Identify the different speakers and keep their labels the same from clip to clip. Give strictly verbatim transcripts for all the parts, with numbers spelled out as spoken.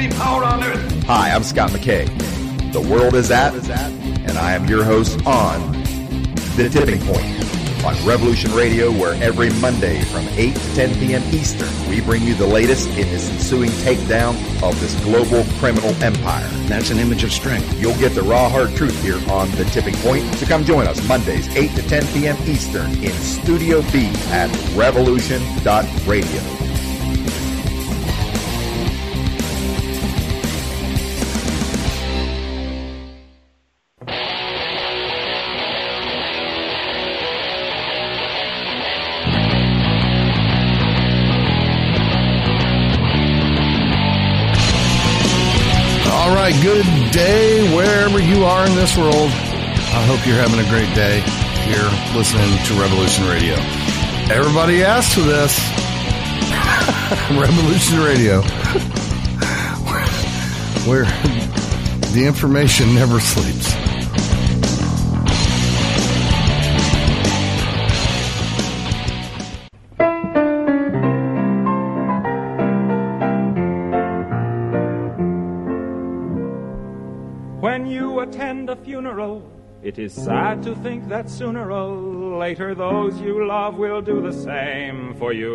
Speaker 1: any power on earth.
Speaker 2: Hi, I'm Scott McKay. The world is at, and I am your host on The Tipping Point on Revolution Radio, where every Monday from eight to ten p.m. Eastern, we bring you the latest in this ensuing takedown of this global criminal empire.
Speaker 3: That's an image of strength.
Speaker 2: You'll get the raw, hard truth here on The Tipping Point. So come join us Mondays, eight to ten p.m. Eastern in Studio B at revolution dot radio.
Speaker 3: Good day wherever you are in this world. I hope you're having a great day here listening to Revolution Radio. Everybody asks for this. Revolution Radio. Where the information never sleeps.
Speaker 4: It is sad to think that sooner or later those you love will do the same for you.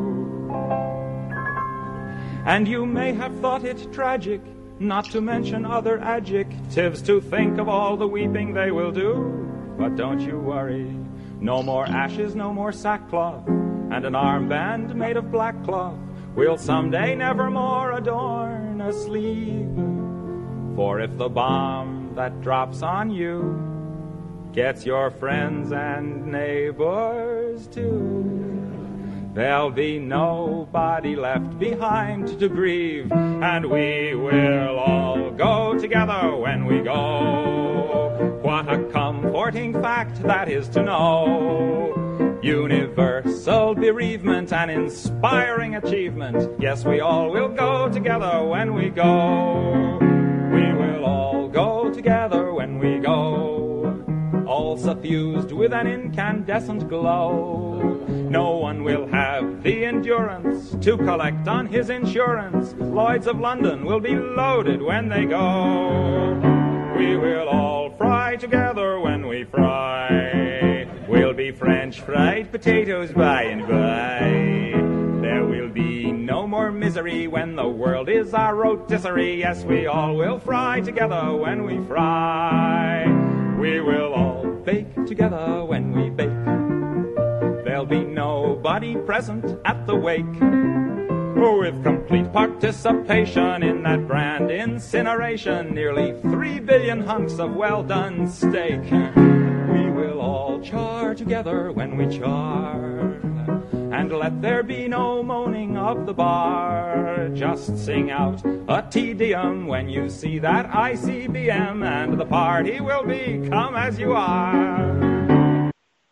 Speaker 4: And you may have thought it tragic, not to mention other adjectives, to think of all the weeping they will do. But don't you worry, no more ashes, no more sackcloth, and an armband made of black cloth will someday nevermore adorn a sleeve. For if the bomb that drops on you gets your friends and neighbors too, there'll be nobody left behind to grieve, and we will all go together when we go. What a comforting fact that is to know. Universal bereavement, an inspiring achievement. Yes, we all will go together when we go. We will all go together when we go. All suffused with an incandescent glow. No one will have the endurance to collect on his insurance. Lloyds of London will be loaded when they go. We will all fry together when we fry. We'll be French fried potatoes by and by. There will be no more misery when the world is our rotisserie. Yes, we all will fry together when we fry. We will all bake together when we bake. There'll be nobody present at the wake. With complete participation in that grand incineration, nearly three billion hunks of well-done steak. We will all char together when we char. And let there be no moaning of the bar. Just sing out a Te Deum when you see that I C B M, and the party will be come as you are.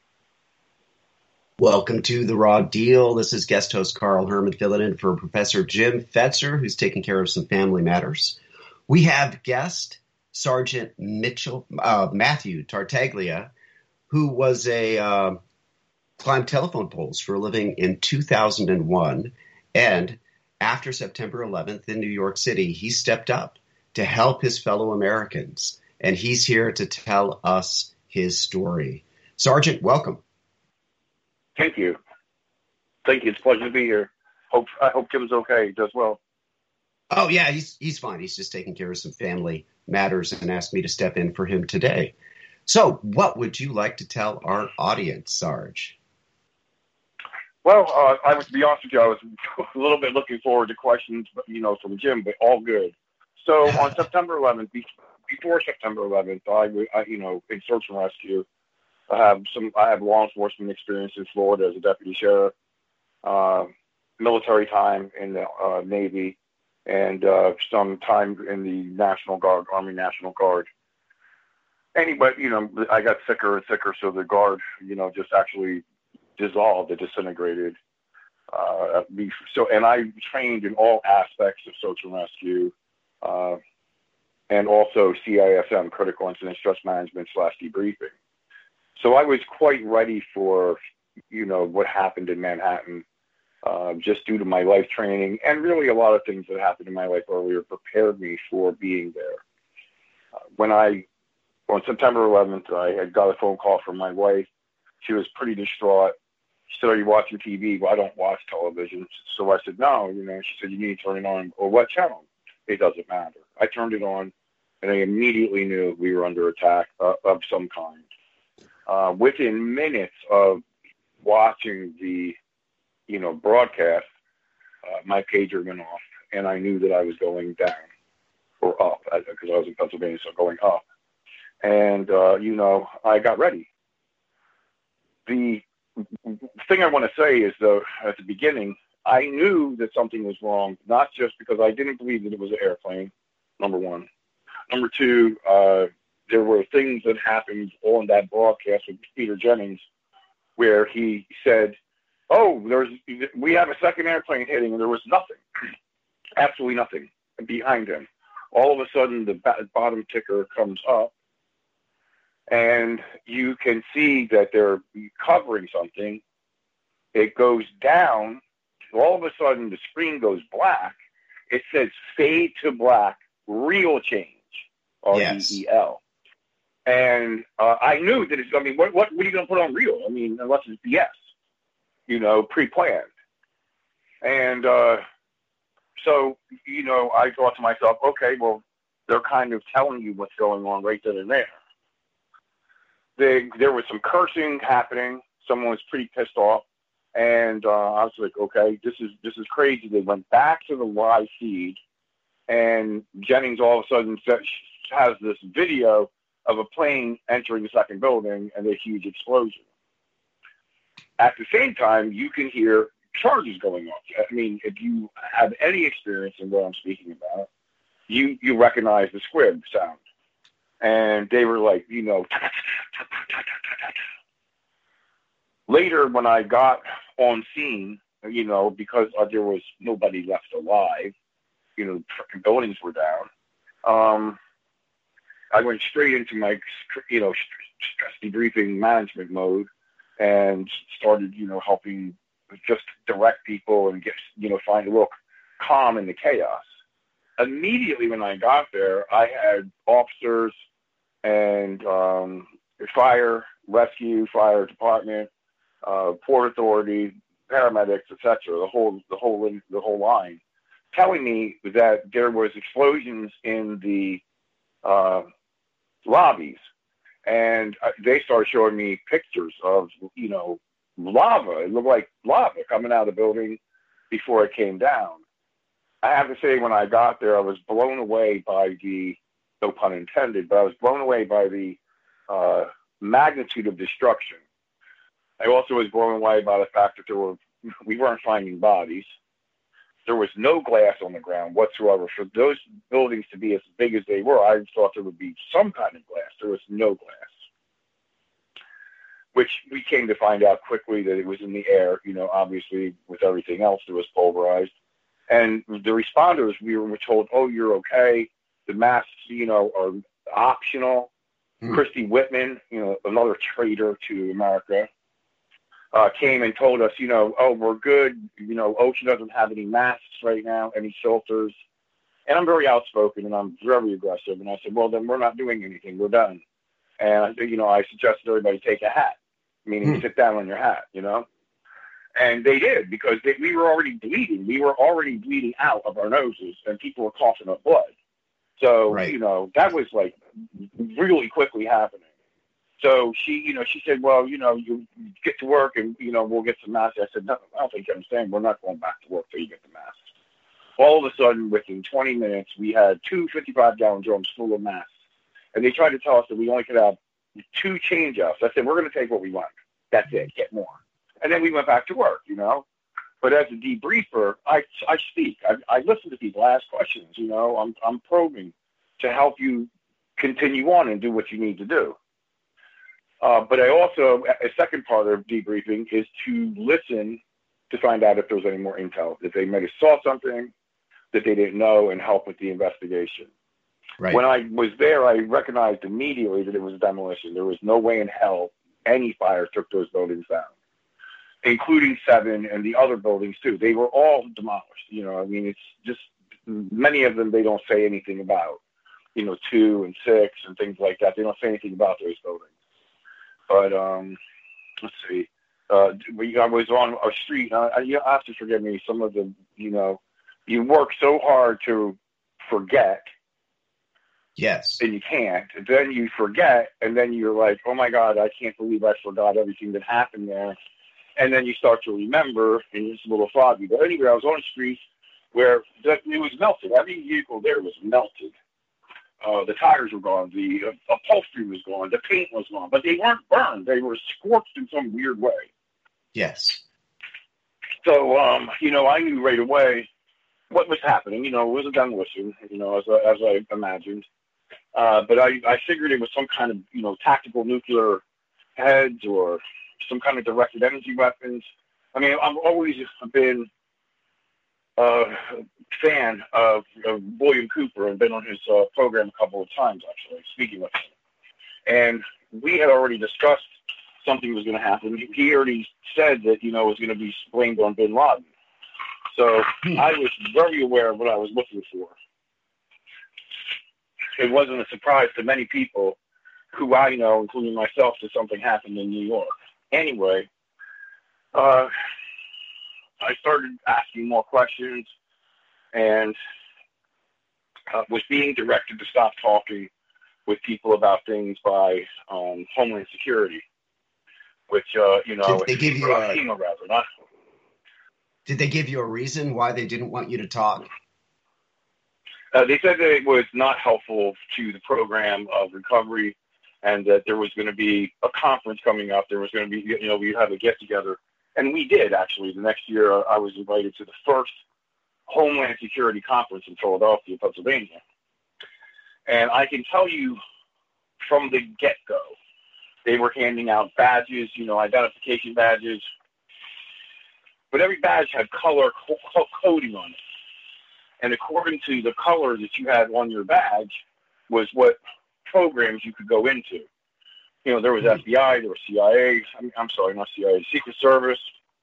Speaker 5: Welcome to The Raw Deal. This is guest host Carl Herman filling in for Professor Jim Fetzer, who's taking care of some family matters. We have guest Sergeant Mitchell uh, Matthew Tartaglia, who was a... Uh, climbed telephone poles for a living in two thousand one, and after September eleventh in New York City, he stepped up to help his fellow Americans, and he's here to tell us his story. Sergeant, welcome.
Speaker 6: Thank you. Thank you. It's a pleasure to be here. Hope I hope Jim's okay. He does well.
Speaker 5: Oh, yeah, he's he's fine. He's just taking care of some family matters and asked me to step in for him today. So what would you like to tell our audience, Sarge?
Speaker 6: Well, uh, I was to be honest with you, I was a little bit looking forward to questions, you know, from Jim, but all good. So on September eleventh, be- before September eleventh, I, I, you know, in search and rescue, I have some, I have law enforcement experience in Florida as a deputy sheriff, uh, military time in the uh, Navy, and uh, some time in the National Guard, Army National Guard. Anyway, you know, I got thicker and thicker, so the Guard, you know, just actually dissolved, it disintegrated. Uh, so, and I trained in all aspects of search and rescue, uh, and also C I S M, critical incident stress management slash debriefing. So I was quite ready for, you know, what happened in Manhattan uh, just due to my life training and really a lot of things that happened in my life earlier prepared me for being there. Uh, when I, on September eleventh, I had got a phone call from my wife. She was pretty distraught. She said, "Are you watching T V?" Well, I don't watch television. So I said, "No." You know, she said, "You need to turn it on." Or what channel? It doesn't matter. I turned it on, and I immediately knew we were under attack uh, of some kind. Uh, within minutes of watching the, you know, broadcast, uh, my pager went off, and I knew that I was going down or up because I was in Pennsylvania, so going up. And, uh, you know, I got ready. The thing I want to say is, though, at the beginning, I knew that something was wrong, not just because I didn't believe that it was an airplane, number one. Number two, uh, there were things that happened on that broadcast with Peter Jennings where he said, oh, there's we have a second airplane hitting, and there was nothing, absolutely nothing behind him. All of a sudden, the bottom ticker comes up, and you can see that they're covering something. It goes down. All of a sudden, the screen goes black. It says fade to black, real change, R E E L. Yes. And uh, I knew that it's, I mean, what, what, what are you going to put on real? I mean, unless it's B S, you know, pre-planned. And uh, so, you know, I thought to myself, okay, well, they're kind of telling you what's going on right then and there. They, there was some cursing happening. Someone was pretty pissed off. And uh, I was like, okay, this is this is crazy. They went back to the live feed, and Jennings all of a sudden has this video of a plane entering the second building and a huge explosion. At the same time, you can hear charges going off. I mean, if you have any experience in what I'm speaking about, you, you recognize the squib sound. And they were like, you know, later when I got on scene, you know, because uh, there was nobody left alive, you know, freaking buildings were down. Um, I went straight into my, you know, stress debriefing management mode and started, you know, helping just direct people and get, you know, find a little calm in the chaos. Immediately when I got there, I had officers and um, fire, rescue, fire department, uh, Port Authority, paramedics, et cetera, the whole, the whole, the whole line, telling me that there was explosions in the uh, lobbies, and they started showing me pictures of, you know, lava. It looked like lava coming out of the building before it came down. I have to say, when I got there, I was blown away by the, no pun intended, but I was blown away by the uh, magnitude of destruction. I also was blown away by the fact that there were, we weren't finding bodies. There was no glass on the ground whatsoever. For those buildings to be as big as they were, I thought there would be some kind of glass. There was no glass, which we came to find out quickly that it was in the air. You know, obviously with everything else, it was pulverized. And the responders, we were told, oh, you're okay. The masks, you know, are optional. Hmm. Christy Whitman, you know, another traitor to America, Uh, came and told us, you know, oh, we're good. You know, OSHA doesn't have any masks right now, any filters. And I'm very outspoken and I'm very aggressive. And I said, well, then we're not doing anything. We're done. And, you know, I suggested everybody take a hat, meaning hmm. sit down on your hat, you know. And they did, because they, we were already bleeding. We were already bleeding out of our noses, and people were coughing up blood. So, right. you know, that was, like, really quickly happening. So she, you know, she said, well, you know, you get to work and, you know, we'll get some masks. I said, no, I don't think you understand. We're not going back to work till you get the masks. All of a sudden, within twenty minutes, we had two fifty-five gallon drums full of masks. And they tried to tell us that we only could have two change-ups. I said, we're going to take what we want. That's it. Get more. And then we went back to work, you know. But as a debriefer, I, I speak. I, I listen to people, ask questions, you know. I'm, I'm probing to help you continue on and do what you need to do. Uh, but I also, a second part of debriefing is to listen to find out if there was any more intel, if they might have saw something that they didn't know, and help with the investigation. Right. When I was there, I recognized immediately that it was a demolition. There was no way in hell any fire took those buildings down. including seven and the other buildings too. They were all demolished. You know, I mean, it's just many of them they don't say anything about. You know, two and six and things like that. They don't say anything about those buildings. But um, let's see. Uh, we, I was on a street. I, I, you have to forgive me. Some of the, you know, you work so hard to forget.
Speaker 5: Yes.
Speaker 6: And you can't. And then you forget, and then you're like, oh, my God, I can't believe I forgot everything that happened there. And then you start to remember, and it's a little foggy. But anyway, I was on a street where the, it was melted. Every vehicle there was melted. Uh, the tires were gone. The uh, upholstery was gone. The paint was gone. But they weren't burned. They were scorched in some weird way.
Speaker 5: Yes.
Speaker 6: So, um, you know, I knew right away what was happening. You know, it was a demolition, you know, as, I- as I imagined. Uh, but I, I figured it was some kind of, you know, tactical nuclear heads or some kind of directed energy weapons. I mean, I've always been a fan of, of William Cooper and been on his uh, program a couple of times, actually, speaking with him. And we had already discussed something was going to happen. He already said that, you know, it was going to be blamed on bin Laden. So
Speaker 5: Hmm.
Speaker 6: I was very aware of what I was looking for. It wasn't a surprise to many people who I know, including myself, that something happened in New York. Anyway, uh, I started asking more questions and uh, was being directed to stop talking with people about things by um, Homeland Security, which, uh, you know,
Speaker 5: Did they give you a-
Speaker 6: FEMA rather, not.
Speaker 5: Did they give you a reason why they didn't want you to talk?
Speaker 6: Uh, they said that it was not helpful to the program of recovery and that there was going to be a conference coming up. There was going to be, you know, we had a get-together. And we did, actually. The next year, I was invited to the first Homeland Security Conference in Philadelphia, Pennsylvania. And I can tell you from the get-go, they were handing out badges, you know, identification badges. But every badge had color co- co- coding on it. And according to the color that you had on your badge was what programs you could go into. You know, there was F B I, there was C I A, I'm, I'm sorry, not C I A, Secret Service,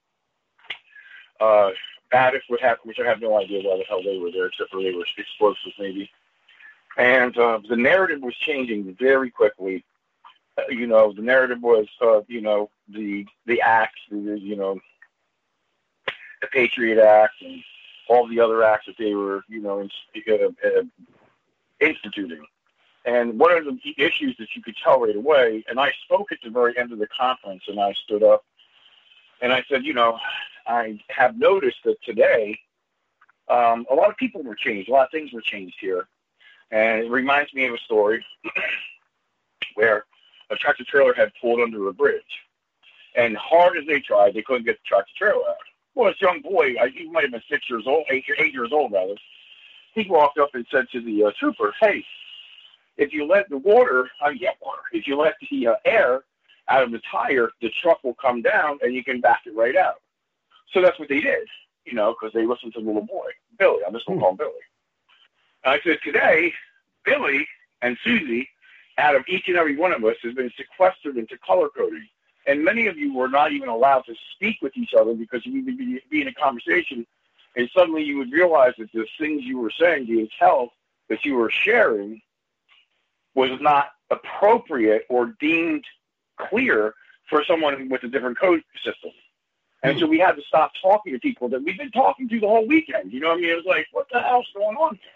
Speaker 6: uh, B A T F would have, which I have no idea why the hell they were there, except for they were explosives maybe. And uh, the narrative was changing very quickly. Uh, you know, the narrative was, uh, you know, the the acts, the, you know, the Patriot Act and all the other acts that they were, you know, in, uh, uh, instituting. And one of the issues that you could tell right away, and I spoke at the very end of the conference, and I stood up, and I said, you know, I have noticed that today um, a lot of people were changed. A lot of things were changed here. And it reminds me of a story where a tractor-trailer had pulled under a bridge. And hard as they tried, they couldn't get the tractor-trailer out. Well, this young boy, I, he might have been six years old, eight, eight years old, rather. He walked up and said to the uh, trooper, hey, if you let the water, uh, yeah, water, if you let the uh, air out of the tire, the truck will come down and you can back it right out. So that's what they did, you know, because they listened to the little boy, Billy. I'm just going to call him Billy. And I said, today, Billy and Susie, out of each and every one of us, has been sequestered into color coding. And many of you were not even allowed to speak with each other because you would be, be in a conversation, and suddenly you would realize that the things you were saying, the intel that you were sharing, was not appropriate or deemed clear for someone with a different code system. And mm-hmm. so we had to stop talking to people that we've been talking to the whole weekend. You know what I mean? It was like, what the hell's going on here?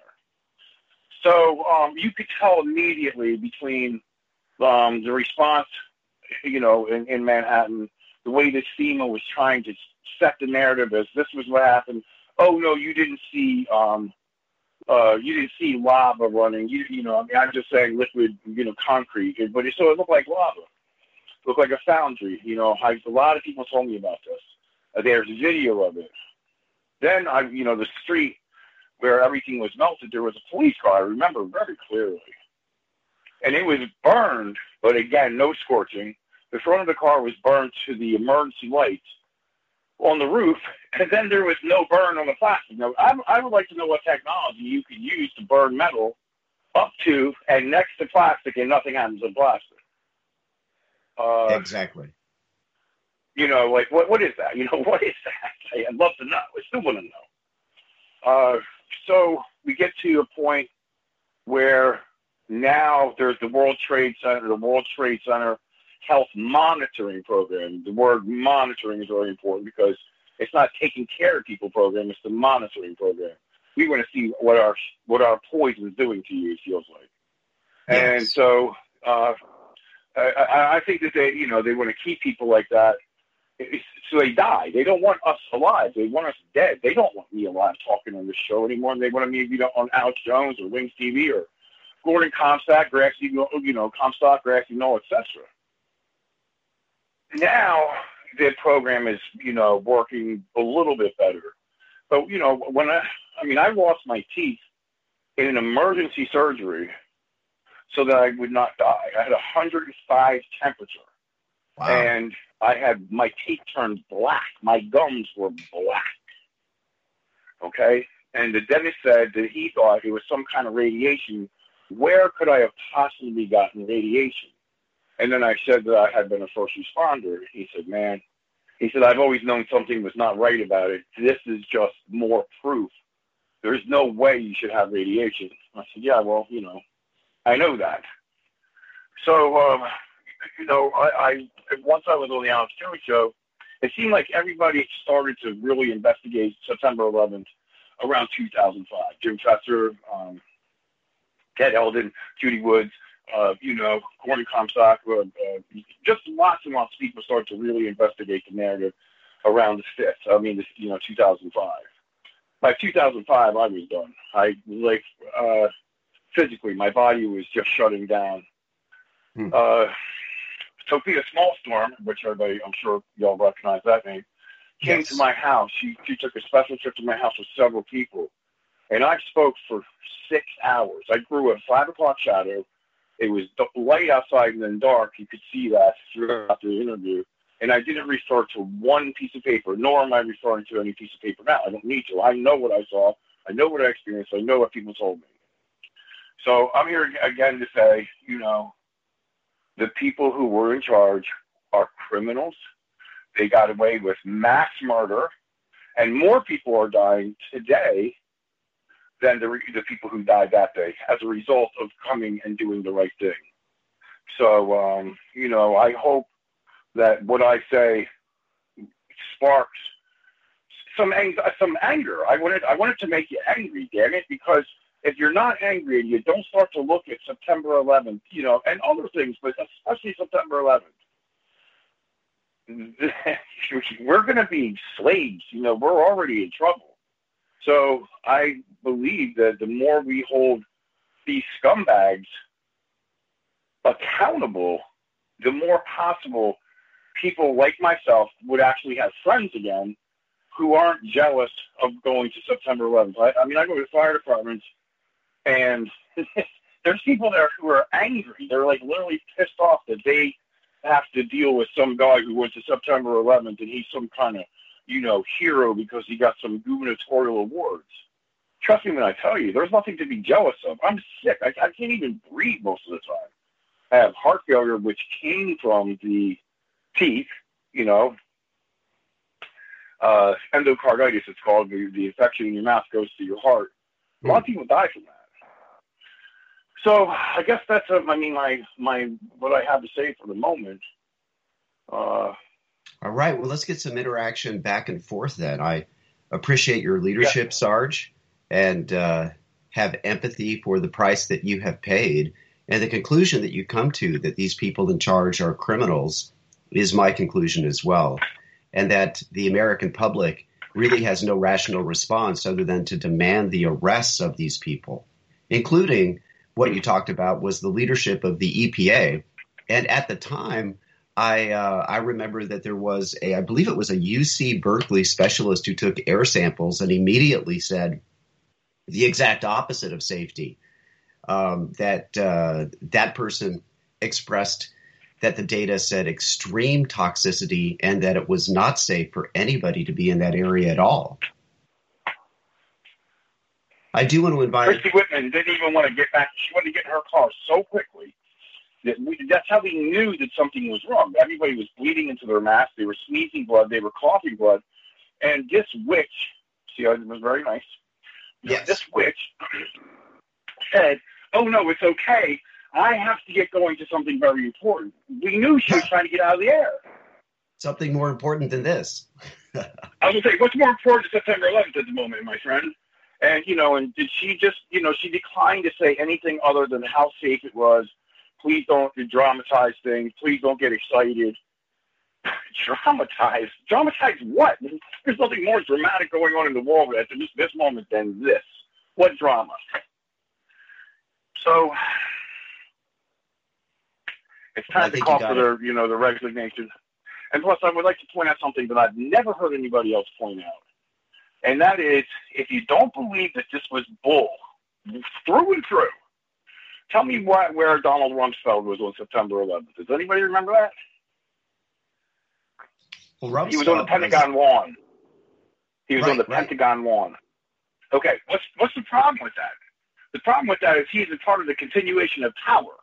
Speaker 6: So um, you could tell immediately between um, the response, you know, in, in Manhattan, the way that FEMA was trying to set the narrative as this was what happened. Oh, no, you didn't see um, uh, you didn't see lava running. You, you know, I mean, I'm just saying liquid, you know, concrete. But it, so it looked like lava. It looked like a foundry. You know, I, a lot of people told me about this. Uh, there's a video of it. Then, I, you know, the street where everything was melted, there was a police car. I remember very clearly. And it was burned, but again, no scorching. The front of the car was burned to the emergency lights on the roof, and then there was no burn on the plastic. Now, I, I would like to know what technology you could use to burn metal up to and next to plastic, and nothing happens in plastic. Uh,
Speaker 5: exactly.
Speaker 6: You know, like, what what is that? You know, what is that? I'd love to know. I still want to know. Uh, so we get to a point where now there's the World Trade Center, the World Trade Center Health Monitoring Program. The word monitoring is very important because it's not taking care of people program, it's the monitoring program. We want to see what our what our poison is doing to you, it feels like. Yes. And so uh, I, I think that they, you know, they want to keep people like that so they die. They don't want us alive. They want us dead. They don't want me alive talking on this show anymore. They want me to be on Alex Jones or Wings T V or Gordon Comstock, Grassy, you know, Comstock, Grassy Knoll, et cetera. Now the program is, you know, working a little bit better. But, you know, when I, I mean, I lost my teeth in an emergency surgery so that I would not die. I had a one hundred five temperature. Wow. And I had my teeth turned black. My gums were black. Okay? And the dentist said that he thought it was some kind of radiation. Where could I have possibly gotten radiation? And then I said that I had been a first responder. He said, man, he said, I've always known something was not right about it. This is just more proof. There's no way you should have radiation. I said, yeah, well, you know, I know that. So, um, you know, I, I once I was on the Alex Jones show, it seemed like everybody started to really investigate September eleventh around two thousand five. Jim Fetzer, um, Ted Eldon, Judy Woods, uh, you know, Gordon Comstock, uh, uh, just lots and lots of people started to really investigate the narrative around the fifth. I mean, this, you know, two thousand five. By two thousand five, I was done. I, like, uh, physically, my body was just shutting down. Hmm. Uh, Sophia Smallstorm, which everybody, I'm sure y'all recognize that name, came yes. to my house. She, she took a special trip to my house with several people. And I spoke for six hours. I grew a five o'clock shadow. It was light outside and then dark. You could see that throughout the interview. And I didn't refer to one piece of paper, nor am I referring to any piece of paper now. I don't need to. I know what I saw. I know what I experienced. I know what people told me. So I'm here again to say, you know, the people who were in charge are criminals. They got away with mass murder, and more people are dying today than the, the people who died that day as a result of coming and doing the right thing. So, um, you know, I hope that what I say sparks some ang- some anger. I wanted I wanted to make you angry, damn it, because if you're not angry and you don't start to look at September eleventh, you know, and other things, but especially September eleventh, we're going to be slaves. You know, we're already in trouble. So I believe that the more we hold these scumbags accountable, the more possible people like myself would actually have friends again who aren't jealous of going to September eleventh. I, I mean, I go to fire departments, and there's people there who are angry. They're like literally pissed off that they have to deal with some guy who went to September eleventh and he's some kind of, you know, hero because he got some gubernatorial awards. Trust me when I tell you, there's nothing to be jealous of. I'm sick. I, I can't even breathe most of the time. I have heart failure, which came from the teeth, you know, uh, endocarditis, it's called. The, the infection in your mouth goes to your heart. A lot of people die from that. So I guess that's, uh, I mean, my, my, what I have to say for the moment. Uh,
Speaker 5: All right. Well, let's get some interaction back and forth then. I appreciate your leadership, yeah. Sarge, and uh, have empathy for the price that you have paid. And the conclusion that you come to, that these people in charge are criminals, is my conclusion as well. And that the American public really has no rational response other than to demand the arrests of these people, including what you talked about was the leadership of the E P A. And at the time, I uh, I remember that there was a, I believe it was a U C Berkeley specialist who took air samples and immediately said the exact opposite of safety. Um, that uh, that person expressed that the data said extreme toxicity and that it was not safe for anybody to be in that area at all. I do want to invite...
Speaker 6: Christy Whitman didn't even want to get back. She wanted to get in her car so quickly. That we, that's how we knew that something was wrong. Everybody was bleeding into their masks. They were sneezing blood. They were coughing blood. And this witch, see, it was very nice.
Speaker 5: Yes.
Speaker 6: This witch said, oh, no, it's okay. I have to get going to something very important. We knew she was trying to get out of the air.
Speaker 5: Something more important than this.
Speaker 6: I was going to say, what's more important than September eleventh at the moment, my friend? And, you know, and did she just, you know, she declined to say anything other than how safe it was. Please don't dramatize things. Please don't get excited. Dramatize? Dramatize what? There's nothing more dramatic going on in the world at this, this moment than this. What drama? So it's time to call for their, you know, the resignation. And plus, I would like to point out something that I've never heard anybody else point out. And that is, if you don't believe that this was bull, through and through, tell me what, where Donald Rumsfeld was on September eleventh. Does anybody remember that?
Speaker 5: Well, Rumsfeld
Speaker 6: he was on the Pentagon was... lawn. He was
Speaker 5: right,
Speaker 6: on the
Speaker 5: right.
Speaker 6: Pentagon lawn. Okay, what's what's the problem with that? The problem with that is he's a part of the continuation of power.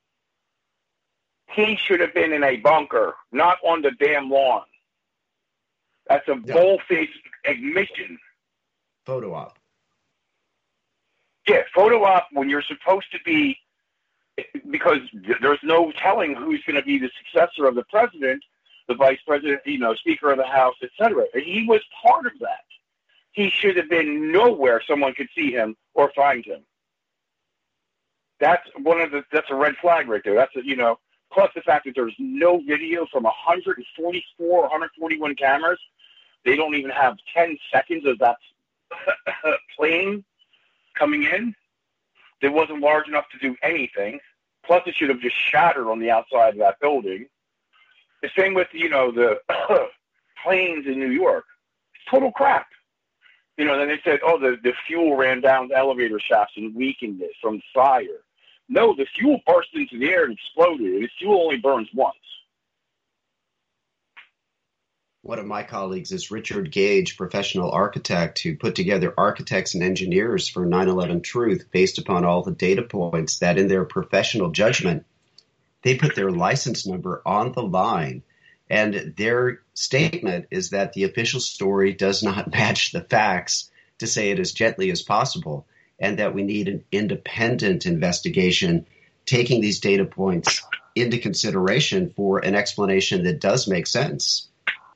Speaker 6: He should have been in a bunker, not on the damn lawn. That's a
Speaker 5: Yeah.
Speaker 6: bold-faced admission.
Speaker 5: Photo op.
Speaker 6: Yeah, photo op when you're supposed to be, because there's no telling who's going to be the successor of the president, the vice president, you know, Speaker of the House, et cetera. He was part of that. He should have been nowhere someone could see him or find him. That's one of the. That's a red flag right there. That's a, you know. Plus the fact that there's no video from one hundred forty-four or one hundred forty-one cameras. They don't even have ten seconds of that plane coming in. It wasn't large enough to do anything. Plus, it should have just shattered on the outside of that building. The same with, you know, the planes in New York. It's total crap. You know, then they said, oh, the, the fuel ran down the elevator shafts and weakened it from the fire. No, the fuel burst into the air and exploded. The fuel only burns once.
Speaker 5: One of my colleagues is Richard Gage, professional architect, who put together architects and engineers for nine eleven Truth based upon all the data points that in their professional judgment, they put their license number on the line. And their statement is that the official story does not match the facts, to say it as gently as possible, and that we need an independent investigation taking these data points into consideration for an explanation that does make sense.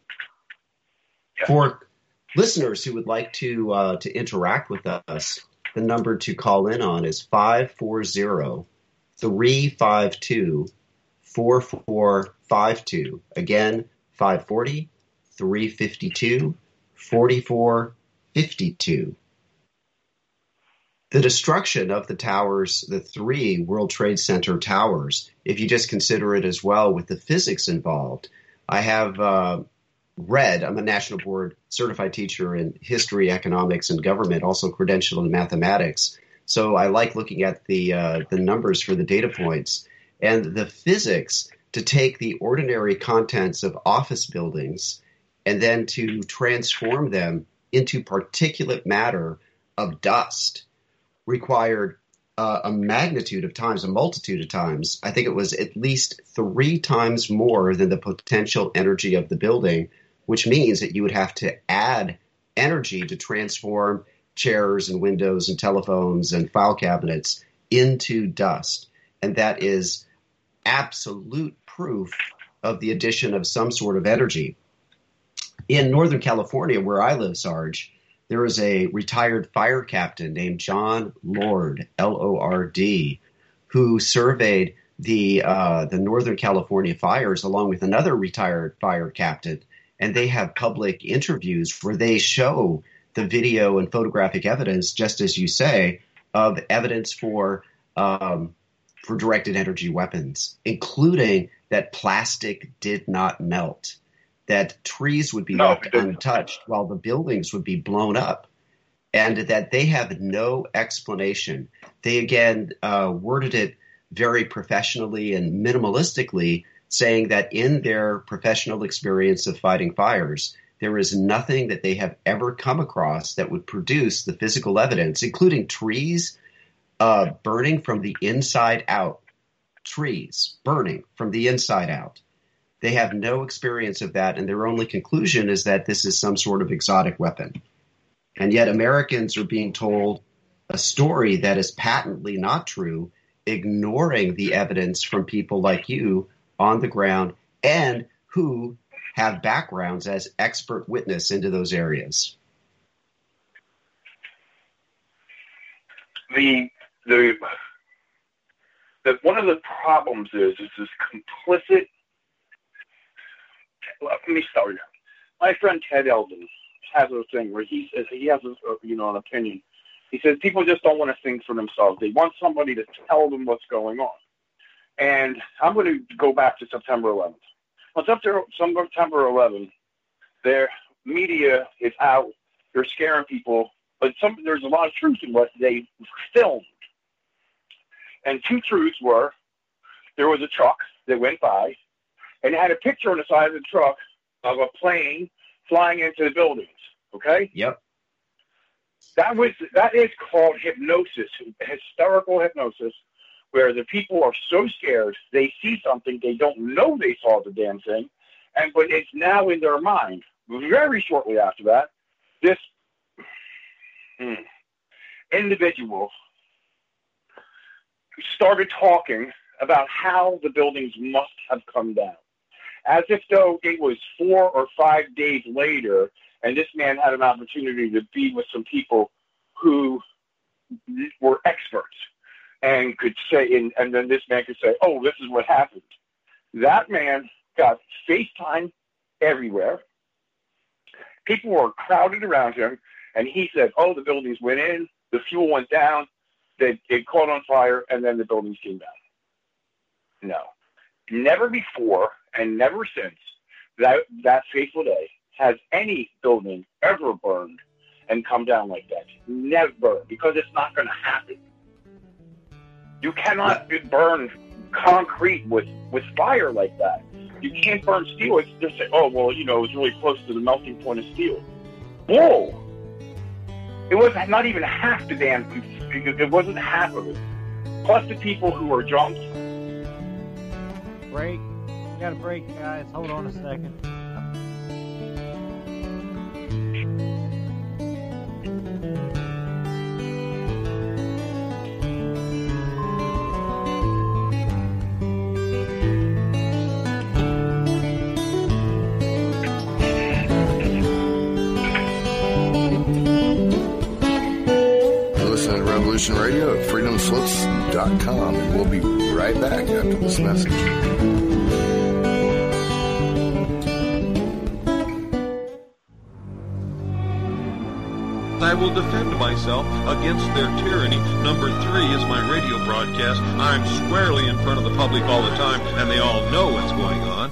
Speaker 5: For listeners who would like to uh, to interact with us, the number to call in on is five four zero, three five two, four four five two. Again, five four zero, three five two, four four five two. The destruction of the towers, the three World Trade Center towers, if you just consider it as well with the physics involved, I have uh, read, I'm a national board certified teacher in history, economics, and government, also credentialed in mathematics. So I like looking at the uh, the numbers for the data points and the physics to take the ordinary contents of office buildings and then to transform them into particulate matter of dust required uh, a magnitude of times, a multitude of times. I think it was at least three times more than the potential energy of the building, which means that you would have to add energy to transform chairs and windows and telephones and file cabinets into dust. And that is absolute proof of the addition of some sort of energy. In Northern California, where I live, Sarge, there is a retired fire captain named John Lord, L O R D, who surveyed the uh, the Northern California fires along with another retired fire captain. And they have public interviews where they show the video and photographic evidence, just as you say, of evidence for um, for directed energy weapons, including that plastic did not melt, that trees would be
Speaker 6: no,
Speaker 5: left untouched while the buildings would be blown up, and that they have no explanation. They, again, uh, worded it very professionally and minimalistically, saying that in their professional experience of fighting fires, there is nothing that they have ever come across that would produce the physical evidence, including trees uh, burning from the inside out, trees burning from the inside out. They have no experience of that, and their only conclusion is that this is some sort of exotic weapon. And yet Americans are being told a story that is patently not true, ignoring the evidence from people like you on the ground and who have backgrounds as expert witness into those areas.
Speaker 6: The the the one of the problems is is this complicit. Let me start here. My friend Ted Eldon has a thing where he says he has a, you know an opinion. He says people just don't want to think for themselves. They want somebody to tell them what's going on. And I'm going to go back to September eleventh. On September eleventh, their media is out. They're scaring people. But some, there's a lot of truth in what they filmed. And two truths were, there was a truck that went by, and it had a picture on the side of the truck of a plane flying into the buildings. Okay?
Speaker 5: Yep.
Speaker 6: That was that is called hypnosis, hysterical hypnosis, where the people are so scared they see something they don't know they saw the damn thing, and but it's now in their mind. Very shortly after that, this hmm, individual started talking about how the buildings must have come down, as if though it was four or five days later, and this man had an opportunity to be with some people who were experts and could say, and, and then this man could say, oh, this is what happened. That man got FaceTime everywhere. People were crowded around him, and he said, oh, the buildings went in, the fuel went down, they, it caught on fire, and then the buildings came down. No. Never before and never since that, that fateful day has any building ever burned and come down like that. Never, because it's not going to happen. You cannot burn concrete with, with fire like that. You can't burn steel. It's just say, oh, well, you know, it was really close to the melting point of steel. Bull! It was not even half the damn, it wasn't half of it. Plus the people who were jumped.
Speaker 1: Break. We got a break, guys. Hold on a second.
Speaker 3: Radio at freedom slips dot com, and we'll be right back after this message.
Speaker 7: I will defend myself against their tyranny. Number three is my radio broadcast. I'm squarely in front of the public all the time, and they all know what's going on.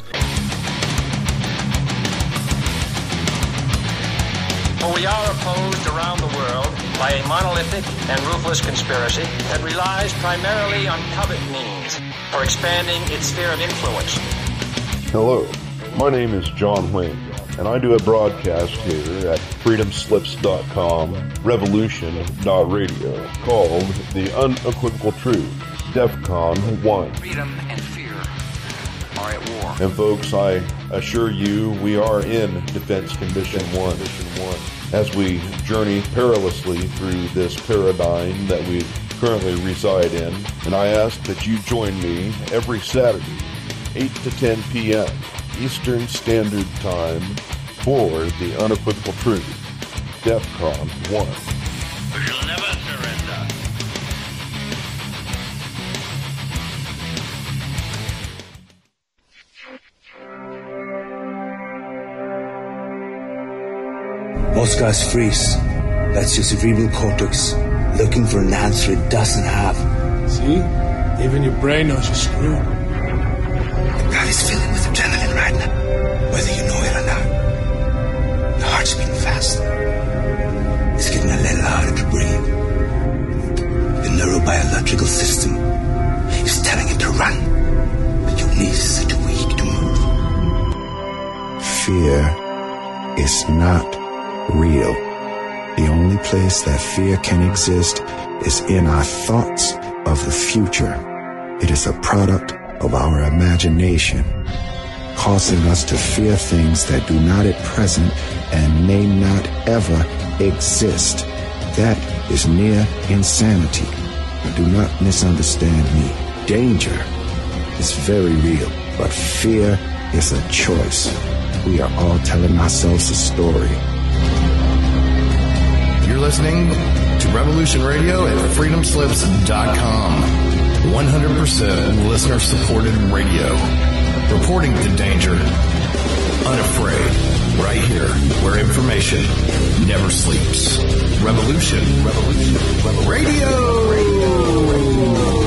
Speaker 8: For we are opposed around the world by a monolithic and ruthless conspiracy that relies primarily on covert means for expanding its sphere of influence.
Speaker 9: Hello, my name is John Wayne, and I do a broadcast here at freedom slips dot com, revolution dot radio, called The Unequivocal Truth, DEFCON one.
Speaker 8: Freedom and fear are at war.
Speaker 9: And folks, I assure you, we are in Defense Condition one. one. As we journey perilously through this paradigm that we currently reside in, and I ask that you join me every Saturday, eight to ten p.m. Eastern Standard Time, for The Unequivocal Truth, DEFCON one.
Speaker 8: We shall never surrender.
Speaker 10: Oscar's freeze. That's your cerebral cortex looking for an answer it doesn't have.
Speaker 11: See? Even your brain knows you're screwed.
Speaker 10: The body's filling with adrenaline right now, whether you know it or not. Your heart's beating fast. It's getting a little harder to breathe. The neurobiological system is telling it to run, but your knees are too weak to move.
Speaker 12: Fear is not real. The only place that fear can exist is in our thoughts of the future. It is a product of our imagination, causing us to fear things that do not at present and may not ever exist. That is near insanity. Do not misunderstand me. Danger is very real, but fear is a choice. We are all telling ourselves a story.
Speaker 3: You're listening to Revolution Radio at freedom slips dot com. one hundred percent listener-supported radio. Reporting to danger. Unafraid. Right here, where information never sleeps. Revolution. Revolution. Revolution. Radio. Radio. Radio.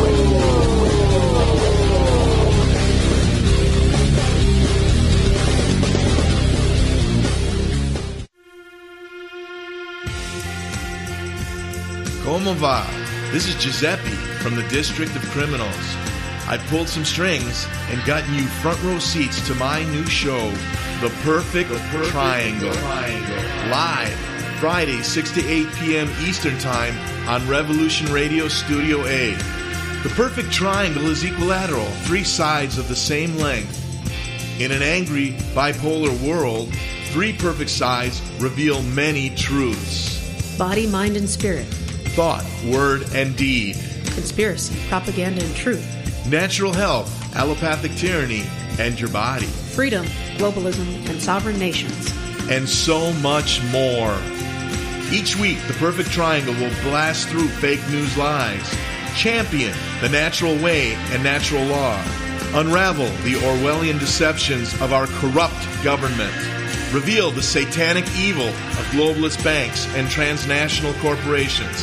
Speaker 13: Como va? This is Giuseppe from the District of Criminals. I pulled some strings and gotten you front row seats to my new show, The Perfect, the Perfect Triangle. Triangle. Live, Friday, six to eight p.m. Eastern Time on Revolution Radio Studio A. The Perfect Triangle is equilateral, three sides of the same length. In an angry, bipolar world, three perfect sides reveal many truths.
Speaker 14: Body, mind, and spirit.
Speaker 13: Thought, word, and deed.
Speaker 14: Conspiracy, propaganda, and truth.
Speaker 13: Natural health, allopathic tyranny, and your body.
Speaker 14: Freedom, globalism, and sovereign nations.
Speaker 13: And so much more. Each week, the Perfect Triangle will blast through fake news lies, champion the natural way and natural law, unravel the Orwellian deceptions of our corrupt government, reveal the satanic evil of globalist banks and transnational corporations.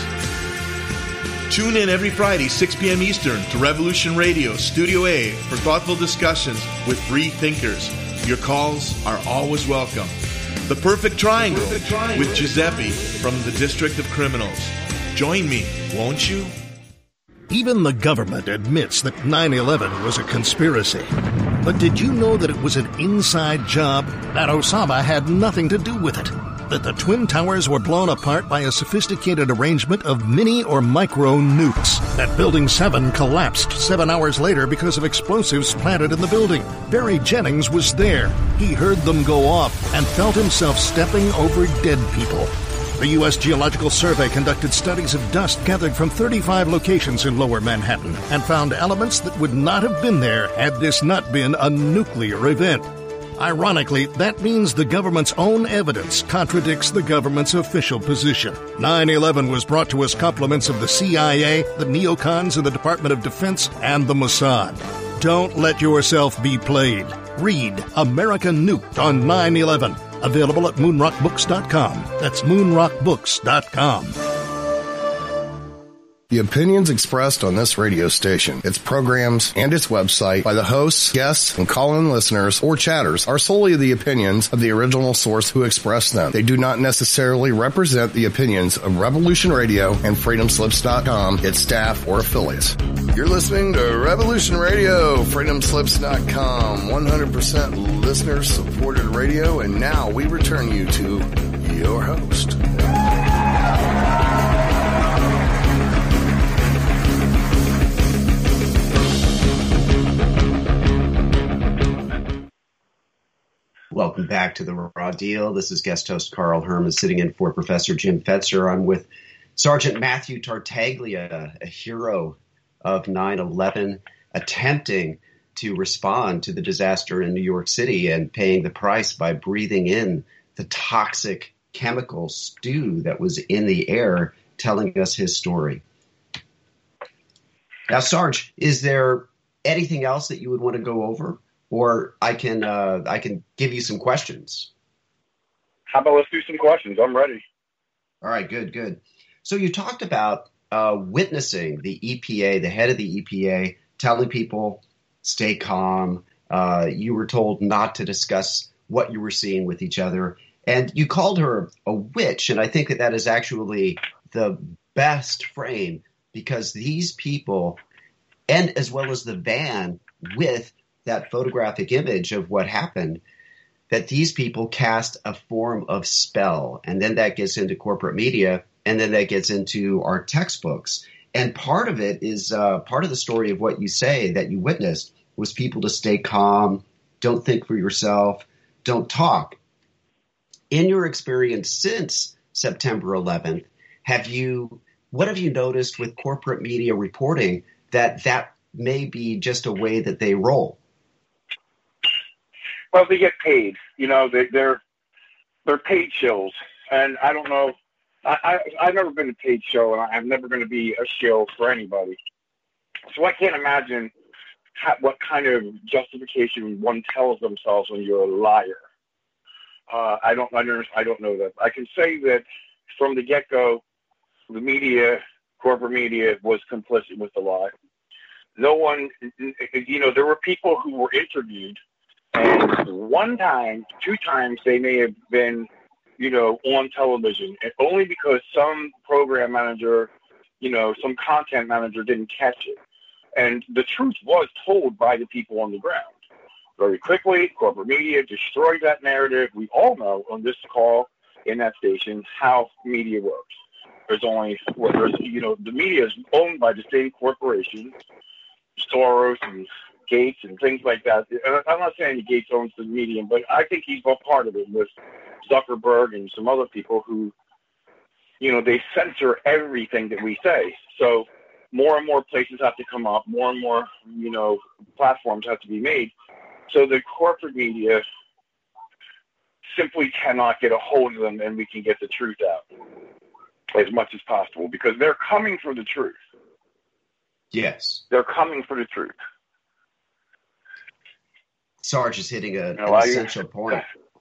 Speaker 13: Tune in every Friday, six p.m. Eastern, to Revolution Radio Studio A for thoughtful discussions with free thinkers. Your calls are always welcome. The Perfect Triangle, the Perfect Triangle with Giuseppe from the District of Criminals. Join me, won't you?
Speaker 15: Even the government admits that nine eleven was a conspiracy. But did you know that it was an inside job? That Osama had nothing to do with it? That the Twin Towers were blown apart by a sophisticated arrangement of mini or micro nukes? That Building seven collapsed seven hours later because of explosives planted in the building? Barry Jennings was there. He heard them go off and felt himself stepping over dead people. The U S Geological Survey conducted studies of dust gathered from thirty-five locations in Lower Manhattan and found elements that would not have been there had this not been a nuclear event. Ironically, that means the government's own evidence contradicts the government's official position. nine eleven was brought to us compliments of the C I A, the neocons in the Department of Defense, and the Mossad. Don't let yourself be played. Read American Nuked on nine eleven. Available at moon rock books dot com. That's moon rock books dot com.
Speaker 3: The opinions expressed on this radio station, its programs, and its website by the hosts, guests, and call-in listeners or chatters are solely the opinions of the original source who expressed them. They do not necessarily represent the opinions of Revolution Radio and freedom slips dot com, its staff, or affiliates. You're listening to Revolution Radio, freedom slips dot com, one hundred percent listener-supported radio, and now we return you to your host.
Speaker 5: Welcome back to the Raw Deal. This is guest host Carl Herman sitting in for Professor Jim Fetzer. I'm with Sergeant Matthew Tartaglia, a hero of nine eleven, attempting to respond to the disaster in New York City and paying the price by breathing in the toxic chemical stew that was in the air, telling us his story. Now, Sarge, is there anything else that you would want to go over? Or I can uh, I can give you some questions.
Speaker 6: How about let's do some questions? I'm ready.
Speaker 5: All right, good, good. So you talked about uh, witnessing the E P A, the head of the E P A, telling people, stay calm. Uh, you were told not to discuss what you were seeing with each other. And you called her a witch. And I think that that is actually the best frame, because these people, and as well as the van with that photographic image of what happened, that these people cast a form of spell. And then that gets into corporate media, and then that gets into our textbooks. And part of it is uh, part of the story of what you say that you witnessed was people to stay calm, don't think for yourself, don't talk. In your experience since September eleventh, have you what have you noticed with corporate media reporting that that may be just a way that they roll?
Speaker 6: Well, they get paid. You know, they, they're they're paid shows, and I don't know. I, I I've never been a paid show, and I'm never going to be a show for anybody. So I can't imagine how, what kind of justification one tells themselves when you're a liar. Uh, I don't under, I don't know that. I can say that from the get-go, the media, corporate media, was complicit with the lie. No one, you know, there were people who were interviewed, and one time, two times, they may have been, you know, on television, and only because some program manager, you know, some content manager didn't catch it. And the truth was told by the people on the ground. Very quickly, corporate media destroyed that narrative. We all know on this call in that station how media works. There's only, well, there's, you know, the media is owned by the same corporation, Soros and Gates and things like that. I'm not saying Gates owns the media, but I think he's a part of it with Zuckerberg and some other people who, you know, they censor everything that we say. So more and more places have to come up, more and more, you know, platforms have to be made. So the corporate media simply cannot get a hold of them, and we can get the truth out as much as possible because they're coming for the truth.
Speaker 5: Yes.
Speaker 6: They're coming for the truth.
Speaker 5: Sarge is hitting a,
Speaker 6: no,
Speaker 5: an
Speaker 6: I,
Speaker 5: essential point.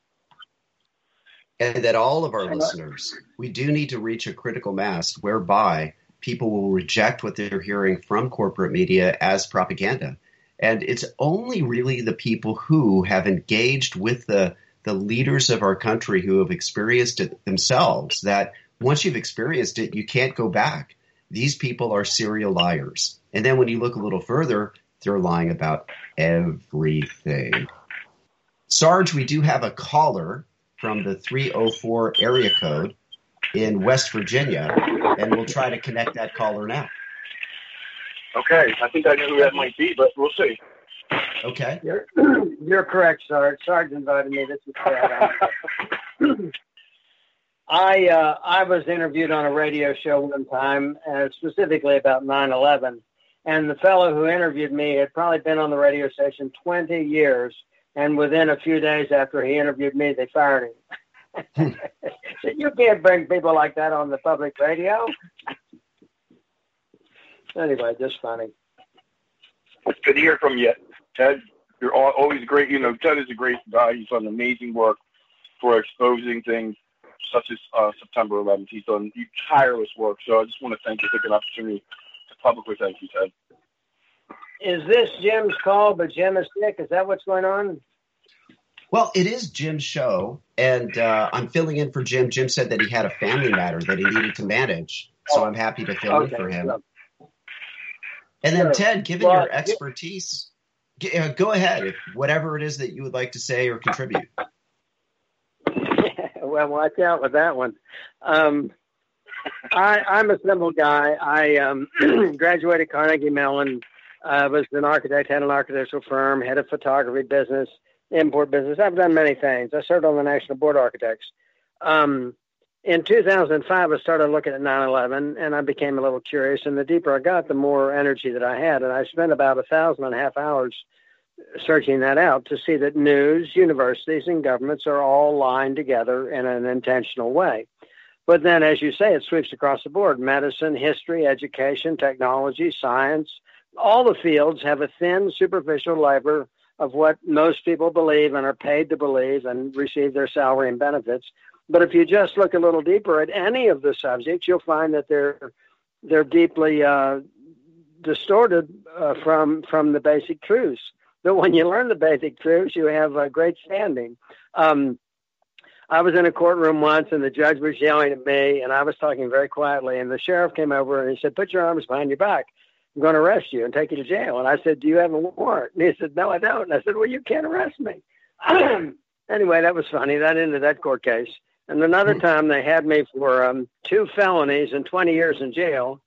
Speaker 5: And that all of our listeners, we do need to reach a critical mass whereby people will reject what they're hearing from corporate media as propaganda. And it's only really the people who have engaged with the, the leaders of our country who have experienced it themselves that once you've experienced it, you can't go back. These people are serial liars. And then when you look a little further, they're lying about everything. Sarge, we do have a caller from the three oh four area code in West Virginia, and we'll try to connect that caller now.
Speaker 6: Okay, I think I know who that might be, but we'll see.
Speaker 5: Okay.
Speaker 16: You're, you're correct, Sarge. Sarge invited me. This is Chad. I uh, I was interviewed on a radio show one time, uh, specifically about nine eleven, and the fellow who interviewed me had probably been on the radio station twenty years, and within a few days after he interviewed me, they fired him. So you can't bring people like that on the public radio. Anyway, just funny.
Speaker 6: Good to hear from you, Ted. You're always great. You know, Ted is a great guy. He's done amazing work for exposing things such as uh, September eleventh. He's done tireless work. So I just want to thank you for the opportunity to publicly thank you, Ted.
Speaker 16: Is this Jim's call, but Jim is sick? Is that what's going on?
Speaker 5: Well, it is Jim's show, and uh, I'm filling in for Jim. Jim said that he had a family matter that he needed to manage, so I'm happy to fill
Speaker 16: okay,
Speaker 5: in for him.
Speaker 16: so.
Speaker 5: And then,
Speaker 16: Sure.
Speaker 5: Ted, given
Speaker 16: Well,
Speaker 5: your expertise, g- uh, go ahead. If whatever it is that you would like to say or contribute.
Speaker 16: Well, watch out with that one. Um, I, I'm a simple guy. I um, graduated Carnegie Mellon. I was an architect, had an architectural firm, had a photography business, import business. I've done many things. I served on the National Board of Architects. Um, in two thousand five, I started looking at nine eleven, and I became a little curious. And the deeper I got, the more energy that I had. And I spent about a thousand and a half hours searching that out to see that news, universities, and governments are all lying together in an intentional way. But then, as you say, it sweeps across the board. Medicine, history, education, technology, science, all the fields have a thin, superficial layer of what most people believe and are paid to believe and receive their salary and benefits. But if you just look a little deeper at any of the subjects, you'll find that they're they're deeply uh, distorted uh, from from the basic truths. But when you learn the basic truths, you have a great standing. Um, I was in a courtroom once, and the judge was yelling at me, and I was talking very quietly, and the sheriff came over, and he said, "Put your arms behind your back. I'm going to arrest you and take you to jail." And I said, "Do you have a warrant?" And he said, "No, I don't." And I said, "Well, you can't arrest me." Anyway, that was funny. That ended that court case. And another time they had me for um, two felonies and twenty years in jail.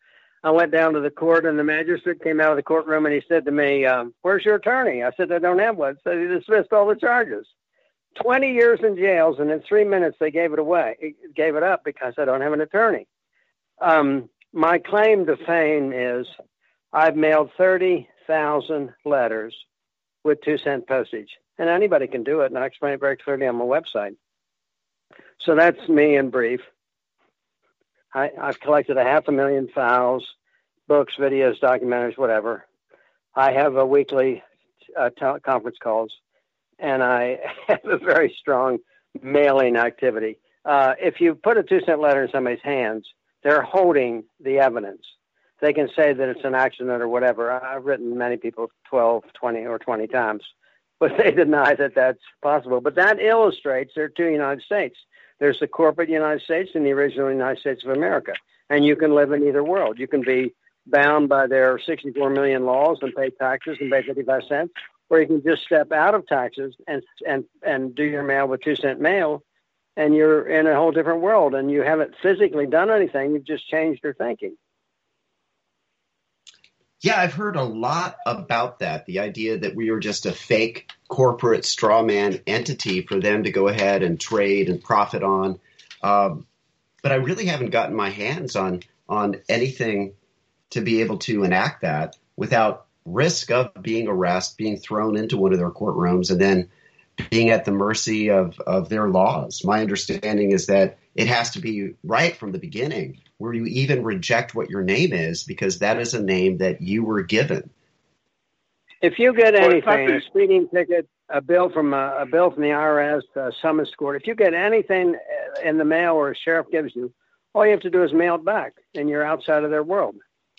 Speaker 16: I went down to the court, and the magistrate came out of the courtroom, and he said to me, um, where's your attorney? I said, I don't have one. So he dismissed all the charges. twenty years in jails, and in three minutes they gave it away, gave it up because I don't have an attorney. Um, my claim to fame is I've mailed thirty thousand letters with two cent postage, and anybody can do it, and I explain it very clearly on my website. So that's me in brief. I, I've collected a half a million files, books, videos, documentaries, whatever. I have a weekly uh, tel- conference calls, and I have a very strong mailing activity. Uh, if you put a two-cent letter in somebody's hands, they're holding the evidence. They can say that it's an accident or whatever. I've written many people twelve, twenty, or twenty times, but they deny that that's possible. But that illustrates there are two United States. There's the corporate United States and the original United States of America. And you can live in either world. You can be bound by their sixty-four million laws and pay taxes and pay fifty-five cents, or you can just step out of taxes and and and do your mail with two cent mail, and you're in a whole different world, and you haven't physically done anything. You've just changed your thinking.
Speaker 5: Yeah, I've heard a lot about that, the idea that we are just a fake corporate straw man entity for them to go ahead and trade and profit on. Um, but I really haven't gotten my hands on on anything to be able to enact that without risk of being arrested, being thrown into one of their courtrooms, and then being at the mercy of, of their laws. My understanding is that it has to be right from the beginning, where you even reject what your name is, because that is a name that you were given.
Speaker 16: If you get anything, a speeding ticket, a bill from a, a bill from the I R S, a summons court, if you get anything in the mail or a sheriff gives you, all you have to do is mail it back, and you're outside of their world.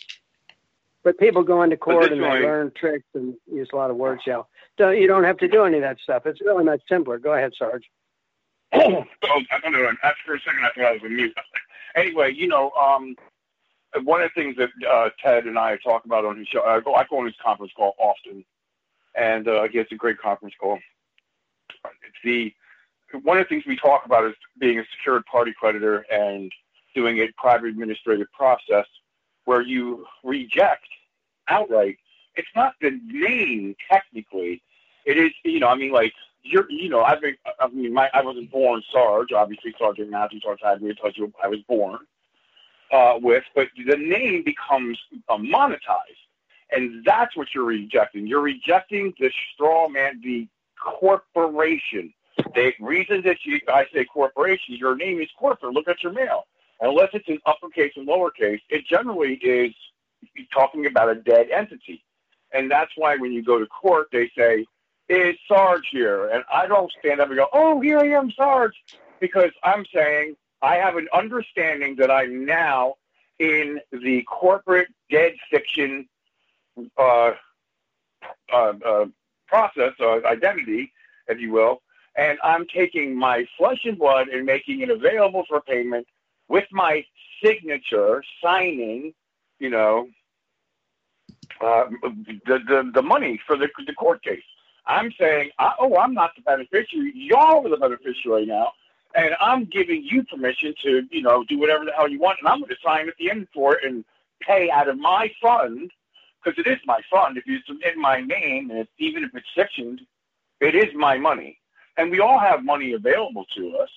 Speaker 16: But people go into court and they learn tricks and use a lot of word shell. So you don't have to do any of that stuff. It's really much simpler. Go ahead, Sarge.
Speaker 6: Oh, I don't know. For a second, I thought I was on mute. Anyway, you know, um, one of the things that uh, Ted and I talk about on his show, I go, I go on his conference call often, and uh, he has a great conference call. It's the one of the things we talk about is being a secured party creditor and doing a private administrative process where you reject outright. It's not the name technically. It is, you know, I mean, like, you're, you know, I've been, I mean, my, I wasn't born Sarge, obviously, Sergeant Matthew Sarge had me, tells you I was born uh, with, but the name becomes uh, monetized. And that's what you're rejecting. You're rejecting the straw man, the corporation. The reason that you, I say corporation, your name is corporate. Look at your mail. Unless it's in uppercase and lowercase, it generally is talking about a dead entity. And that's why when you go to court, they say, is Sarge here? And I don't stand up and go, oh, here I am, Sarge, because I'm saying I have an understanding that I'm now in the corporate dead fiction uh, uh, uh, process, uh, identity, if you will, and I'm taking my flesh and blood and making it available for payment with my signature, signing, you know, uh, the, the the money for the the court case. I'm saying, oh, I'm not the beneficiary. Y'all are the beneficiary now, and I'm giving you permission to, you know, do whatever the hell you want, and I'm going to sign at the end for it and pay out of my fund, because it is my fund. If it's in my name, and it's, even if it's sectioned, it is my money. And we all have money available to us.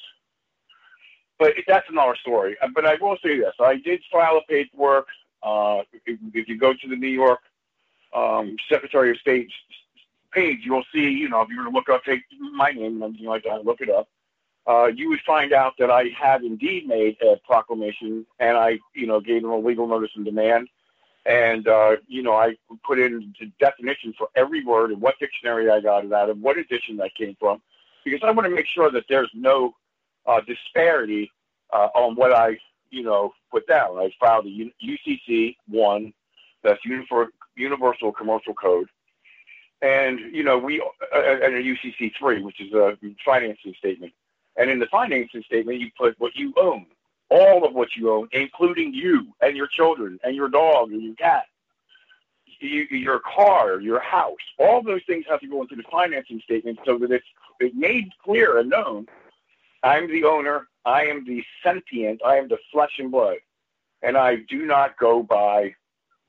Speaker 6: But that's another story. But I will say this. I did file a paperwork. Uh, if, if you go to the New York um, Secretary of State's page, you'll see, you know, if you were to look up, take my name and everything like that, look it up, uh, you would find out that I have indeed made a proclamation, and I, you know, gave them a legal notice and demand. And, uh, you know, I put in the definition for every word and what dictionary I got it out of, what edition that came from, because I want to make sure that there's no Uh, disparity uh, on what I, you know, put down. I filed a U C C one, that's Universal Commercial Code, and you know we uh, and a U C C three, which is a financing statement. And in the financing statement, you put what you own, all of what you own, including you and your children and your dog and your cat, you, your car, your house. All those things have to go into the financing statement so that it's, it's made clear and known. I'm the owner. I am the sentient. I am the flesh and blood. And I do not go by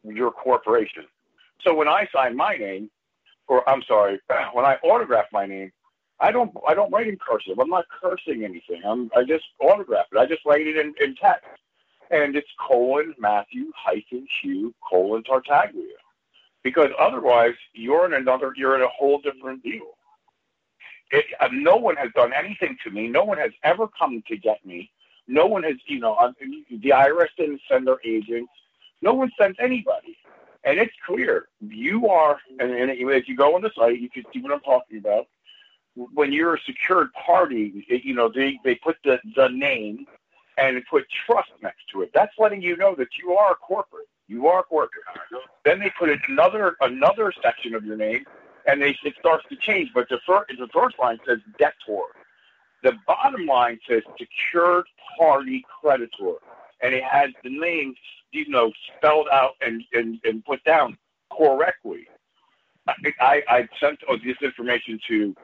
Speaker 6: your corporation. So when I sign my name, or I'm sorry, when I autograph my name, I don't I don't write in cursive. I'm not cursing anything. I'm I just autograph it. I just write it in, in text. And it's colon Matthew hyphen Hugh colon Tartaglia. Because otherwise you're in another you're in a whole different deal. It, uh, no one has done anything to me. No one has ever come to get me. No one has, you know, uh, the I R S didn't send their agents. No one sent anybody. And it's clear. You are, and, and if you go on the site, you can see what I'm talking about. When you're a secured party, it, you know, they, they put the, the name and put trust next to it. That's letting you know that you are a corporate. You are a corporate. Then they put another another section of your name, and they it starts to change. But the first, the first line says debtor. The bottom line says secured party creditor, and it has the name, you know, spelled out and, and, and put down correctly. I, I, I sent oh, this information to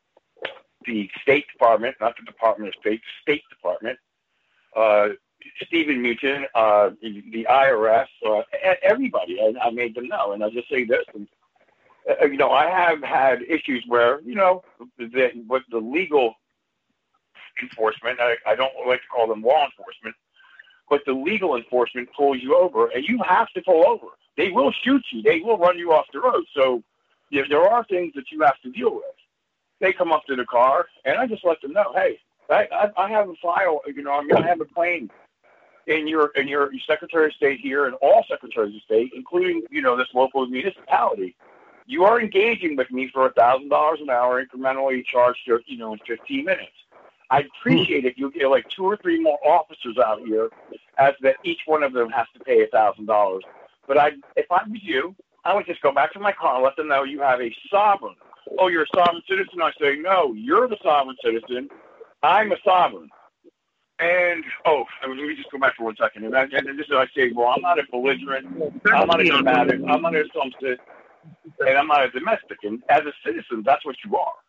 Speaker 6: the State Department, not the Department of State, State Department, uh, Stephen Mnuchin, uh, the, the I R S, uh, everybody. I, I made them know, and I'll just say this. And, uh, you know, I have had issues where, you know, the, with the legal enforcement, I, I don't like to call them law enforcement, but the legal enforcement pulls you over, and you have to pull over. They will shoot you. They will run you off the road. So yeah, there are things that you have to deal with. They come up to the car, and I just let them know, hey, I, I, I have a file. You know, I'm going to have a claim in your in your Secretary of State here and all Secretaries of State, including, you know, this local municipality. You are engaging with me for one thousand dollars an hour, incrementally charged, you know, in fifteen minutes. I'd appreciate it if you get like two or three more officers out here, as that each one of them has to pay one thousand dollars. But I, if I was you, I would just go back to my car and let them know you have a sovereign. Oh, you're a sovereign citizen? I say, no, you're the sovereign citizen. I'm a sovereign. And, oh, let me just go back for one second. And, I, and then this is I say, well, I'm not a belligerent. I'm not a dramatic. I'm not a something. And I'm not a domestic. And as a citizen, that's what you are.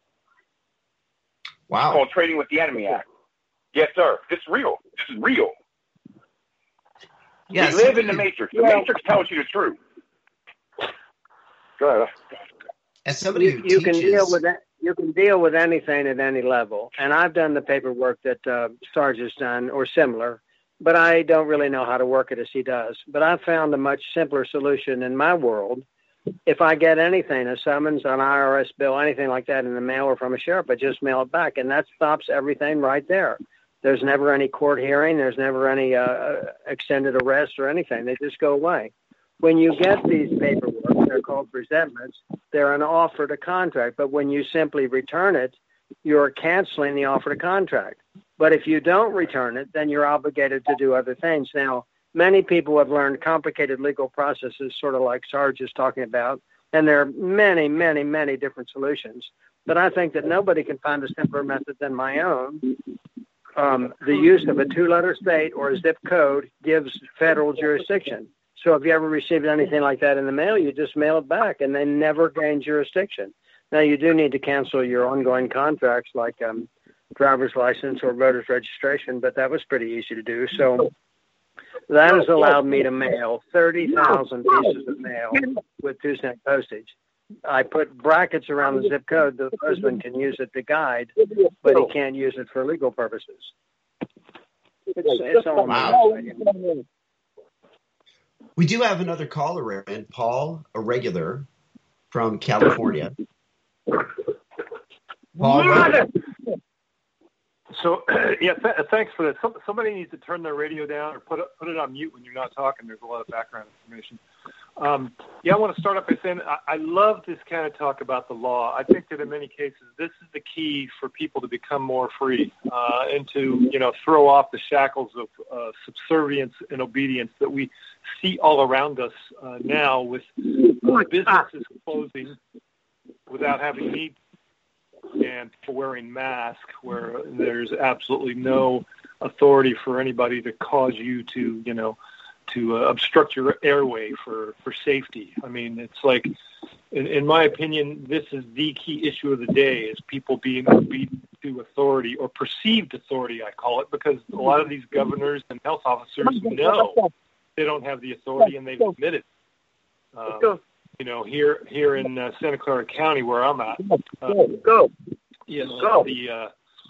Speaker 5: Wow.
Speaker 6: It's called Trading with the Enemy Act. Yes, sir. It's real. This is real.
Speaker 5: Yes.
Speaker 6: We live in the Matrix. The
Speaker 16: Well,
Speaker 6: Matrix tells you the truth. Go ahead.
Speaker 5: As somebody
Speaker 16: You,
Speaker 5: who
Speaker 16: you
Speaker 5: teaches,
Speaker 16: can deal with that. You can deal with anything at any level, and I've done the paperwork that uh, Sarge has done or similar, but I don't really know how to work it as he does. But I've found a much simpler solution in my world. If I get anything, a summons, an I R S bill, anything like that in the mail or from a sheriff, I just mail it back, and that stops everything right there. There's never any court hearing. There's never any uh, extended arrest or anything. They just go away. When you get these paperwork, they're called presentments. They're an offer to contract. But when you simply return it, you're canceling the offer to contract. But if you don't return it, then you're obligated to do other things. Now, many people have learned complicated legal processes, sort of like Sarge is talking about, and there are many, many, many different solutions. But I think that nobody can find a simpler method than my own. Um, the use of a two-letter state or a zip code gives federal jurisdiction. So if you ever received anything like that in the mail, you just mail it back, and they never gain jurisdiction. Now, you do need to cancel your ongoing contracts like um, driver's license or voter's registration, but that was pretty easy to do. So that has allowed me to mail thirty thousand pieces of mail with two cent postage. I put brackets around the zip code. The husband can use it to guide, but he can't use it for legal purposes. It's, it's all
Speaker 5: Wow.
Speaker 16: amazing.
Speaker 5: We do have another caller in, Paul, a regular from California. Paul,
Speaker 17: So, yeah, th- thanks for that. Some, somebody needs to turn their radio down or put it, put it on mute when you're not talking. There's a lot of background information. Um, yeah, I want to start off by saying I, I love this kind of talk about the law. I think that in many cases this is the key for people to become more free uh, and to, you know, throw off the shackles of uh, subservience and obedience that we see all around us uh, now with uh, businesses closing without having need and for wearing masks, where there's absolutely no authority for anybody to cause you to, you know, to uh, obstruct your airway for, for safety. I mean, it's like, in, in my opinion, this is the key issue of the day, is people being obedient to authority, or perceived authority, I call it, because a lot of these governors and health officers know they don't have the authority, and they've admitted. Um, you know, here here in uh, Santa Clara County, where I'm at, uh,
Speaker 16: go,
Speaker 17: you know,
Speaker 16: go.
Speaker 17: the uh,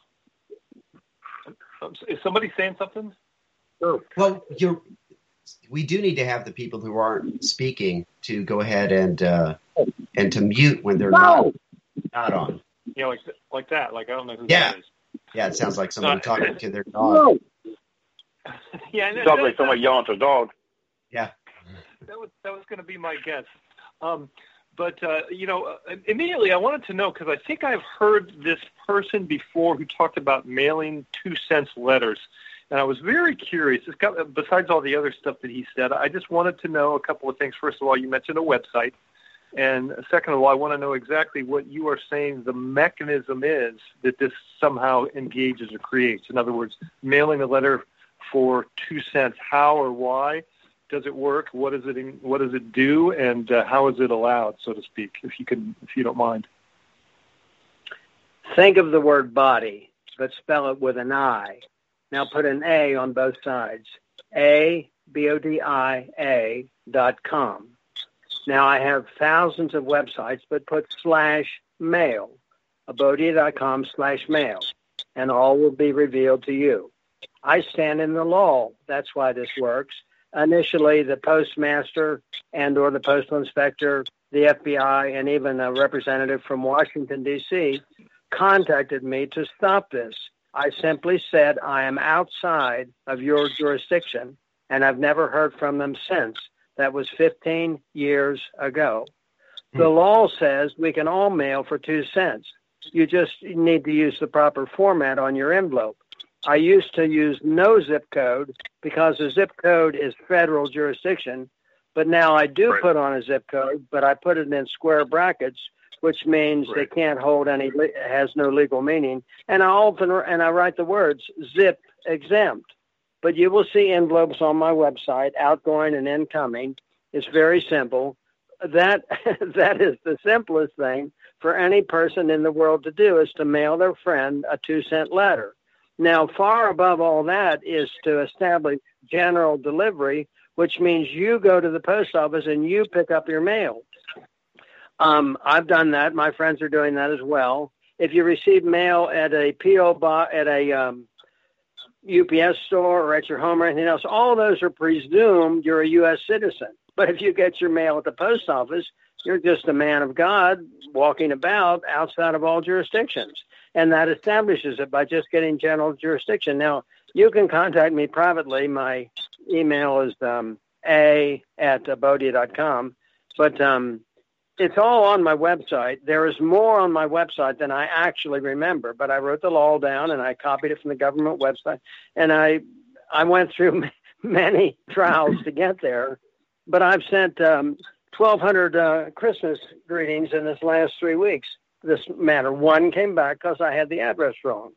Speaker 17: is somebody saying something?
Speaker 5: Well, you're. We do need to have the people who aren't speaking to go ahead and uh, and to mute when they're not not on.
Speaker 17: You know, like like that. Like I don't know who
Speaker 5: Yeah.
Speaker 17: that is.
Speaker 5: Yeah, it sounds like someone
Speaker 17: Uh,
Speaker 5: talking to their dog.
Speaker 17: Yeah, and
Speaker 6: It
Speaker 17: that,
Speaker 6: sounds
Speaker 17: that,
Speaker 6: like somebody yelling to a dog.
Speaker 5: Yeah.
Speaker 17: that was that was going to be my guess. Um, but uh, you know, uh, immediately I wanted to know because I think I've heard this person before who talked about mailing two cents letters. And I was very curious. It's got, besides all the other stuff that he said, I just wanted to know a couple of things. First of all, you mentioned a website. And second of all, I want to know exactly what you are saying the mechanism is that this somehow engages or creates. In other words, mailing a letter for two cents, how or why does it work? What does it what does it do? And uh, how is it allowed, so to speak, if you can, if you don't mind?
Speaker 16: Think of the word body, but spell it with an I. Now put an A on both sides. A, B O D I A dot com. Now I have thousands of websites, but put slash mail, abodia dot com slash mail, and all will be revealed to you. I stand in the law. That's why this works. Initially, the postmaster and or the postal inspector, the F B I, and even a representative from Washington, D C contacted me to stop this. I simply said, I am outside of your jurisdiction, and I've never heard from them since. That was fifteen years ago. The law says we can all mail for two cents. You just need to use the proper format on your envelope. I used to use no zip code because the zip code is federal jurisdiction, but now I do
Speaker 6: Right.
Speaker 16: put on a zip code, but I put it in square brackets, which means
Speaker 6: Right.
Speaker 16: they can't hold any, it has no legal meaning. And I often, and I write the words zip exempt. But you will see envelopes on my website, outgoing and incoming. It's very simple. That that is the simplest thing for any person in the world to do, is to mail their friend a two-cent letter. Now, far above all that is to establish general delivery, which means you go to the post office and you pick up your mail. Um, I've done that. My friends are doing that as well. If you receive mail at a P O box, at a um, U P S store or at your home or anything else, all those are presumed you're a U S citizen. But if you get your mail at the post office, you're just a man of God walking about outside of all jurisdictions. And that establishes it by just getting general jurisdiction. Now, you can contact me privately. My email is um, a at abodia dot com. But um, it's all on my website. There is more on my website than I actually remember, but I wrote the law down and I copied it from the government website. And I I went through many trials to get there. But I've sent um, twelve hundred uh, Christmas greetings in this last three weeks. This matter. One came back because I had the address wrong.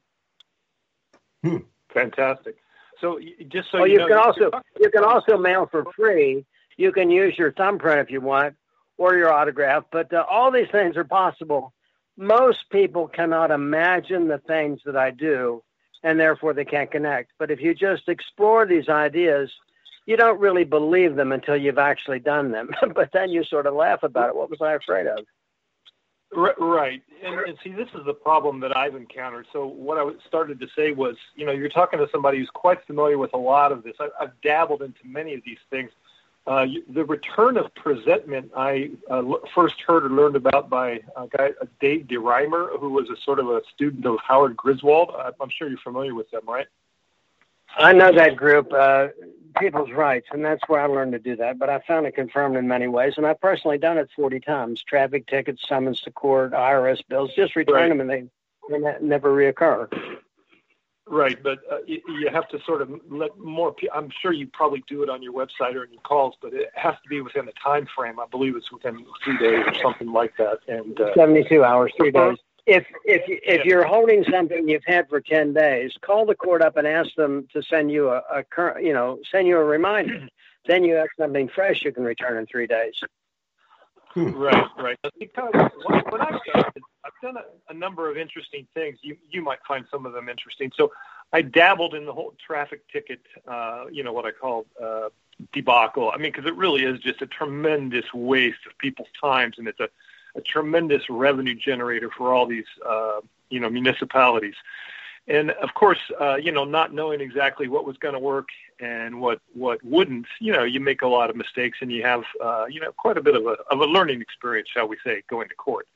Speaker 17: Hmm. Fantastic. So y- just so
Speaker 16: well,
Speaker 17: you,
Speaker 16: you
Speaker 17: know,
Speaker 16: can also you can also mail for free. You can use your thumbprint if you want, or your autograph. But uh, all these things are possible. Most people cannot imagine the things that I do, and therefore they can't connect. But if you just explore these ideas, you don't really believe them until you've actually done them. But then you sort of laugh about it. What was I afraid of?
Speaker 17: R- Right. And, and see, this is the problem that I've encountered. So what I started to say was, you know, you're talking to somebody who's quite familiar with a lot of this. I, I've dabbled into many of these things. Uh, you, the return of presentment, I uh, l- first heard or learned about by a guy, uh, Dave DeRimer, who was a sort of a student of Howard Griswold. I, I'm sure you're familiar with them, right?
Speaker 16: I know that group, uh, People's Rights, and that's where I learned to do that. But I found it confirmed in many ways, and I've personally done it forty times. Traffic tickets, summons to court, I R S bills, just return
Speaker 17: Right.
Speaker 16: them and they, they ne- never reoccur.
Speaker 17: Right, but uh, you, you have to sort of let more people, I'm sure you probably do it on your website or in your calls, but it has to be within a time frame. I believe it's within three days or something like that. And uh,
Speaker 16: seventy-two hours, three days. If if you, if you're holding something you've had for ten days, call the court up and ask them to send you a, a current, you know, send you a reminder. Then you have something fresh you can return in three days.
Speaker 17: Right, right. Because what, what I've done, is I've done a, a number of interesting things. You you might find some of them interesting. So I dabbled in the whole traffic ticket, uh, you know, what I call uh, debacle. I mean, because it really is just a tremendous waste of people's times, and it's a, a tremendous revenue generator for all these, uh, you know, municipalities. And of course, uh, you know, not knowing exactly what was going to work and what, what wouldn't, you know, you make a lot of mistakes, and you have, uh, you know, quite a bit of a, of a learning experience, shall we say, going to court.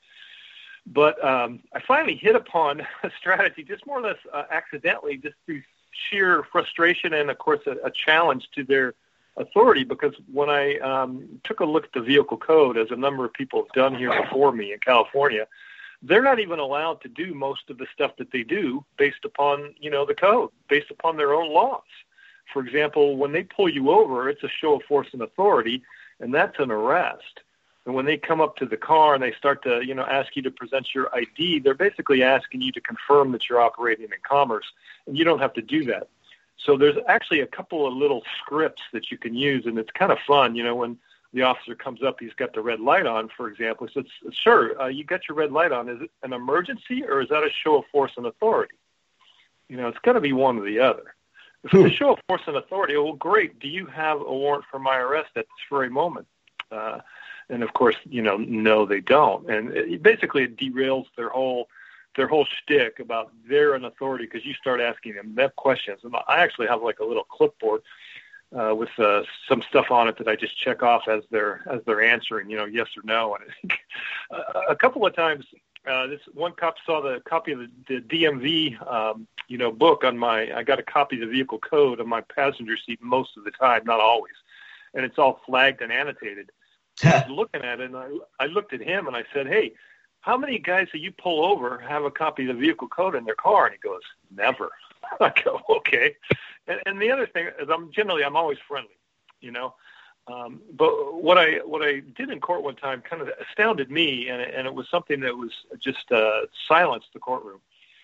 Speaker 17: But um, I finally hit upon a strategy, just more or less uh, accidentally, just through sheer frustration and, of course, a, a challenge to their authority. Because when I um, took a look at the vehicle code, as a number of people have done here before me in California, they're not even allowed to do most of the stuff that they do based upon, you know, the code, based upon their own laws. For example, when they pull you over, it's a show of force and authority, and that's an arrest. And when they come up to the car and they start to, you know, ask you to present your I D, they're basically asking you to confirm that you're operating in commerce, and you don't have to do that. So there's actually a couple of little scripts that you can use, and it's kind of fun, you know, when the officer comes up, he's got the red light on, for example. He says, sure, uh, you got your red light on. Is it an emergency, or is that a show of force and authority? You know, it's got to be one or the other. If it's a show of force and authority, well, great. Do you have a warrant for my arrest at this very moment? Uh, and, of course, you know, no, they don't. And it, basically it derails their whole their whole shtick about they're an authority, because you start asking them that questions. And I actually have like a little clipboard Uh, with uh, some stuff on it that I just check off as they're as they're answering, you know, yes or no. And uh, a couple of times, uh, this one cop saw the copy of the, the D M V, um, you know, book on my. I got a copy of the vehicle code on my passenger seat most of the time, not always, and it's all flagged and annotated. I was looking at it, and I, I looked at him and I said, "Hey, how many guys that you pull over have a copy of the vehicle code in their car?" And he goes, "Never." I go, okay. And, and the other thing is, I'm generally I'm always friendly, you know. Um, but what I what I did in court one time kind of astounded me, and, and it was something that was just uh, silenced the courtroom.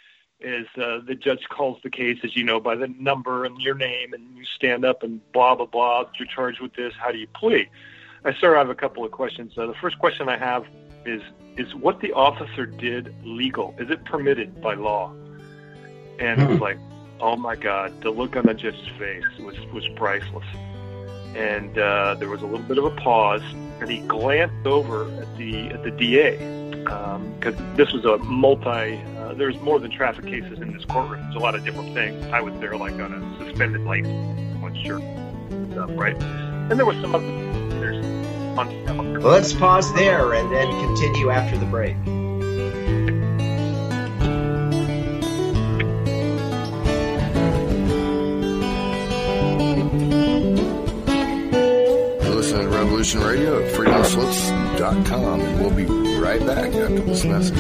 Speaker 17: Is uh, the judge calls the case, as you know, by the number and your name, and you stand up and blah blah blah. You're charged with this. How do you plead? I sir, I have a couple of questions. Uh, the first question I have is is what the officer did legal? Is it permitted by law? And it was like, oh my God, the look on the judge's face was, was priceless. And uh, there was a little bit of a pause, and he glanced over at the at the D A, because um, this was a multi, uh, there's more than traffic cases in this courtroom. There's a lot of different things. I was there like on a suspended license, one shirt stuff, right? And there was some other, there's on.
Speaker 5: Well, let's pause there and then continue after the break.
Speaker 3: Revolution Radio at freedom slips dot com, and we'll be right back after this message.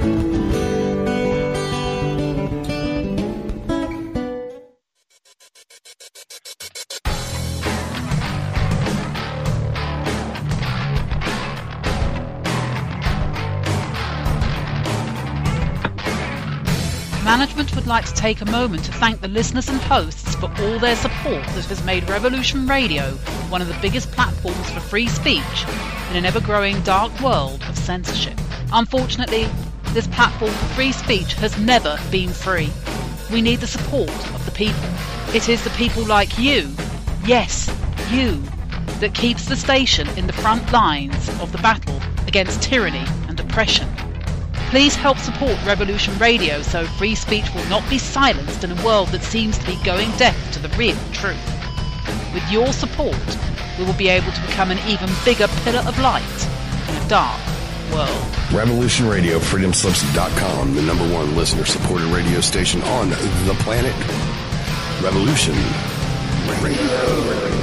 Speaker 18: Management would like to take a moment to thank the listeners and hosts for all their support that has made Revolution Radio one of the biggest platforms for free speech in an ever-growing dark world of censorship. Unfortunately, this platform for free speech has never been free. We need the support of the people. It is the people like you, yes, you, that keeps the station in the front lines of the battle against tyranny and oppression. Please help support Revolution Radio so free speech will not be silenced in a world that seems to be going deaf to the real truth. With your support, we will be able to become an even bigger pillar of light in a dark world.
Speaker 3: Revolution Radio, freedom slips dot com, the number one listener-supported radio station on the planet. Revolution Radio.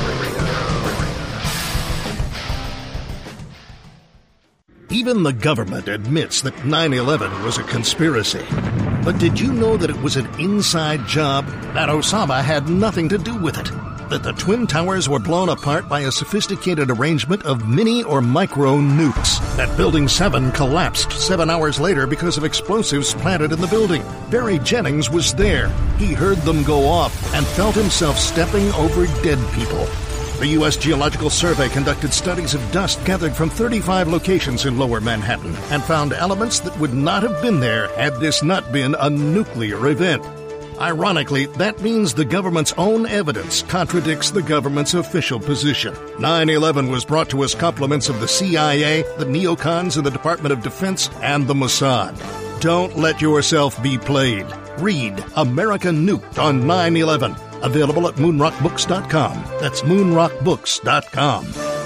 Speaker 15: Even the government admits that nine eleven was a conspiracy. But did you know that it was an inside job? That Osama had nothing to do with it? That the Twin Towers were blown apart by a sophisticated arrangement of mini or micro nukes? That Building seven collapsed seven hours later because of explosives planted in the building? Barry Jennings was there. He heard them go off and felt himself stepping over dead people. The U S Geological Survey conducted studies of dust gathered from thirty-five locations in Lower Manhattan and found elements that would not have been there had this not been a nuclear event. Ironically, that means the government's own evidence contradicts the government's official position. nine eleven was brought to us compliments of the C I A, the neocons in the Department of Defense, and the Mossad. Don't let yourself be played. Read America Nuked on nine eleven. Available at moon rock books dot com. That's moon rock books dot com.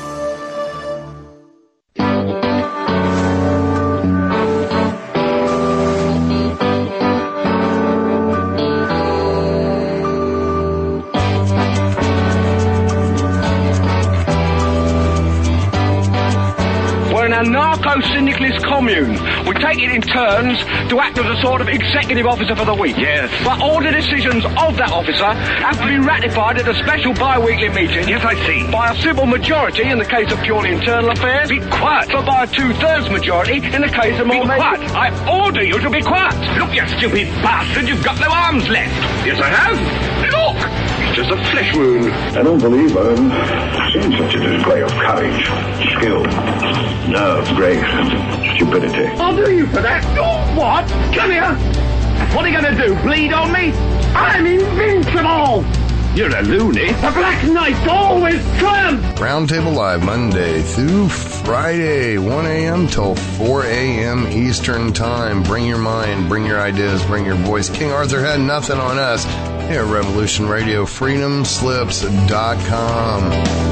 Speaker 19: Anarcho-syndicalist commune. We take it in turns to act as a sort of executive officer for the week. Yes. But all the decisions of that officer have to be ratified at a special bi-weekly meeting. Yes, I see. By a simple majority in the case of purely internal affairs. Be quiet. But by a two-thirds majority in the case of more... Be quiet. I order you to be quiet. Look, you stupid bastard, you've got no arms left. Yes, I have. Look. It's just a flesh wound.
Speaker 20: I don't believe I've seen such a display of courage, skill, nerve, grace, and stupidity.
Speaker 19: I'll do you for that. Oh, what? Come here. What are you going to do, bleed on me? I'm invincible. You're a loony. The Black Knight always triumphs.
Speaker 3: Roundtable Live, Monday through Friday, one a.m. till four a.m. Eastern Time. Bring your mind, bring your ideas, bring your voice. King Arthur had nothing on us here at Revolution Radio, freedom slips dot com.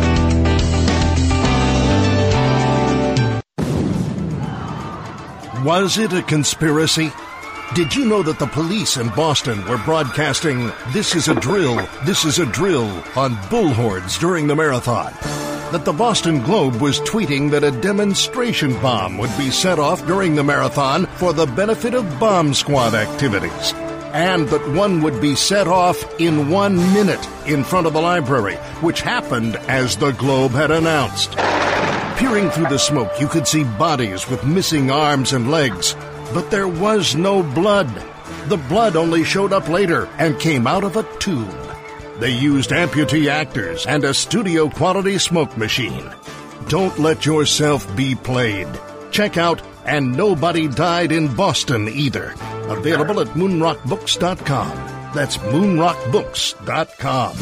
Speaker 15: Was it a conspiracy? Did you know that the police in Boston were broadcasting, "This is a drill, this is a drill," on bullhorns during the marathon? That the Boston Globe was tweeting that a demonstration bomb would be set off during the marathon for the benefit of bomb squad activities? And that one would be set off in one minute in front of the library, which happened as the Globe had announced. Peering through the smoke, you could see bodies with missing arms and legs. But there was no blood. The blood only showed up later and came out of a tube. They used amputee actors and a studio-quality smoke machine. Don't let yourself be played. Check out And Nobody Died in Boston Either. Available at moon rock books dot com. That's moon rock books dot com.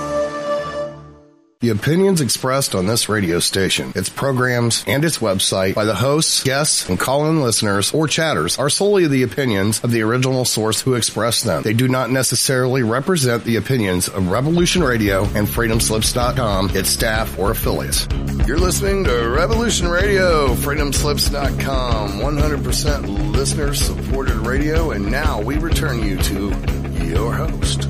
Speaker 3: The opinions expressed on this radio station, its programs, and its website by the hosts, guests, and call-in listeners or chatters are solely the opinions of the original source who expressed them. They do not necessarily represent the opinions of Revolution Radio and freedom slips dot com, its staff, or affiliates. You're listening to Revolution Radio, freedom slips dot com, one hundred percent listener-supported radio, and now we return you to your host.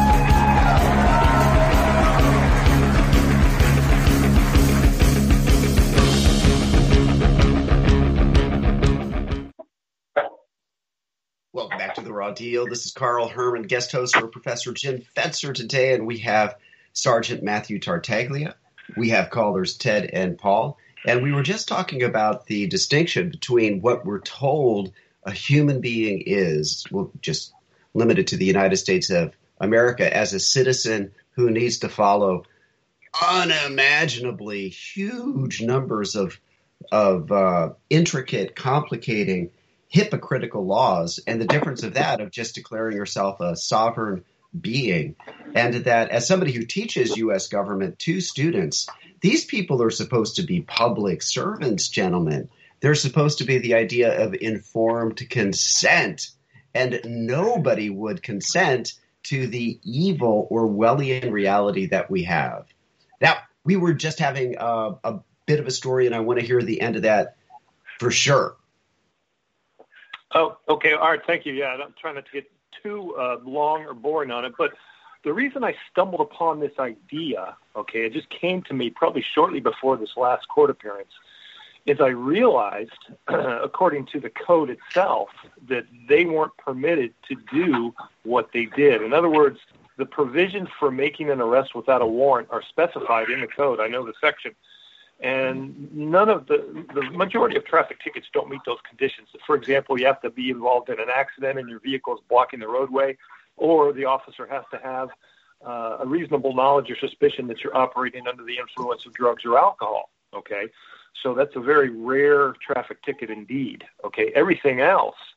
Speaker 5: Welcome back to The Raw Deal. This is Carl Herman, guest host for Professor Jim Fetzer today, and we have Sergeant Matthew Tartaglia. We have callers Ted and Paul, and we were just talking about the distinction between what we're told a human being is, well, just limited to the United States of America, as a citizen who needs to follow unimaginably huge numbers of, of uh, intricate, complicating, hypocritical laws, and the difference of that of just declaring yourself a sovereign being. And that as somebody who teaches U S government to students, these people are supposed to be public servants, gentlemen. They're supposed to be the idea of informed consent, and nobody would consent to the evil Orwellian reality that we have. Now, we were just having a, a bit of a story, and I want to hear the end of that for sure.
Speaker 17: Oh, okay. All right. Thank you. Yeah, I'm trying not to get too uh, long or boring on it, but the reason I stumbled upon this idea, okay, it just came to me probably shortly before this last court appearance, is I realized, according to the code itself, that they weren't permitted to do what they did. In other words, the provisions for making an arrest without a warrant are specified in the code. I know the section. And none of the, the majority of traffic tickets don't meet those conditions. For example, you have to be involved in an accident and your vehicle is blocking the roadway, or the officer has to have uh, a reasonable knowledge or suspicion that you're operating under the influence of drugs or alcohol. Okay, so that's a very rare traffic ticket indeed. Okay, everything else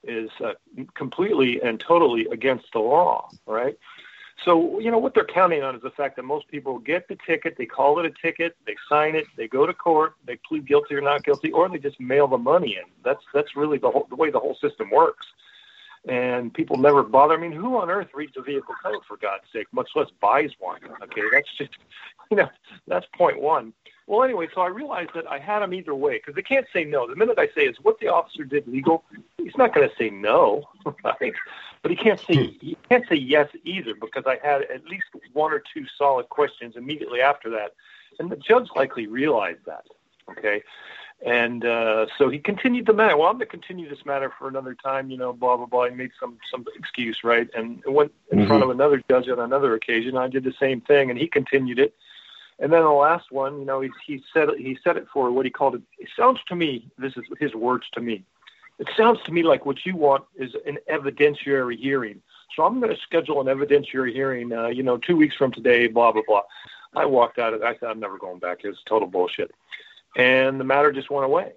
Speaker 17: is uh, completely and totally against the law, right? So, you know, what they're counting on is the fact that most people get the ticket, they call it a ticket, they sign it, they go to court, they plead guilty or not guilty, or they just mail the money in. That's that's really the whole, the way the whole system works. And people never bother. I mean, who on earth reads a vehicle code, for God's sake, much less buys one? Okay, that's just, you know, that's point one. Well, anyway, so I realized that I had them either way, because they can't say no. The minute I say, is what the officer did legal, he's not going to say no, right? But he can't say he can't say yes either, because I had at least one or two solid questions immediately after that. And the judge likely realized that, okay? And uh, so he continued the matter. Well, I'm going to continue this matter for another time, you know, blah, blah, blah. He made some, some excuse, right? And went in mm-hmm. front of another judge on another occasion. I did the same thing, and he continued it. And then the last one, you know, he, he said he said it for what he called it. It sounds to me, this is his words to me, it sounds to me like what you want is an evidentiary hearing. So I'm going to schedule an evidentiary hearing, uh, you know, two weeks from today, blah, blah, blah. I walked out of it. I said, I'm never going back. It was total bullshit. And the matter just went away.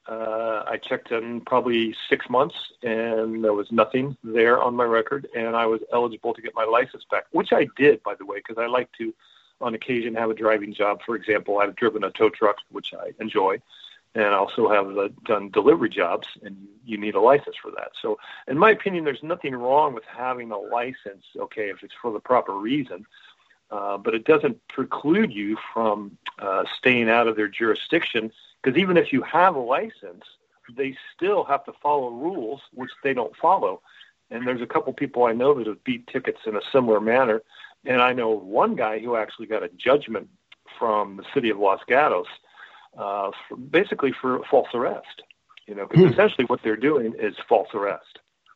Speaker 17: Uh, I checked in probably six months, and there was nothing there on my record, and I was eligible to get my license back, which I did, by the way, because I like to, on occasion, have a driving job. For example, I've driven a tow truck, which I enjoy, and I also have uh, done delivery jobs, and you need a license for that. So in my opinion, there's nothing wrong with having a license, okay, if it's for the proper reason. Uh, but it doesn't preclude you from uh, staying out of their jurisdiction, because even if you have a license, they still have to follow rules, which they don't follow. And there's a couple people I know that have beat tickets in a similar manner. And I know one guy who actually got a judgment from the city of Los Gatos, uh, for, basically for false arrest. You know, because hmm. essentially what they're doing is false arrest.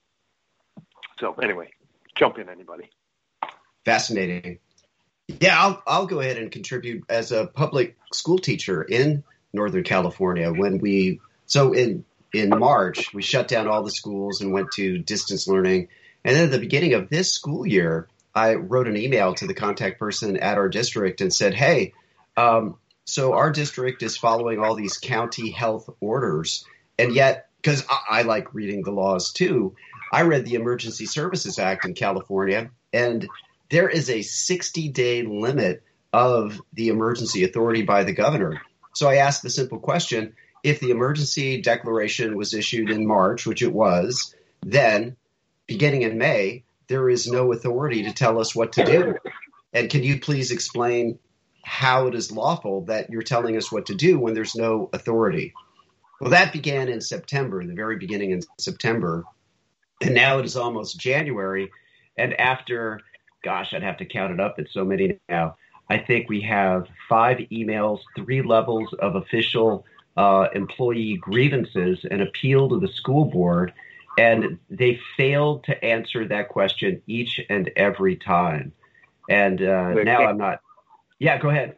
Speaker 17: So anyway, jump in, anybody.
Speaker 5: Fascinating. Yeah, I'll I'll go ahead and contribute as a public school teacher in Northern California. When we so in in March we shut down all the schools and went to distance learning, and then at the beginning of this school year, I wrote an email to the contact person at our district and said, "Hey, um, so our district is following all these county health orders, and yet because I, I like reading the laws too, I read the Emergency Services Act in California and." There is a sixty-day limit of the emergency authority by the governor. So I asked the simple question, if the emergency declaration was issued in March, which it was, then beginning in May, there is no authority to tell us what to do. And can you please explain how it is lawful that you're telling us what to do when there's no authority? Well, that began in September, the very beginning in September. And now it is almost January. And after... Gosh, I'd have to count it up. It's so many now. I think we have five emails, three levels of official uh, employee grievances, an appeal to the school board, and they failed to answer that question each and every time. And uh, now I'm not. Yeah, go ahead.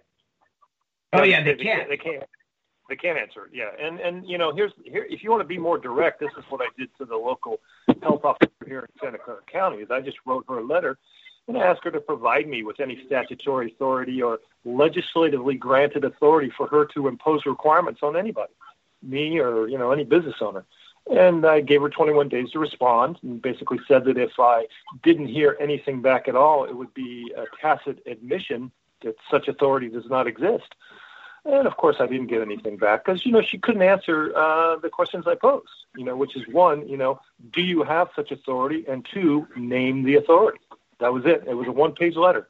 Speaker 5: Oh, yeah, they,
Speaker 17: they
Speaker 5: can't.
Speaker 17: They can't. They can't answer it. Yeah, and and you know, here's here. If you want to be more direct, this is what I did to the local health officer here in Santa Clara County. Is I just wrote her a letter. And ask her to provide me with any statutory authority or legislatively granted authority for her to impose requirements on anybody, me or, you know, any business owner. And I gave her twenty-one days to respond and basically said that if I didn't hear anything back at all, it would be a tacit admission that such authority does not exist. And, of course, I didn't get anything back because, you know, she couldn't answer uh, the questions I posed, you know, which is one, you know, do you have such authority? And two, name the authority. That was it. It was a one-page letter.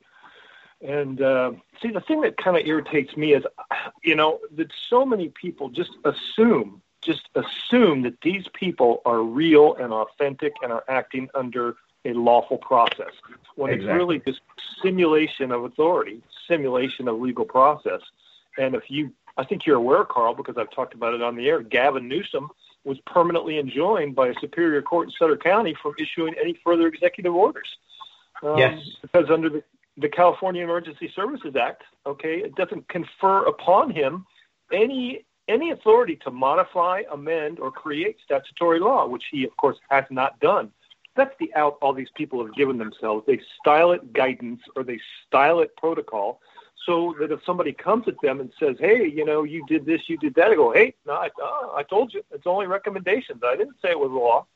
Speaker 17: And, uh, see, the thing that kind of irritates me is, you know, that so many people just assume, just assume that these people are real and authentic and are acting under a lawful process, when exactly. It's really just simulation of authority, simulation of legal process. And if you, I think you're aware, Carl, because I've talked about it on the air, Gavin Newsom was permanently enjoined by a superior court in Sutter County from issuing any further executive orders. Um, yes. Because under the, the California Emergency Services Act, okay, it doesn't confer upon him any any authority to modify, amend, or create statutory law, which he, of course, has not done. That's the out all these people have given themselves. They style it guidance or they style it protocol so that if somebody comes at them and says, hey, you know, you did this, you did that, I go, hey, no, I, uh, I told you. It's only recommendations. I didn't say it was law.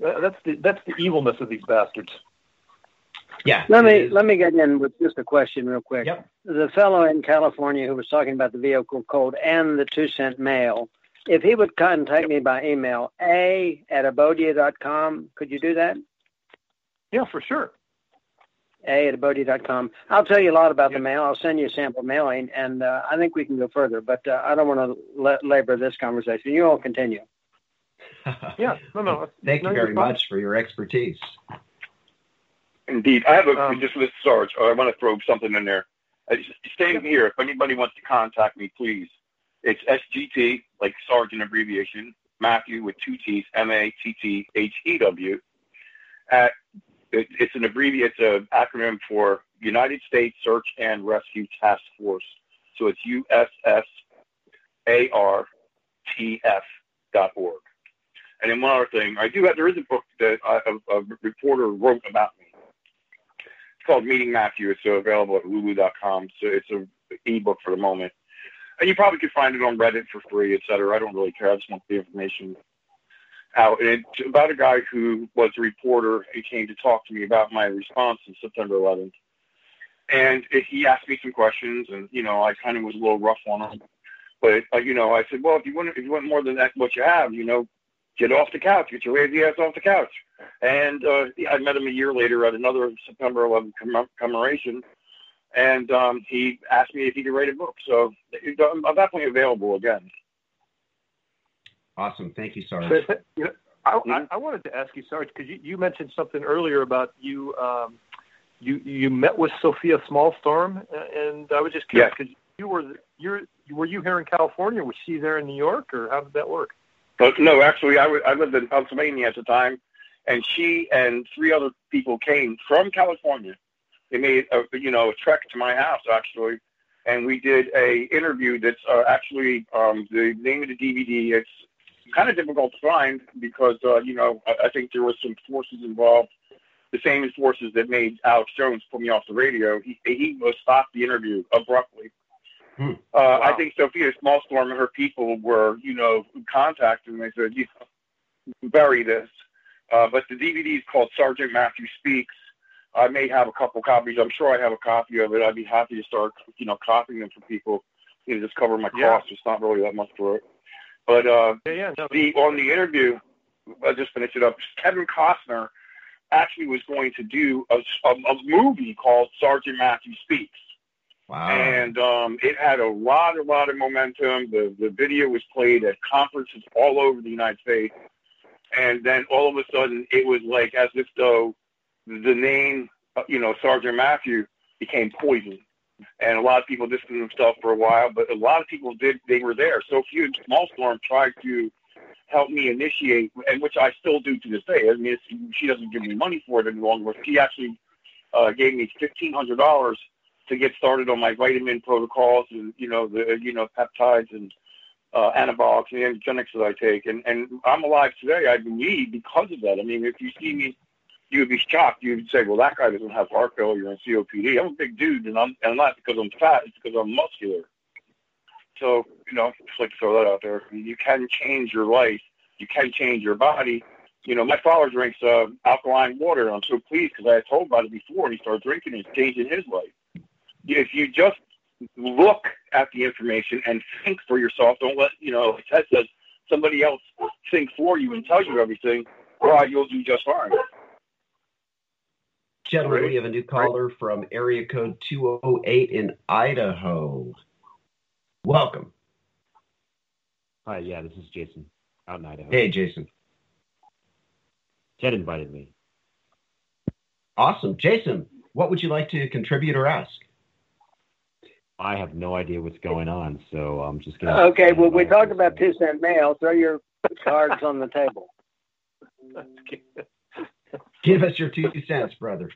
Speaker 17: That's the that's the evilness of these bastards.
Speaker 5: Yeah.
Speaker 16: Let me let me get in with just a question real quick.
Speaker 5: Yep.
Speaker 16: The fellow in California who was talking about the vehicle code and the two cent mail, if he would contact me by email, a at abodia dot com, could you do that?
Speaker 17: Yeah, for sure.
Speaker 16: A at abodia dot com. I'll tell you a lot about the mail. I'll send you a sample mailing, and uh, I think we can go further, but uh, I don't want to la- labor this conversation. You all continue.
Speaker 17: Yeah, no, no.
Speaker 5: Thank
Speaker 17: no,
Speaker 5: you very
Speaker 17: you're fine.
Speaker 5: much for your expertise.
Speaker 6: Indeed. I have a,
Speaker 17: Um,
Speaker 6: just with Sarge, I want to throw something in there. Uh, Staying here, if anybody wants to contact me, please. It's S G T, like Sargent abbreviation, Matthew with two T's, M A T T H E W. At, it, it's an abbreviation, it's an acronym for United States Search and Rescue Task Force. So it's U S S A R T F dot org. And then one other thing, I do have, there is a book that I, a, a reporter wrote about me. It's called Meeting Matthew. It's uh, available at lulu dot com. So it's an ebook for the moment. And you probably could find it on Reddit for free, et cetera. I don't really care. I just want the information out. And it's about a guy who was a reporter. He came to talk to me about my response on September eleventh. And it, he asked me some questions, and, you know, I kind of was a little rough on him. But, uh, you know, I said, well, if you want, if you want more than that, what you have, you know, get off the couch, get your lazy ass off the couch. And uh, I met him a year later at another September eleventh comm- commemoration, and um, he asked me if he could write a book. So I'm definitely available again.
Speaker 5: Awesome. Thank you, Sarge.
Speaker 17: But, you know, I, I, I wanted to ask you, Sarge, because you, you mentioned something earlier about you um, you you met with Sophia Smallstorm, and I was just curious because you were you're were you here in California? Was she there in New York, or how did that work?
Speaker 6: But no, actually, I, w- I lived in Pennsylvania at the time, and she and three other people came from California. They made a, you know, a trek to my house, actually, and we did a interview that's uh, actually um, the name of the D V D. It's kind of difficult to find because, uh, you know, I, I think there was some forces involved, the same forces that made Alex Jones put me off the radio. He, he stopped the interview abruptly.
Speaker 5: Hmm.
Speaker 6: Uh, wow. I think Sophia Smallstorm and her people were, you know, contacted, and they said, you know, bury this. Uh, but the D V D is called Sergeant Matthew Speaks. I may have a couple copies. I'm sure I have a copy of it. I'd be happy to start, you know, copying them for people. You know, just cover my
Speaker 17: Yeah.
Speaker 6: costs. It's not really that much for it. But uh,
Speaker 17: Yeah, yeah, no.
Speaker 6: the on the interview, I'll just finish it up. Kevin Costner actually was going to do a, a, a movie called Sergeant Matthew Speaks.
Speaker 5: Wow.
Speaker 6: And um, it had a lot, a lot of momentum. The the video was played at conferences all over the United States. And then all of a sudden, it was like as if though the name, you know, Sergeant Matthew became poison. And a lot of people distanced themselves for a while, but a lot of people did. They were there. Sophia Smallstorm tried to help me initiate, and which I still do to this day. I mean, it's, she doesn't give me money for it any longer. She actually uh, gave me fifteen hundred dollars to get started on my vitamin protocols and, you know, the, you know, peptides and uh, anabolics and energetics that I take. And, and I'm alive today, I believe, because of that. I mean, if you see me, you would be shocked. You would say, well, that guy doesn't have heart failure and C O P D. I'm a big dude, and I'm, and I'm not because I'm fat. It's because I'm muscular. So, you know, just like to throw that out there. You can change your life. You can change your body. You know, my father drinks uh, alkaline water, and I'm so pleased because I had told about it before, and he started drinking it. It's changing his life. If you just look at the information and think for yourself, don't let, you know, like Ted says, somebody else think for you and tell you everything, well, you'll do just fine.
Speaker 5: Gentlemen, we have a new caller from area code two oh eight in Idaho. Welcome.
Speaker 21: Hi, yeah, this is Jason out in Idaho.
Speaker 5: Hey, Jason.
Speaker 21: Ted invited me.
Speaker 5: Awesome. Jason, what would you like to contribute or ask?
Speaker 21: I have no idea what's going on, so I'm just going
Speaker 16: to... Okay, well, we talked about two-cent mail. Throw your cards on the table.
Speaker 5: Give us your two cents, brother.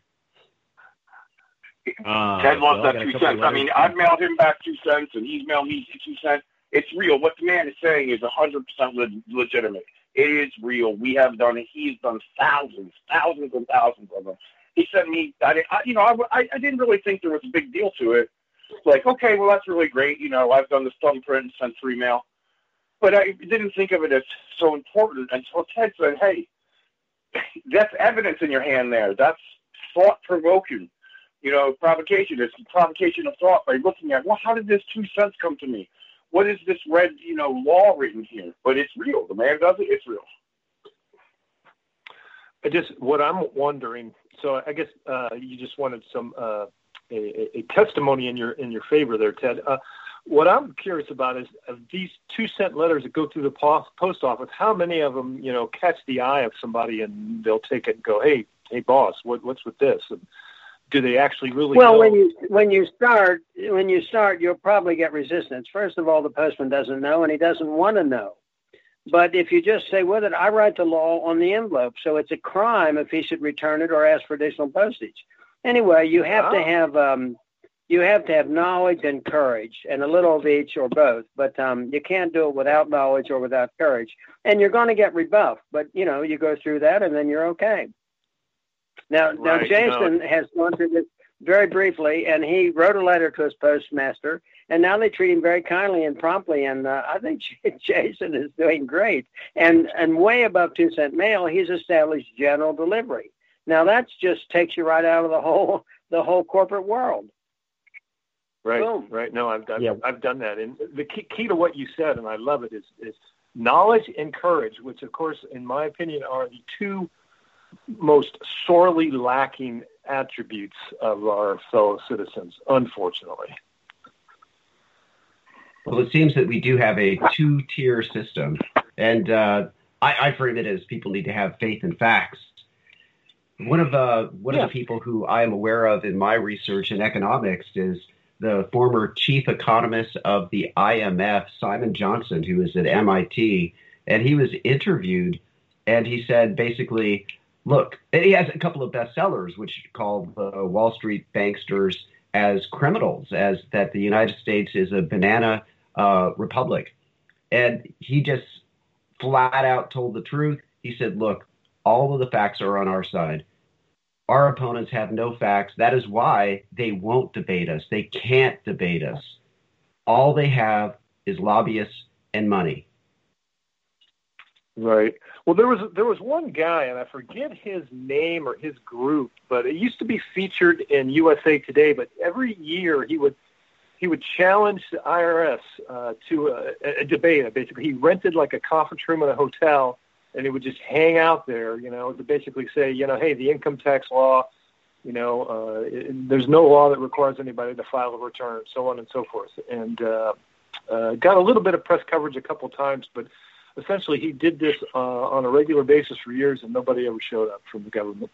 Speaker 21: Uh,
Speaker 6: Ted wants
Speaker 21: well,
Speaker 6: that two cents. I mean, I've mailed him back two cents, and he's mailed me two cents. It's real. What the man is saying is one hundred percent le- legitimate. It is real. We have done it. He's done thousands, thousands and thousands of them. He sent me, I, I, you know, I, I didn't really think there was a big deal to it. Like, okay, well, that's really great. You know, I've done this thumbprint and sent through email. But I didn't think of it as so important until Ted said, hey, that's evidence in your hand there. That's thought-provoking. You know, provocation. It's provocation of thought by looking at, well, how did this two cents come to me? What is this red, you know, law written here? But it's real. The man does it. It's real.
Speaker 17: I just, what I'm wondering, so I guess uh, you just wanted some uh, a, a testimony in your in your favor there, Ted. Uh, what I'm curious about is of these two cent letters that go through the post office, how many of them, you know, catch the eye of somebody and they'll take it and go, hey, hey, boss, what, what's with this? And do they actually really
Speaker 16: well
Speaker 17: know?
Speaker 16: when you when you start when you start you'll probably get resistance. First of all, the postman doesn't know and he doesn't want to know. But if you just say with it, I write the law on the envelope, so it's a crime if he should return it or ask for additional postage. Anyway, you have
Speaker 17: oh.
Speaker 16: to have um you have to have knowledge and courage, and a little of each or both. But um you can't do it without knowledge or without courage, and you're going to get rebuffed. But you know, you go through that and then you're okay. Now,
Speaker 17: right,
Speaker 16: now Jason
Speaker 17: no.
Speaker 16: has gone through this very briefly, and he wrote a letter to his postmaster, and now they treat him very kindly and promptly, and uh, I think Jason is doing great. And and way above two cent mail, he's established general delivery. Now that just takes you right out of the whole the whole corporate world.
Speaker 17: Right,
Speaker 16: Boom.
Speaker 17: right. No, I've done,
Speaker 21: Yeah.
Speaker 17: I've done that. And the key, key to what you said, and I love it, is, is knowledge and courage, which, of course, in my opinion, are the two most sorely lacking attributes of our fellow citizens, unfortunately.
Speaker 5: Well, it seems that we do have a two-tier system, and uh, I, I frame it as people need to have faith in facts. One of the one
Speaker 17: Yeah.
Speaker 5: of the people who I am aware of in my research in economics is the former chief economist of the I M F, Simon Johnson, who is at M I T, and he was interviewed, and he said basically, look, and he has a couple of bestsellers which call the Wall Street banksters as criminals, as that the United States is a banana uh, republic. And he just flat out told the truth. He said, look, all of the facts are on our side. Our opponents have no facts. That is why they won't debate us. They can't debate us. All they have is lobbyists and money.
Speaker 17: Right. Well, there was there was one guy, and I forget his name or his group, but it used to be featured in U S A Today. But every year he would he would challenge the I R S uh, to a, a debate. Basically, he rented like a conference room at a hotel, and he would just hang out there, you know, to basically say, you know, hey, the income tax law, you know, uh, it, there's no law that requires anybody to file a return, so on and so forth. And uh, uh, got a little bit of press coverage a couple times, but essentially he did this uh, on a regular basis for years, and nobody ever showed up from the government.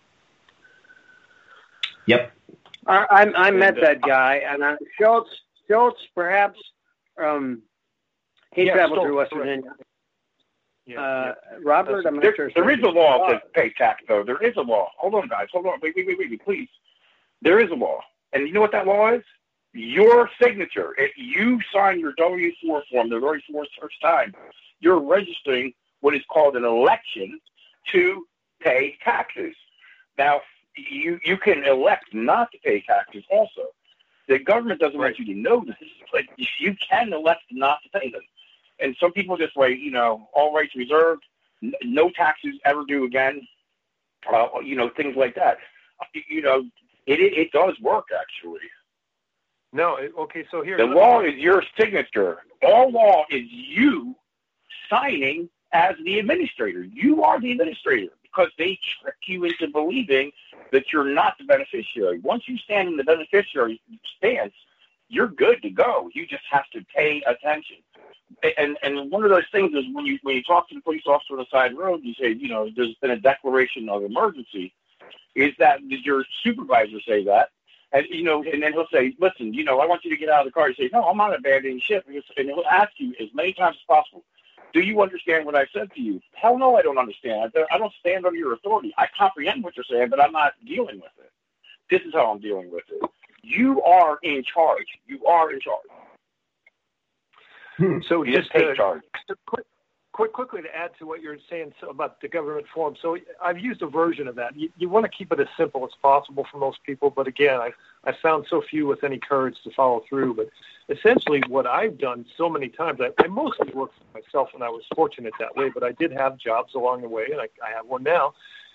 Speaker 5: Yep.
Speaker 16: I, I, I met that guy, and uh, Schultz, Schultz, perhaps, um, he
Speaker 17: Yeah,
Speaker 16: traveled
Speaker 17: Schultz,
Speaker 16: through West
Speaker 17: correct.
Speaker 16: Virginia.
Speaker 17: Yeah,
Speaker 16: Uh,
Speaker 17: yeah.
Speaker 16: Robert, I'm not
Speaker 6: There,
Speaker 16: sure.
Speaker 6: there is a law to pay tax, though. There is a law. Hold on, guys. Hold on. Wait, wait, wait, wait, please. There is a law. And you know what that law is? Your signature. If you sign your W four form the very first time, you're registering what is called an election to pay taxes. Now, you you can elect not to pay taxes also. The government doesn't want you to know this, but you can elect not to pay them. And some people just write, you know, all rights reserved, n- no taxes ever due again, uh, you know, things like that. You know, it it, it does work, actually.
Speaker 17: No, it, okay, so here.
Speaker 6: The law is your signature. All law is you signing as the administrator. You are the administrator because they trick you into believing that you're not the beneficiary. Once you stand in the beneficiary stance, you're good to go. You just have to pay attention. And and one of those things is when you when you talk to the police officer on the side road, you say, you know, there's been a declaration of emergency. Is that did your supervisor say that? And you know, and then he'll say, listen, you know, I want you to get out of the car. You say, no, I'm not abandoning ship. And he'll ask you as many times as possible, do you understand what I said to you? Hell no, I don't understand. I don't stand under your authority. I comprehend what you're saying, but I'm not dealing with it. This is how I'm dealing with it. You are in charge. You are in charge.
Speaker 17: So
Speaker 6: You
Speaker 17: just
Speaker 6: just take
Speaker 17: to,
Speaker 6: charge.
Speaker 17: to quick, quick, quickly to add to what you're saying so about the government form. So I've used a version of that. You, you want to keep it as simple as possible for most people, but again, I I found so few with any courage to follow through. But essentially, what I've done so many times, I, I mostly worked for myself, and I was fortunate that way. But I did have jobs along the way, and I, I have one now.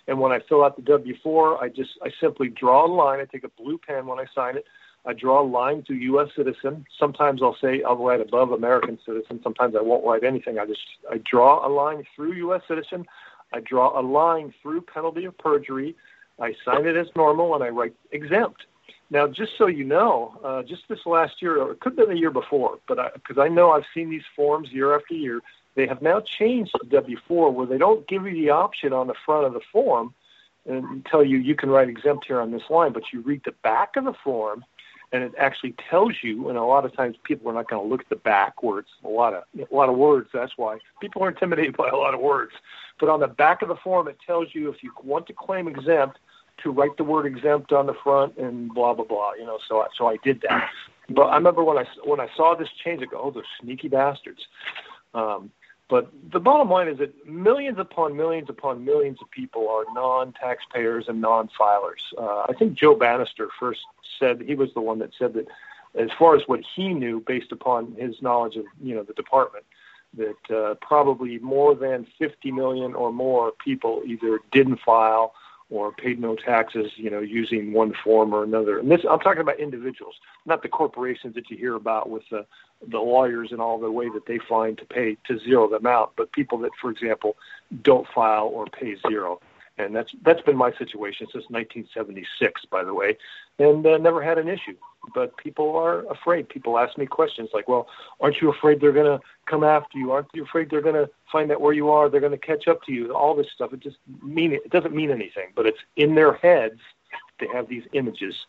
Speaker 17: And when I fill out the W four, I just I simply draw a line. I take a blue pen when I sign it. I draw a line through U S citizen. Sometimes I'll say I'll write above American citizen. Sometimes I won't write anything. I just I draw a line through U S citizen. I draw a line through penalty of perjury. I sign it as normal, and I write exempt. Now, just so you know, uh, just this last year, or it could have been the year before, but because I, I know I've seen these forms year after year, they have now changed to W four where they don't give you the option on the front of the form and tell you you can write exempt here on this line, but you read the back of the form, and it actually tells you, and a lot of times people are not going to look at the back where it's a lot of a lot of words. That's why people are intimidated by a lot of words. But on the back of the form, it tells you if you want to claim exempt, to write the word exempt on the front and blah blah blah. You know, so I, so I did that. But I remember when I when I saw this change, I go, oh, those sneaky bastards. Um, but the bottom line is that millions upon millions upon millions of people are non-taxpayers and non-filers. Uh, I think Joe Bannister first said, he was the one that said that as far as what he knew based upon his knowledge of, you know, the department, that uh, probably more than fifty million or more people either didn't file or paid no taxes, you know, using one form or another. And this, I'm talking about individuals, not the corporations that you hear about with the, the lawyers and all the way that they find to pay to zero them out, but people that, for example, don't file or pay zero. And that's that's been my situation since nineteen seventy-six, by the way, and uh, never had an issue. But people are afraid. People ask me questions like, well, aren't you afraid they're going to come after you? Aren't you afraid they're going to find out where you are? They're going to catch up to you? All this stuff. It just mean it doesn't mean anything, but it's in their heads. They have these images.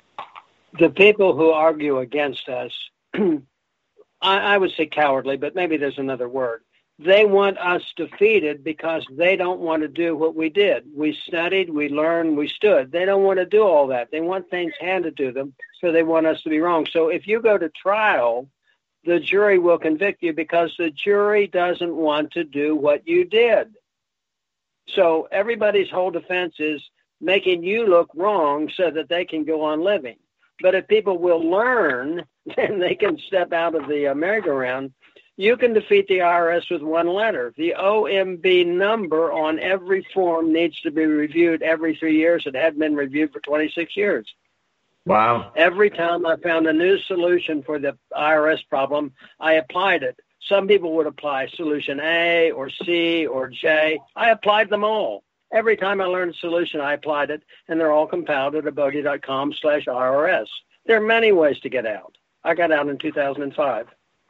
Speaker 16: The people who argue against us, I, I would say cowardly, but maybe there's another word. They want us defeated because they don't want to do what we did. We studied, we learned, we stood. They don't want to do all that. They want things handed to them, so they want us to be wrong. So if you go to trial, the jury will convict you because the jury doesn't want to do what you did. So everybody's whole defense is making you look wrong so that they can go on living. But if people will learn, then they can step out of the uh, merry-go-round. You can defeat the I R S with one letter. The O M B number on every form needs to be reviewed every three years. It had been reviewed for twenty-six years.
Speaker 21: Wow.
Speaker 16: Every time I found a new solution for the I R S problem, I applied it. Some people would apply solution A or C or J. I applied them all. Every time I learned a solution, I applied it, and they're all compiled at abodi.com slash IRS. There are many ways to get out. I got out in two thousand five.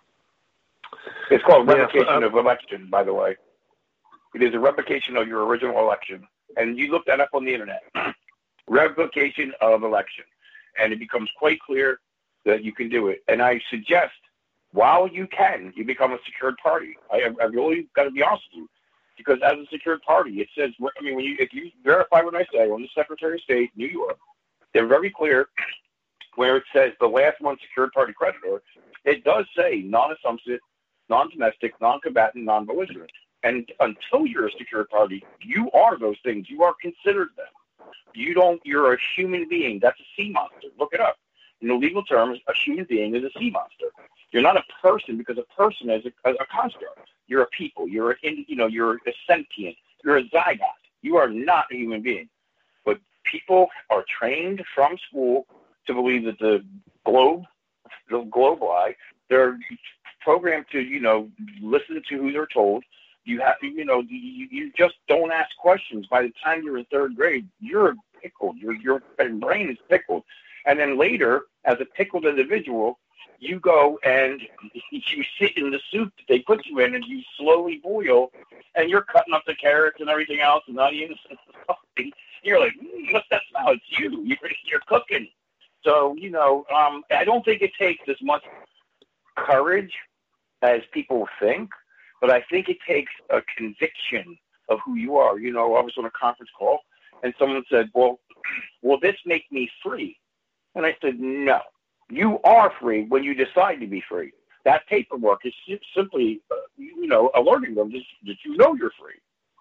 Speaker 6: It's called
Speaker 17: Yeah,
Speaker 6: revocation
Speaker 17: um,
Speaker 6: of election, by the way. It is a revocation of your original election. And you look that up on the internet. Revocation of election. And it becomes quite clear that you can do it. And I suggest, while you can, you become a secured party. I, I really got to be honest with you. Because as a secured party, it says, I mean, when you, if you verify what I say on the Secretary of State, New York, they're very clear where it says the last one secured party creditor. It does say non-assumptive, non-domestic, non-combatant, non-belligerent. And until you're a secured party, you are those things. You are considered them. You don't, you're a human being. That's a sea monster. Look it up. In the legal terms, a human being is a sea monster. You're not a person because a person is a, a, a construct. You're a people. You're a, you know, you're a sentient. You're a zygote. You are not a human being. But people are trained from school to believe that the globe, the globe lie, they're programmed to, you know, listen to who they're told. You have, you know, you, you just don't ask questions. By the time you're in third grade, you're pickled. Your your brain is pickled. And then later, as a pickled individual, you go and you sit in the soup that they put you in, and you slowly boil, and you're cutting up the carrots and everything else, and onions and something. You're like, mm, what's that smell? It's you. You're, you're cooking. So, you know, um, I don't think it takes as much courage as people think, but I think it takes a conviction of who you are. You know, I was on a conference call, and someone said, well, will this make me free? And I said, no. You are free when you decide to be free. That paperwork is simply, uh, you know, alerting them that you know you're free.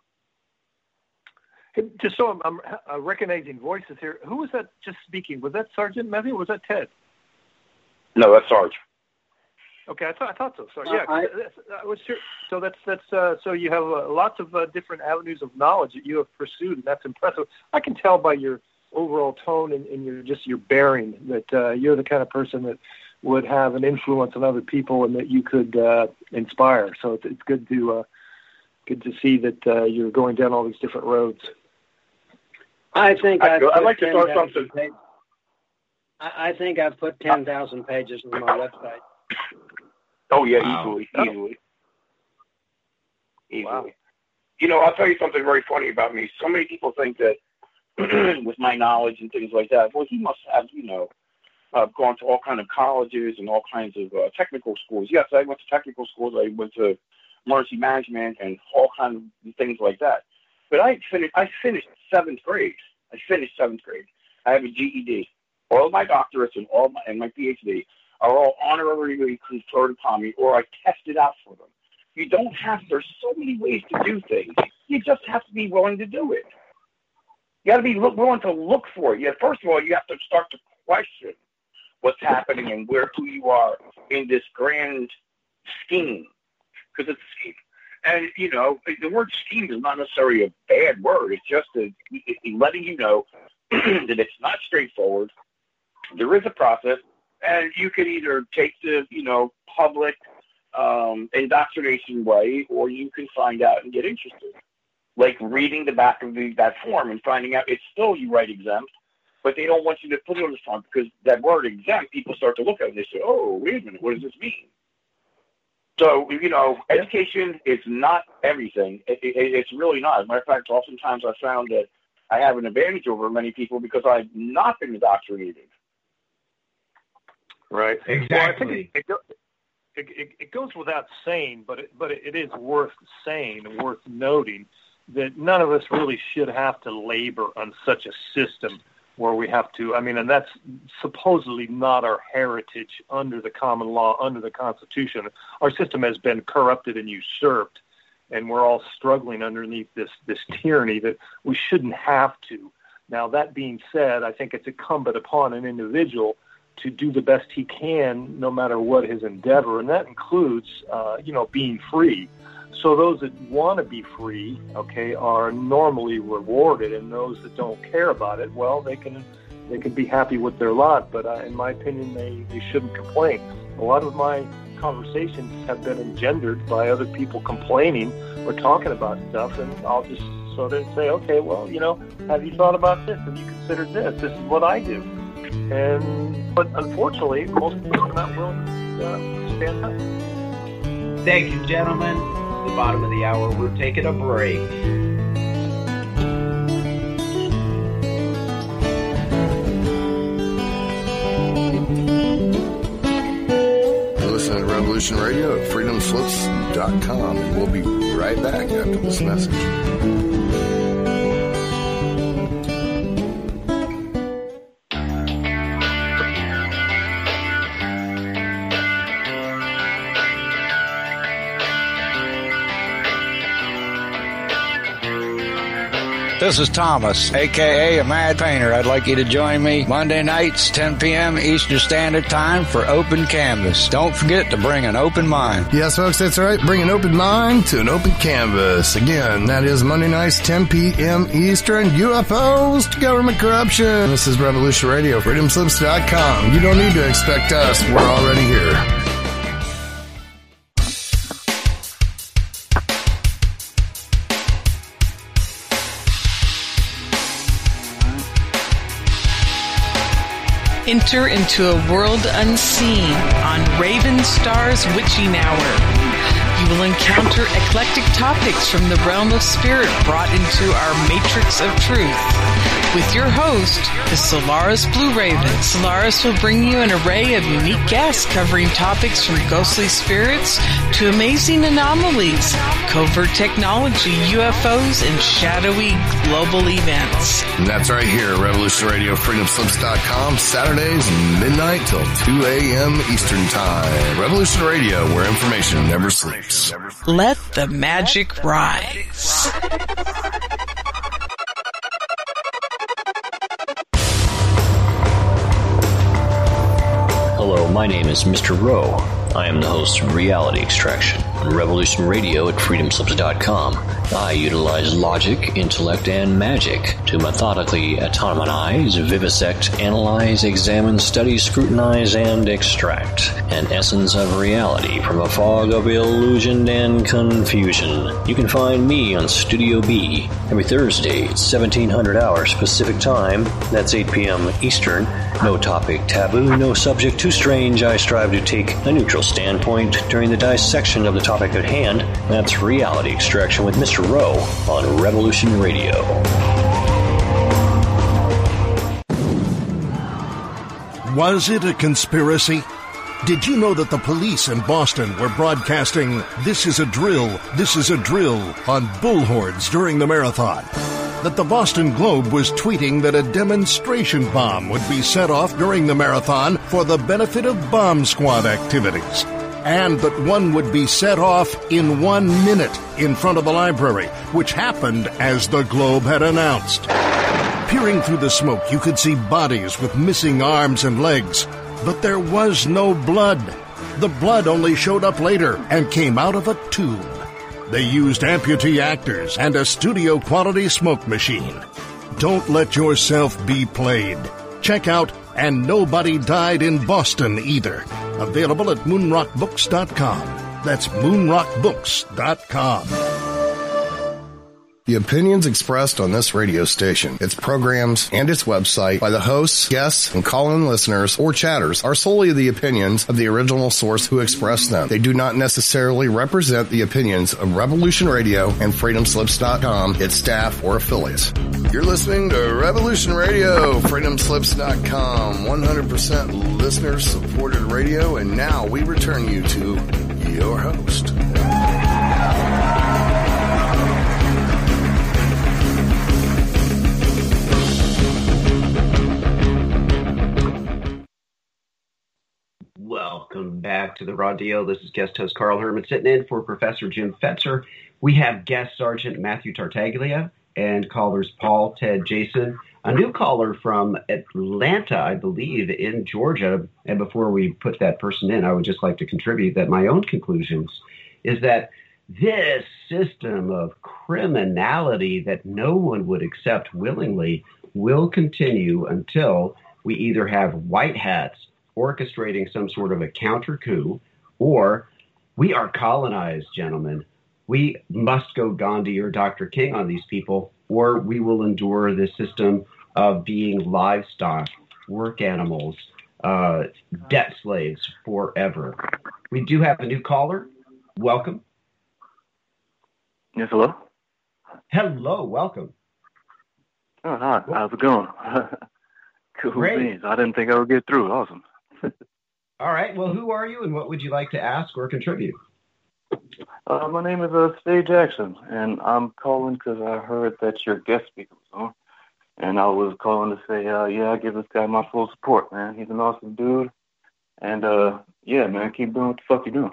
Speaker 17: Hey, just so I'm, I'm uh, recognizing voices here, who was that just speaking? Was that Sergeant Matthew or was that Ted?
Speaker 6: No, that's Sarge.
Speaker 17: Okay, I thought I thought so. Sorry,
Speaker 16: Uh,
Speaker 17: yeah.
Speaker 16: I-
Speaker 17: that's, I was sure. So that's that's uh, so you have uh, lots of uh, different avenues of knowledge that you have pursued, and that's impressive. I can tell by your overall tone and, and your just your bearing that uh, you're the kind of person that would have an influence on other people and that you could uh, inspire. So it's, it's good to uh, good to see that uh, you're going down all these different roads.
Speaker 16: I think
Speaker 6: I-
Speaker 16: I've
Speaker 6: I'd
Speaker 16: put
Speaker 6: like to throw
Speaker 16: 10,000
Speaker 6: something-
Speaker 16: pages- I, I think I've put ten thousand pages on my website.
Speaker 6: Oh yeah,
Speaker 16: Wow.
Speaker 6: easily,
Speaker 16: Oh.
Speaker 6: easily, easily. You know, I'll tell you something very funny about me. So many people think that with my knowledge and things like that, well, he must have, you know, uh, gone to all kind of colleges and all kinds of uh, technical schools. Yes, I went to technical schools. I went to emergency management and all kinds of things like that. But I finished. I finished seventh grade. I finished seventh grade. I have a G E D. All of my doctorates and all my, and my P H D are all honorarily conferred upon me, or I tested out for them. You don't have. There's so many ways to do things. You just have to be willing to do it. You got to be look, willing to look for it. Yeah, first of all, you have to start to question what's happening and where who you are in this grand scheme, because it's a scheme. And you know, the word scheme is not necessarily a bad word. It's just a, it, letting you know that it's not straightforward. There is a process, and you can either take the you know public um, indoctrination way, or you can find out and get interested. Like reading the back of the, that form and finding out it's still you write exempt, but they don't want you to put it on the front because that word exempt, people start to look at it and they say, oh, wait a minute, what does this mean? So, you know, education is not everything. It, it, it's really not. As a matter of fact, oftentimes I found that I have an advantage over many people because I've not been indoctrinated.
Speaker 17: Right.
Speaker 6: Exactly.
Speaker 17: Well, I think it, it, go, it, it, it goes without saying, but it, but it is worth saying and worth noting that none of us really should have to labor on such a system where we have to, I mean, and that's supposedly not our heritage under the common law, under the Constitution. Our system has been corrupted and usurped, and we're all struggling underneath this, this tyranny that we shouldn't have to. Now, that being said, I think it's incumbent upon an individual to do the best he can, no matter what his endeavor, and that includes, uh, you know, being free. So those that want to be free, okay, are normally rewarded, and those that don't care about it, well, they can they can be happy with their lot. But uh, in my opinion, they, they shouldn't complain. A lot of my conversations have been engendered by other people complaining or talking about stuff, and I'll just sort of say, okay, well, you know, have you thought about this? Have you considered this? This is what I do. And but unfortunately, most people are not willing to uh, stand up.
Speaker 2: Thank you, gentlemen. The bottom of the hour, we're taking a break.
Speaker 3: You're listening to Revolution Radio at freedom slips dot com, and we'll be right back after this message.
Speaker 22: This is Thomas, a k a. a Mad Painter. I'd like you to join me Monday nights, ten p.m. Eastern Standard Time for Open Canvas. Don't forget to bring an open mind.
Speaker 3: Yes, folks, that's right. Bring an open mind to an open canvas. Again, that is Monday nights, ten p.m. Eastern. U F Os to government corruption. This is Revolution Radio, freedom slips dot com. You don't need to expect us. We're already here.
Speaker 23: Enter into a world unseen on Raven Star's Witching Hour. You will encounter eclectic topics from the realm of spirit brought into our matrix of truth. With your host, the Solaris Blue Raven. Solaris will bring you an array of unique guests covering topics from ghostly spirits to amazing anomalies, covert technology, U F Os, and shadowy global events.
Speaker 3: And that's right here at Revolution Radio, freedom slips dot com, Saturdays midnight till two a.m. Eastern Time. Revolution Radio, where information never sleeps.
Speaker 23: Let the magic rise.
Speaker 24: Hello, my name is Mister Rowe.
Speaker 1: I am the host of Reality Extraction on Revolution Radio at freedom slips dot com. I utilize logic, intellect, and magic to methodically atomize, vivisect, analyze, examine, study, scrutinize, and extract an essence of reality from a fog of illusion and confusion. You can find me on Studio B every Thursday at seventeen hundred hours Pacific Time. That's eight p.m. Eastern. No topic taboo, no subject too strange. I strive to take a neutral standpoint during the dissection of the topic at hand. That's Reality Extraction with Mister Rowe on Revolution Radio.
Speaker 15: Was it a conspiracy? Did you know that the police in Boston were broadcasting "This is a drill, this is a drill" on bullhorns during the marathon? That the Boston Globe was tweeting that a demonstration bomb would be set off during the marathon for the benefit of bomb squad activities? And that one would be set off in one minute in front of the library, which happened as the Globe had announced. Peering through the smoke, you could see bodies with missing arms and legs, but there was no blood. The blood only showed up later and came out of a tube. They used amputee actors and a studio-quality smoke machine. Don't let yourself be played. Check out And Nobody Died in Boston Either. Available at moonrock books dot com. That's moonrock books dot com.
Speaker 3: The opinions expressed on this radio station, its programs, and its website by the hosts, guests, and call-in listeners or chatters are solely the opinions of the original source who expressed them. They do not necessarily represent the opinions of Revolution Radio and freedom slips dot com, its staff, or affiliates. You're listening to Revolution Radio, freedom slips dot com, one hundred percent listener-supported radio, and now we return you to your host.
Speaker 5: Welcome back to the Raw Deal. This is guest host Carl Herman sitting in for Professor Jim Fetzer. We have guest Sergeant Matthew Tartaglia and callers Paul, Ted, Jason, a new caller from Atlanta, I believe, in Georgia. And before we put that person in, I would just like to contribute that my own conclusions is that this system of criminality that no one would accept willingly will continue until we either have white hats orchestrating some sort of a counter coup, or we are colonized, gentlemen. We must go Gandhi or Doctor King on these people, or we will endure this system of being livestock, work animals, uh, debt slaves forever. We do have a new caller. Welcome.
Speaker 4: Yes, hello?
Speaker 5: Hello, welcome.
Speaker 4: Oh, hi. How's it going? Cool
Speaker 5: Great.
Speaker 4: beans. I didn't think I would get through. Awesome.
Speaker 5: All right. Well, who are you and what would you like to ask or contribute?
Speaker 4: Uh, my name is uh, Steve Jackson, and I'm calling because I heard that your guest speaker was on. And I was calling to say, uh, yeah, I give this guy my full support, man. He's an awesome dude. And, uh, yeah, man, keep doing what the fuck you're doing.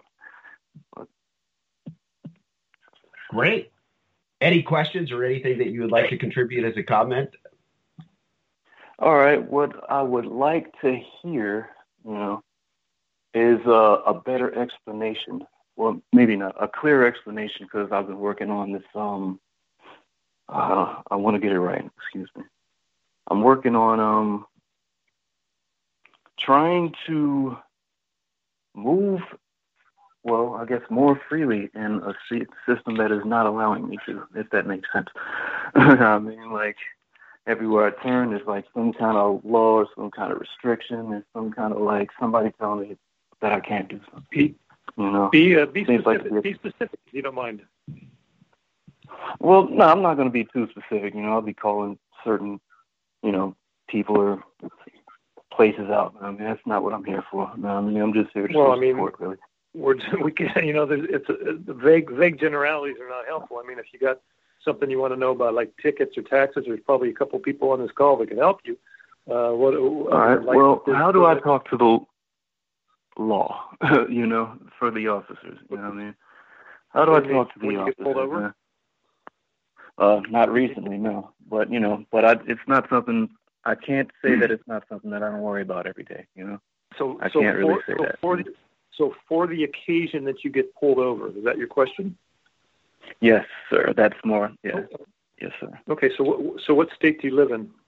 Speaker 5: Great. Any questions or anything that you would like to contribute as a comment?
Speaker 4: All right. What I would like to hear, you know, is uh, a better explanation. Well, maybe not a clear explanation, because I've been working on this. Um, uh, I want to get it right. Excuse me. I'm working on um, trying to move, well, I guess more freely in a system that is not allowing me to, if that makes sense. I mean, like, everywhere I turn, there's like some kind of law or some kind of restriction, and some kind of like somebody telling me that I can't do something.
Speaker 17: Be,
Speaker 4: you know,
Speaker 17: be, uh, be specific.
Speaker 4: Like
Speaker 17: be specific, if you don't mind.
Speaker 4: Well, no, I'm not going to be too specific. You know, I'll be calling certain, you know, people or places out. I mean, that's not what I'm here for. No, I mean, I'm just here to
Speaker 17: well, I mean,
Speaker 4: support, really.
Speaker 17: We're, we can, you know, there's, it's a, the vague, vague generalities are not helpful. I mean, if you got something you want to know about, like tickets or taxes, there's probably a couple people on this call that can help you. Uh, what?
Speaker 4: All right.
Speaker 17: Like
Speaker 4: well,
Speaker 17: this,
Speaker 4: how do
Speaker 17: uh,
Speaker 4: I talk to the law? you know, for the officers. You know what I mean? How do I
Speaker 17: when
Speaker 4: talk
Speaker 17: you,
Speaker 4: to the
Speaker 17: when you
Speaker 4: officers?
Speaker 17: get pulled over?
Speaker 4: Man? Uh, not recently, no. But you know, but I, it's not something. I can't say that it's not something that I don't worry about every day. You know,
Speaker 17: So,
Speaker 4: I
Speaker 17: so
Speaker 4: can't really
Speaker 17: for,
Speaker 4: say
Speaker 17: so
Speaker 4: that.
Speaker 17: For the, So for the occasion that you get pulled over, is that your question?
Speaker 4: Yes, sir. That's more. Yeah. Okay. Yes, sir.
Speaker 17: Okay. So what, so what state do you live in?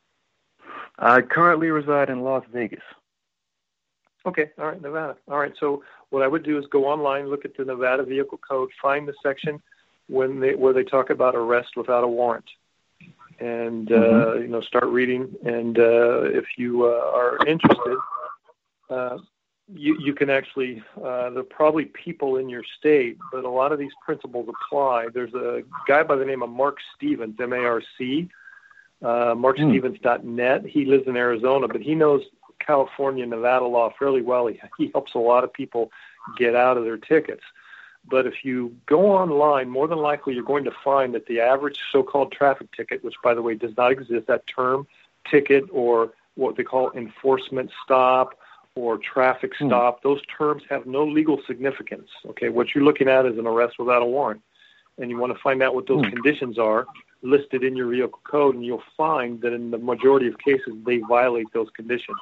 Speaker 4: I currently reside in Las Vegas.
Speaker 17: Okay. All right. Nevada. All right. So what I would do is go online, look at the Nevada Vehicle Code, find the section when they, where they talk about arrest without a warrant, and mm-hmm. uh, you know, start reading. And uh, if you uh, are interested, uh, you you can actually. Uh, there are probably people in your state, but a lot of these principles apply. There's a guy by the name of Mark Stevens, M A R C, uh, mark stevens dot net. He lives in Arizona, but he knows California, Nevada law fairly well. He, he helps a lot of people get out of their tickets. But if you go online, more than likely you're going to find that the average so-called traffic ticket, which, by the way, does not exist, that term ticket or what they call enforcement stop or traffic stop, hmm. those terms have no legal significance. Okay, what you're looking at is an arrest without a warrant. And you want to find out what those hmm. conditions are listed in your vehicle code, and you'll find that in the majority of cases they violate those conditions.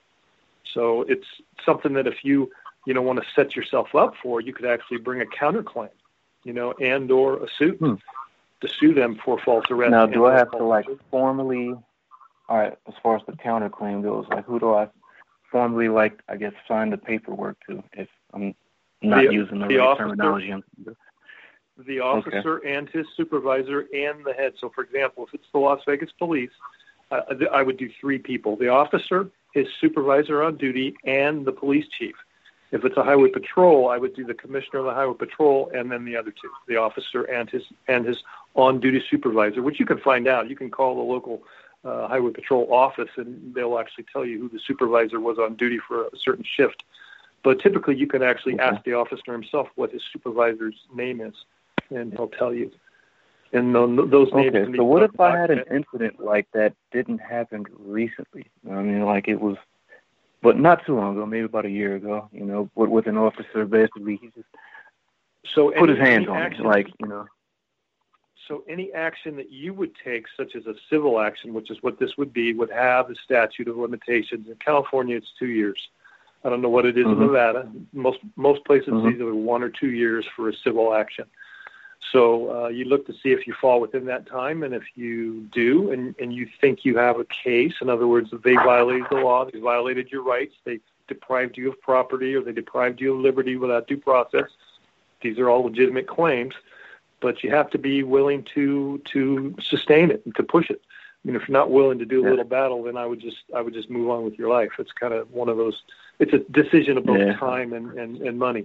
Speaker 17: So it's something that if you, you know, want to set yourself up for, you could actually bring a counterclaim, you know, and or a suit hmm. to sue them for false arrest.
Speaker 4: Now, do I have to, like, formally, all right, as far as the counterclaim goes, like, who do I formally, like, I guess, sign the paperwork to if I'm not
Speaker 17: the,
Speaker 4: using the,
Speaker 17: the
Speaker 4: right
Speaker 17: officer,
Speaker 4: terminology?
Speaker 17: The officer okay. and his supervisor and the head. So, for example, if it's the Las Vegas police, uh, I would do three people. The officer, his supervisor on duty, and the police chief. If it's a highway patrol, I would do the commissioner of the highway patrol and then the other two, the officer and his and his on-duty supervisor, which you can find out. You can call the local uh, highway patrol office, and they'll actually tell you who the supervisor was on duty for a certain shift. But typically, you can actually okay. ask the officer himself what his supervisor's name is, and he'll tell you. And those names.
Speaker 4: Okay, so what if I had an incident like that didn't happen recently? I mean, like it was, but not too long ago, maybe about a year ago. You know, with, with an officer, basically, he just
Speaker 17: so
Speaker 4: put
Speaker 17: any,
Speaker 4: his hands
Speaker 17: any
Speaker 4: on
Speaker 17: action,
Speaker 4: me, like you know.
Speaker 17: So any action that you would take, such as a civil action, which is what this would be, would have a statute of limitations. In California, it's two years. I don't know what it is mm-hmm. in Nevada. Most most places, mm-hmm. it's either one or two years for a civil action. So uh, you look to see if you fall within that time, and if you do, and, and you think you have a case, in other words, they violated the law, they violated your rights, they deprived you of property, or they deprived you of liberty without due process. These are all legitimate claims, but you have to be willing to to sustain it and to push it. I mean, if you're not willing to do a yeah. little battle, then I would just I would just move on with your life. It's kind of one of those. It's a decision of both yeah. time and, and, and money.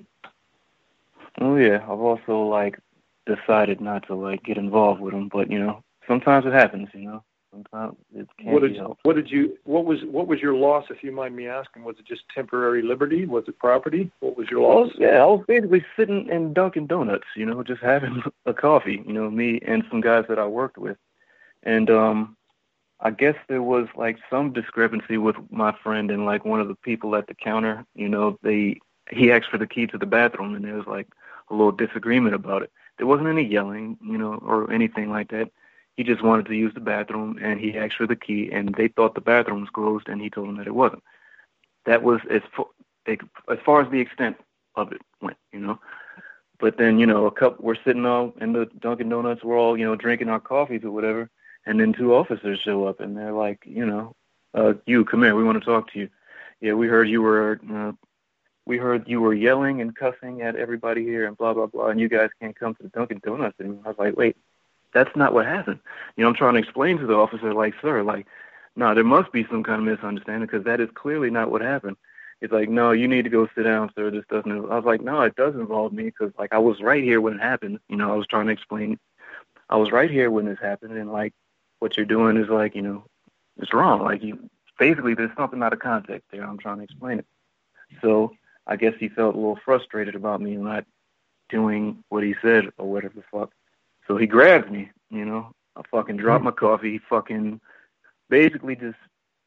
Speaker 4: Oh yeah, I've also like. decided not to like get involved with them, but you know, sometimes it happens. You know, sometimes it can't
Speaker 17: what did,
Speaker 4: be helped.
Speaker 17: What did you? What was what was your loss? If you mind me asking, was it just temporary liberty? Was it property? What was your loss?
Speaker 4: Well, yeah, I was basically sitting in Dunkin' Donuts. You know, just having a coffee. You know, me and some guys that I worked with, and um, I guess there was like some discrepancy with my friend and like one of the people at the counter. You know, they he asked for the key to the bathroom, and there was like a little disagreement about it. There wasn't any yelling, you know, or anything like that. He just wanted to use the bathroom, and he asked for the key, and they thought the bathroom was closed, and he told them that it wasn't. That was as far, as far as the extent of it went, you know. But then, you know, a couple, we're sitting all in the Dunkin' Donuts, we're all, you know, drinking our coffees or whatever, and then two officers show up, and they're like, you know, uh, you, come here, we want to talk to you. Yeah, we heard you were... Uh, We heard you were yelling and cussing at everybody here and blah, blah, blah, and you guys can't come to the Dunkin' Donuts anymore. I was like, wait, that's not what happened. You know, I'm trying to explain to the officer, like, sir, like, no, there must be some kind of misunderstanding because that is clearly not what happened. It's like, no, you need to go sit down, sir. This doesn't. I was like, no, it does involve me because, like, I was right here when it happened. You know, I was trying to explain. I was right here when this happened, and, like, what you're doing is, like, you know, it's wrong. Like, you basically, there's something out of context there. I'm trying to explain it. So I guess he felt a little frustrated about me not doing what he said or whatever the fuck. So he grabs me, you know. I fucking drop my coffee. He fucking basically just,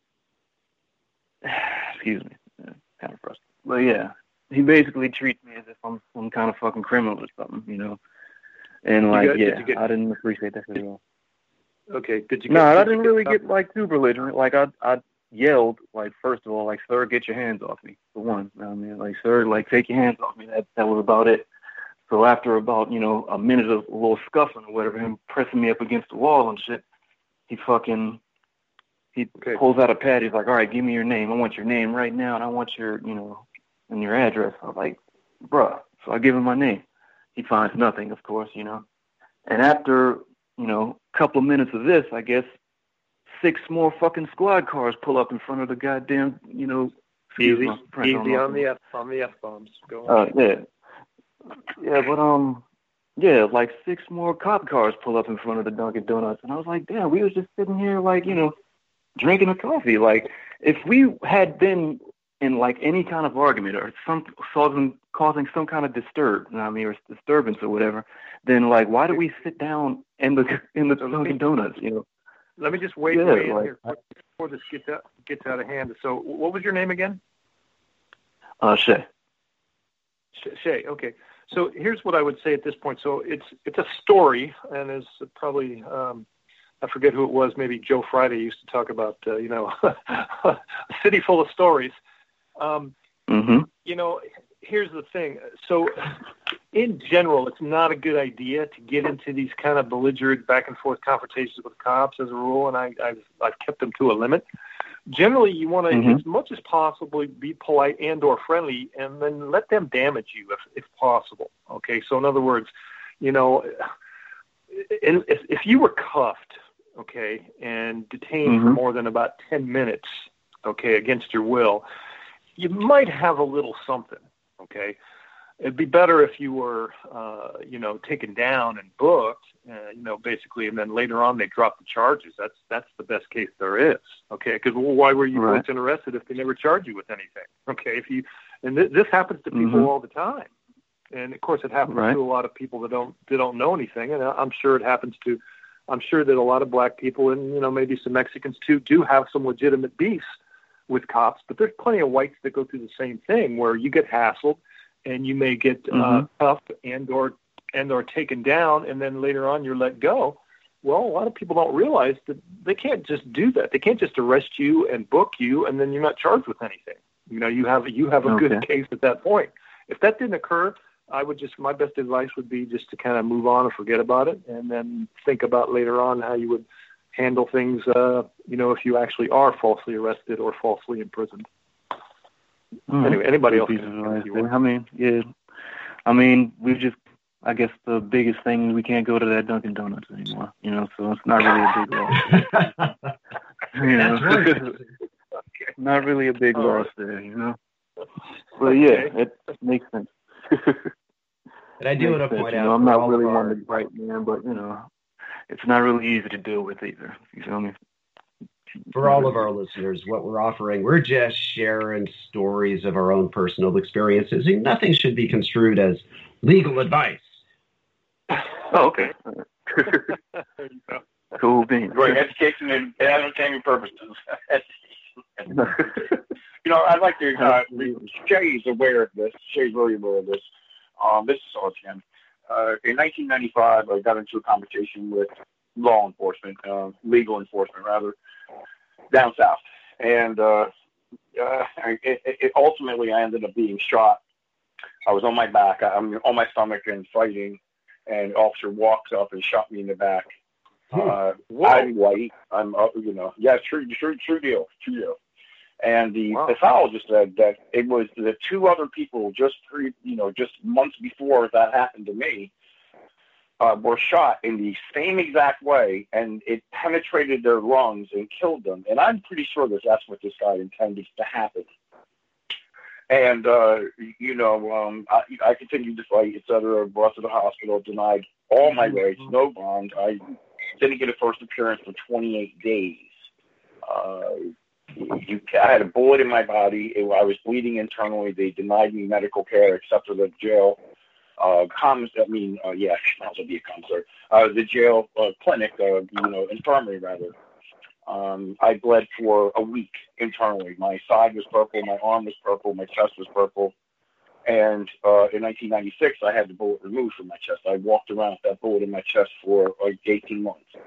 Speaker 4: excuse me, kind of frustrated. But yeah, he basically treats me as if I'm some kind of fucking criminal or something, you know. And like, got, yeah, get, I didn't appreciate that at all.
Speaker 17: Okay, did you?
Speaker 4: No,
Speaker 17: get,
Speaker 4: I didn't really get like too belligerent. Like I, I, yelled, like, first of all, like, sir, get your hands off me, for one. I mean, like, sir, like, take your hands off me. That that was about it. So after about, you know, a minute of a little scuffling or whatever, him pressing me up against the wall and shit, he fucking, he okay. pulls out a pad. He's like, all right, give me your name. I want your name right now, and I want your, you know, and your address. I was like, bruh. So I give him my name. He finds nothing, of course, you know. And after, you know, a couple of minutes of this, I guess, six more fucking squad cars pull up in front of the goddamn, you know,
Speaker 17: easy, easy on the F, on the F bombs. Go on.
Speaker 4: Uh, yeah. Yeah, but, um, yeah, like six more cop cars pull up in front of the Dunkin' Donuts. And I was like, damn, we was just sitting here, like, you know, drinking a coffee. Like, if we had been in, like, any kind of argument or some causing, causing some kind of disturb, you know what I mean, or disturbance or whatever, then, like, why do we sit down in the in the Dunkin' Donuts, you know?
Speaker 17: Let me just wait,
Speaker 4: yeah,
Speaker 17: wait in
Speaker 4: like,
Speaker 17: here before this gets out, gets out of hand. So what was your name again?
Speaker 4: Uh, Shay.
Speaker 17: Shay, okay. So here's what I would say at this point. So it's it's a story, and as probably um, I forget who it was. Maybe Joe Friday used to talk about uh, you know a city full of stories. Um,
Speaker 4: mm-hmm.
Speaker 17: You know, here's the thing. So in general, it's not a good idea to get into these kind of belligerent back and forth confrontations with cops as a rule, and I, I've I've kept them to a limit. Generally, you want to, mm-hmm. as much as possible, be polite and or friendly, and then let them damage you if, if possible. Okay, so in other words, you know, if, if you were cuffed, okay, and detained mm-hmm. for more than about ten minutes, okay, against your will, you might have a little something, okay? It'd be better if you were, uh, you know, taken down and booked, uh, you know, basically, and then later on they drop the charges. That's that's the best case there is, okay? Because well, why were you
Speaker 4: right.
Speaker 17: booked and arrested if they never charge you with anything, okay? If you and th- this happens to people
Speaker 4: mm-hmm.
Speaker 17: all the time, and of course it happens
Speaker 4: right.
Speaker 17: to a lot of people that don't that don't know anything, and I'm sure it happens to, I'm sure that a lot of black people and you know maybe some Mexicans too do have some legitimate beefs with cops, but there's plenty of whites that go through the same thing where you get hassled. And you may get uh,
Speaker 4: mm-hmm.
Speaker 17: cuffed and or and or taken down, and then later on you're let go. Well, a lot of people don't realize that they can't just do that. They can't just arrest you and book you, and then you're not charged with anything. You know, you have you have a
Speaker 4: okay.
Speaker 17: good case at that point. If that didn't occur, I would just my best advice would be just to kind of move on and forget about it, and then think about later on how you would handle things. Uh, you know, if you actually are falsely arrested or falsely imprisoned.
Speaker 4: Mm-hmm.
Speaker 17: Anyway, anybody else?
Speaker 4: Can I mean, yeah. I mean, we just, I guess the biggest thing, we can't go to that Dunkin' Donuts anymore, you know, so it's not really a big loss. you know? That's right. Not really a big loss there, you know. But yeah, it makes sense.
Speaker 5: And I do want to point
Speaker 4: you
Speaker 5: out,
Speaker 4: know, I'm not
Speaker 5: all
Speaker 4: really
Speaker 5: of our-
Speaker 4: one to bright man, but, you know, it's not really easy to deal with either. You feel me?
Speaker 5: For all of our listeners, what we're offering, we're just sharing stories of our own personal experiences, and nothing should be construed as legal advice.
Speaker 4: Oh, okay. Cool beans.
Speaker 6: Right, education and entertainment purposes. You know, I'd like to, uh, Shay's aware of this. Shay's really aware of this. Um, this is all Jim. Uh, in nineteen ninety-five, I got into a conversation with law enforcement, uh, legal enforcement, rather, down south. And uh, uh, it, it, ultimately, I ended up being shot. I was on my back. I'm on my stomach and fighting, and an officer walks up and shot me in the back. Uh, I'm white. I'm, uh, you know, yeah, true, true, true deal, true deal. And the wow. pathologist said that it was the two other people just, pre, you know, just months before that happened to me, Uh, were shot in the same exact way, and it penetrated their lungs and killed them. And I'm pretty sure that that's what this guy intended to happen. And, uh, you know, um, I, I continued to fight, et cetera, brought to the hospital, denied all my rights, no bond. I didn't get a first appearance for twenty-eight days. Uh, you, I had a bullet in my body. It, I was bleeding internally. They denied me medical care except for the jail. Uh, comms, I mean, uh, yeah, might as well be a commissar. Uh, the jail uh, clinic, uh, you know, infirmary rather. Um, I bled for a week internally. My side was purple, my arm was purple, my chest was purple. And uh, in nineteen ninety-six, I had the bullet removed from my chest. I walked around with that bullet in my chest for like eighteen months.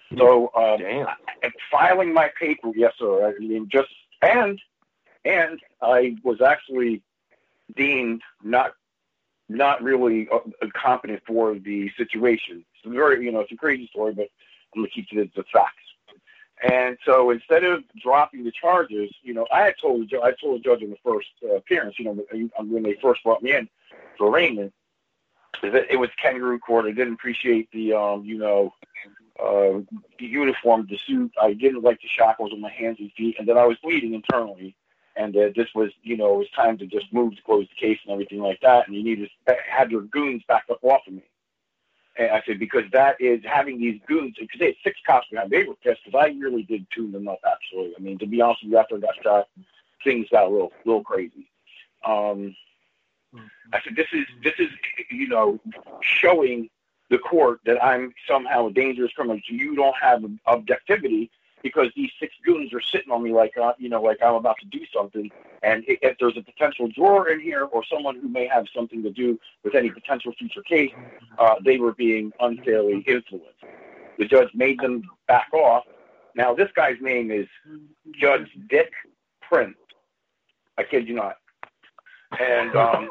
Speaker 6: So, um, and filing my paper, yes, sir. I mean, just and and I was actually deemed not not really uh, competent for the situation. It's a very, you know, it's a crazy story, but I'm gonna keep to the, the facts. And so instead of dropping the charges, you know, I had told the judge, I told the judge in the first uh, appearance, you know, when they first brought me in for arraignment, that it was kangaroo court. I didn't appreciate the, um, you know, uh, the uniform, the suit. I didn't like the shackles on my hands and feet, and that I was bleeding internally, and that this was, you know, it was time to just move to close the case and everything like that, and you need to have your goons back up off of me. And I said, because that is having these goons, because they had six cops behind. They were pissed because I really did tune them up, actually. I mean, to be honest with you, after I got shot, things got a little, little crazy. Um, I said, this is, this is, you know, showing the court that I'm somehow a dangerous criminal. So you don't have objectivity because these six goons are sitting on me like, uh, you know, like I'm about to do something. And if there's a potential juror in here or someone who may have something to do with any potential future case, uh, they were being unfairly influenced. The judge made them back off. Now, this guy's name is Judge Dick Prince. I kid you not. And um,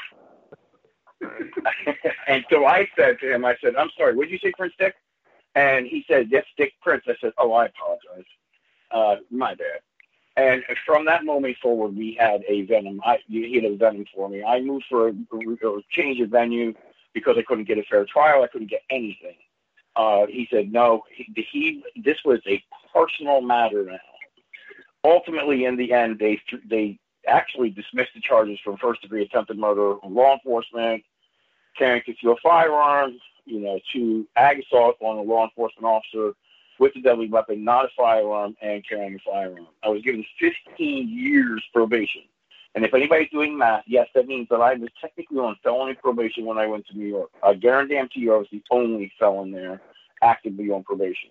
Speaker 6: and so I said to him, I said, I'm sorry, what did you say, Prince Dick? And he said, yes, Dick Prince. I said, oh, I apologize. Uh, my bad. And from that moment forward, we had a venom. I, he had a venom for me. I moved for a, a change of venue because I couldn't get a fair trial. I couldn't get anything. Uh, he said, no, he, he, this was a personal matter now. Ultimately, in the end, they they actually dismissed the charges from first-degree attempted murder, law enforcement, carrying concealed firearms, you know, to ag assault on a law enforcement officer with a deadly weapon, not a firearm, and carrying a firearm. I was given fifteen years probation. And if anybody's doing math, yes, that means that I was technically on felony probation when I went to New York. I guarantee you I was the only felon there actively on probation.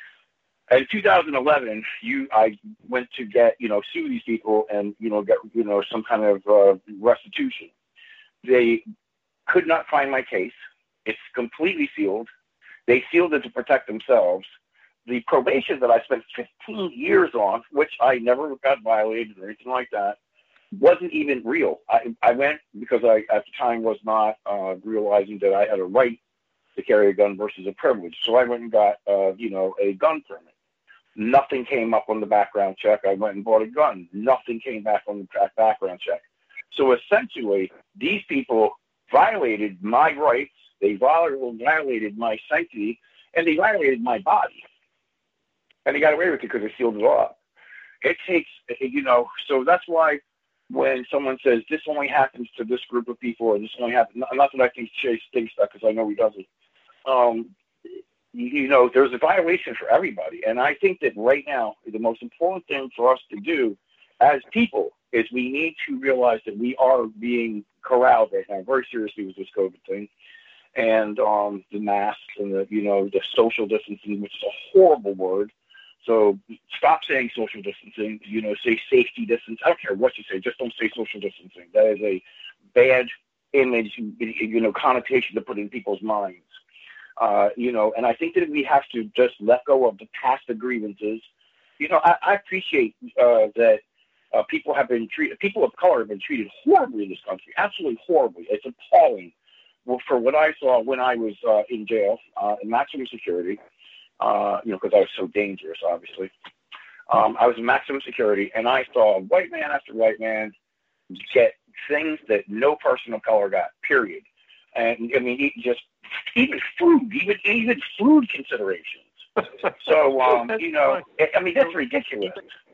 Speaker 6: In two thousand eleven, you, I went to get, you know, sue these people and, you know, get, you know, some kind of uh, restitution. They could not find my case. It's completely sealed. They sealed it to protect themselves. The probation that I spent fifteen years on, which I never got violated or anything like that, wasn't even real. I, I went because I, at the time, was not uh, realizing that I had a right to carry a gun versus a privilege. So I went and got, uh, you know, a gun permit. Nothing came up on the background check. I went and bought a gun. Nothing came back on the background check. So essentially, these people violated my rights. They violated my sanctity, and they violated my body. And they got away with it because they sealed it off. It takes, you know, so that's why when someone says this only happens to this group of people, or this only happens, not that I think Chase thinks that because I know he doesn't. Um, you know, there's a violation for everybody. And I think that right now, the most important thing for us to do as people is we need to realize that we are being corralled right now very seriously with this COVID thing. And um, the masks and the, you know, the social distancing, which is a horrible word. So stop saying social distancing, you know, say safety distance. I don't care what you say, just don't say social distancing. That is a bad image, you know, connotation to put in people's minds. Uh, you know, and I think that we have to just let go of the past grievances. You know, I, I appreciate uh, that uh, people have been treated, people of color have been treated horribly in this country, absolutely horribly. It's appalling. Well, for what I saw when I was uh, in jail, uh, in maximum security, uh, you know, because I was so dangerous, obviously. Um, I was in maximum security, and I saw white man after white man get things that no person of color got, period. And, I mean, just even food, even even food considerations. So, um, you know, I mean, that's ridiculous.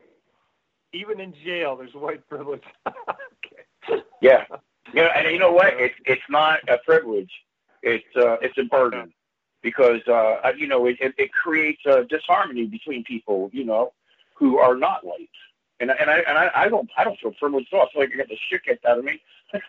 Speaker 17: Even in jail, there's white privilege.
Speaker 6: Okay. Yeah. You know, and you know what? It's it's not a privilege. It's uh, it's a burden because uh, you know it, it, it creates a disharmony between people, you know, who are not white. And and I and I, I don't I don't feel privileged at all. I feel like I get the shit kicked out of me.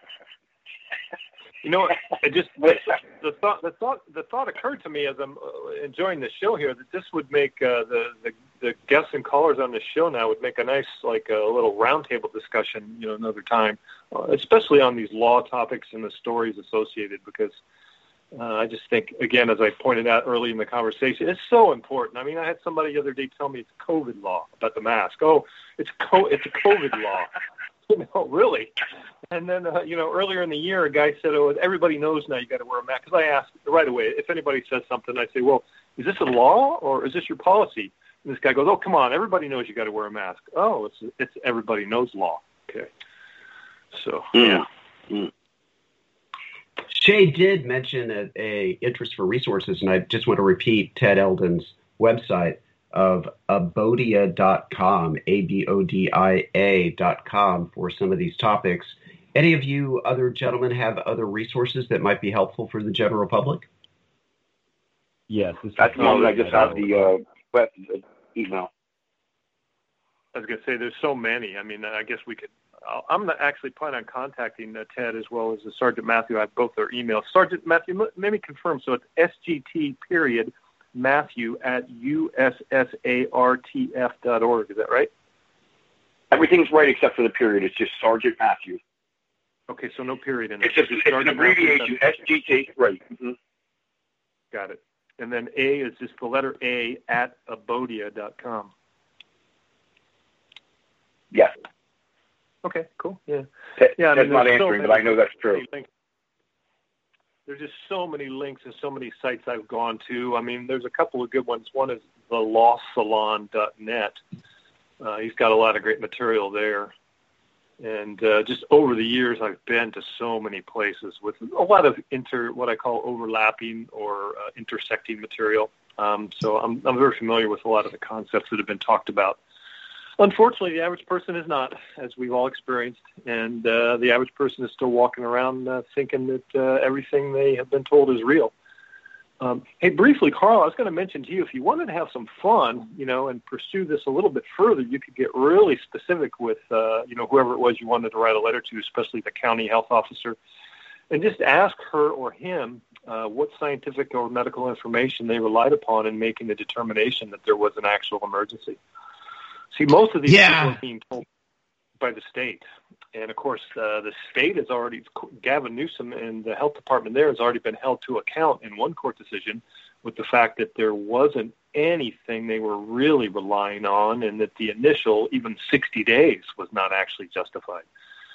Speaker 17: You know, it just the, the thought the thought the thought occurred to me as I'm enjoying the show here that this would make uh, the, the the guests and callers on the show now would make a nice like a little roundtable discussion, you know, another time, uh, especially on these law topics and the stories associated. Because Uh, I just think, again, as I pointed out early in the conversation, it's so important. I mean, I had somebody the other day tell me it's COVID law about the mask. Oh, it's co- it's a COVID law. You know, really? And then, uh, you know, earlier in the year, a guy said, oh, everybody knows now you got to wear a mask. Because I asked right away, if anybody says something, I say, well, is this a law or is this your policy? And this guy goes, oh, come on, everybody knows you got to wear a mask. Oh, it's it's everybody knows law. Okay. So,
Speaker 5: mm.
Speaker 17: yeah.
Speaker 5: Mm. Shay did mention a, a interest for resources, and I just want to repeat Ted Eldon's website of abodia dot com, A B O D I A dot com, for some of these topics. Any of you other gentlemen have other resources that might be helpful for the general public?
Speaker 21: Yes.
Speaker 6: That's the one that I just have the uh, web the email.
Speaker 17: I was going to say there's so many. I mean, I guess we could. I'll, I'm not actually planning on contacting uh, Ted as well as uh, Sergeant Matthew. I have both their emails. Sergeant Matthew, let me confirm. So it's S G T period Matthew at U S S A R T F dot org. Is that right?
Speaker 6: Everything's right except for the period. It's just Sergeant Matthew.
Speaker 17: Okay, so no period in it.
Speaker 6: It's, just, it's an abbreviation, S G T, right. Mm-hmm.
Speaker 17: Got it. And then A is just the letter A at abodia dot com.
Speaker 6: Yes.
Speaker 17: Okay, cool. Yeah.
Speaker 6: Yeah, I mean, that's not answering, so but I know that's true.
Speaker 17: Links. There's just so many links and so many sites I've gone to. I mean, there's a couple of good ones. One is the law salon dot net. Uh, he's got a lot of great material there. And uh, just over the years, I've been to so many places with a lot of inter, what I call overlapping or uh, intersecting material. Um, so I'm, I'm very familiar with a lot of the concepts that have been talked about. Unfortunately, the average person is not, as we've all experienced, and uh, the average person is still walking around uh, thinking that uh, everything they have been told is real. Um, hey, briefly, Carl, I was going to mention to you, if you wanted to have some fun, you know, and pursue this a little bit further, you could get really specific with, uh, you know, whoever it was you wanted to write a letter to, especially the county health officer, and just ask her or him uh, what scientific or medical information they relied upon in making the determination that there was an actual emergency. See, most of these
Speaker 5: yeah.
Speaker 17: people are being told by the state. And, of course, uh, the state has already, Gavin Newsom and the health department there has already been held to account in one court decision with the fact that there wasn't anything they were really relying on and that the initial, even sixty days, was not actually justified.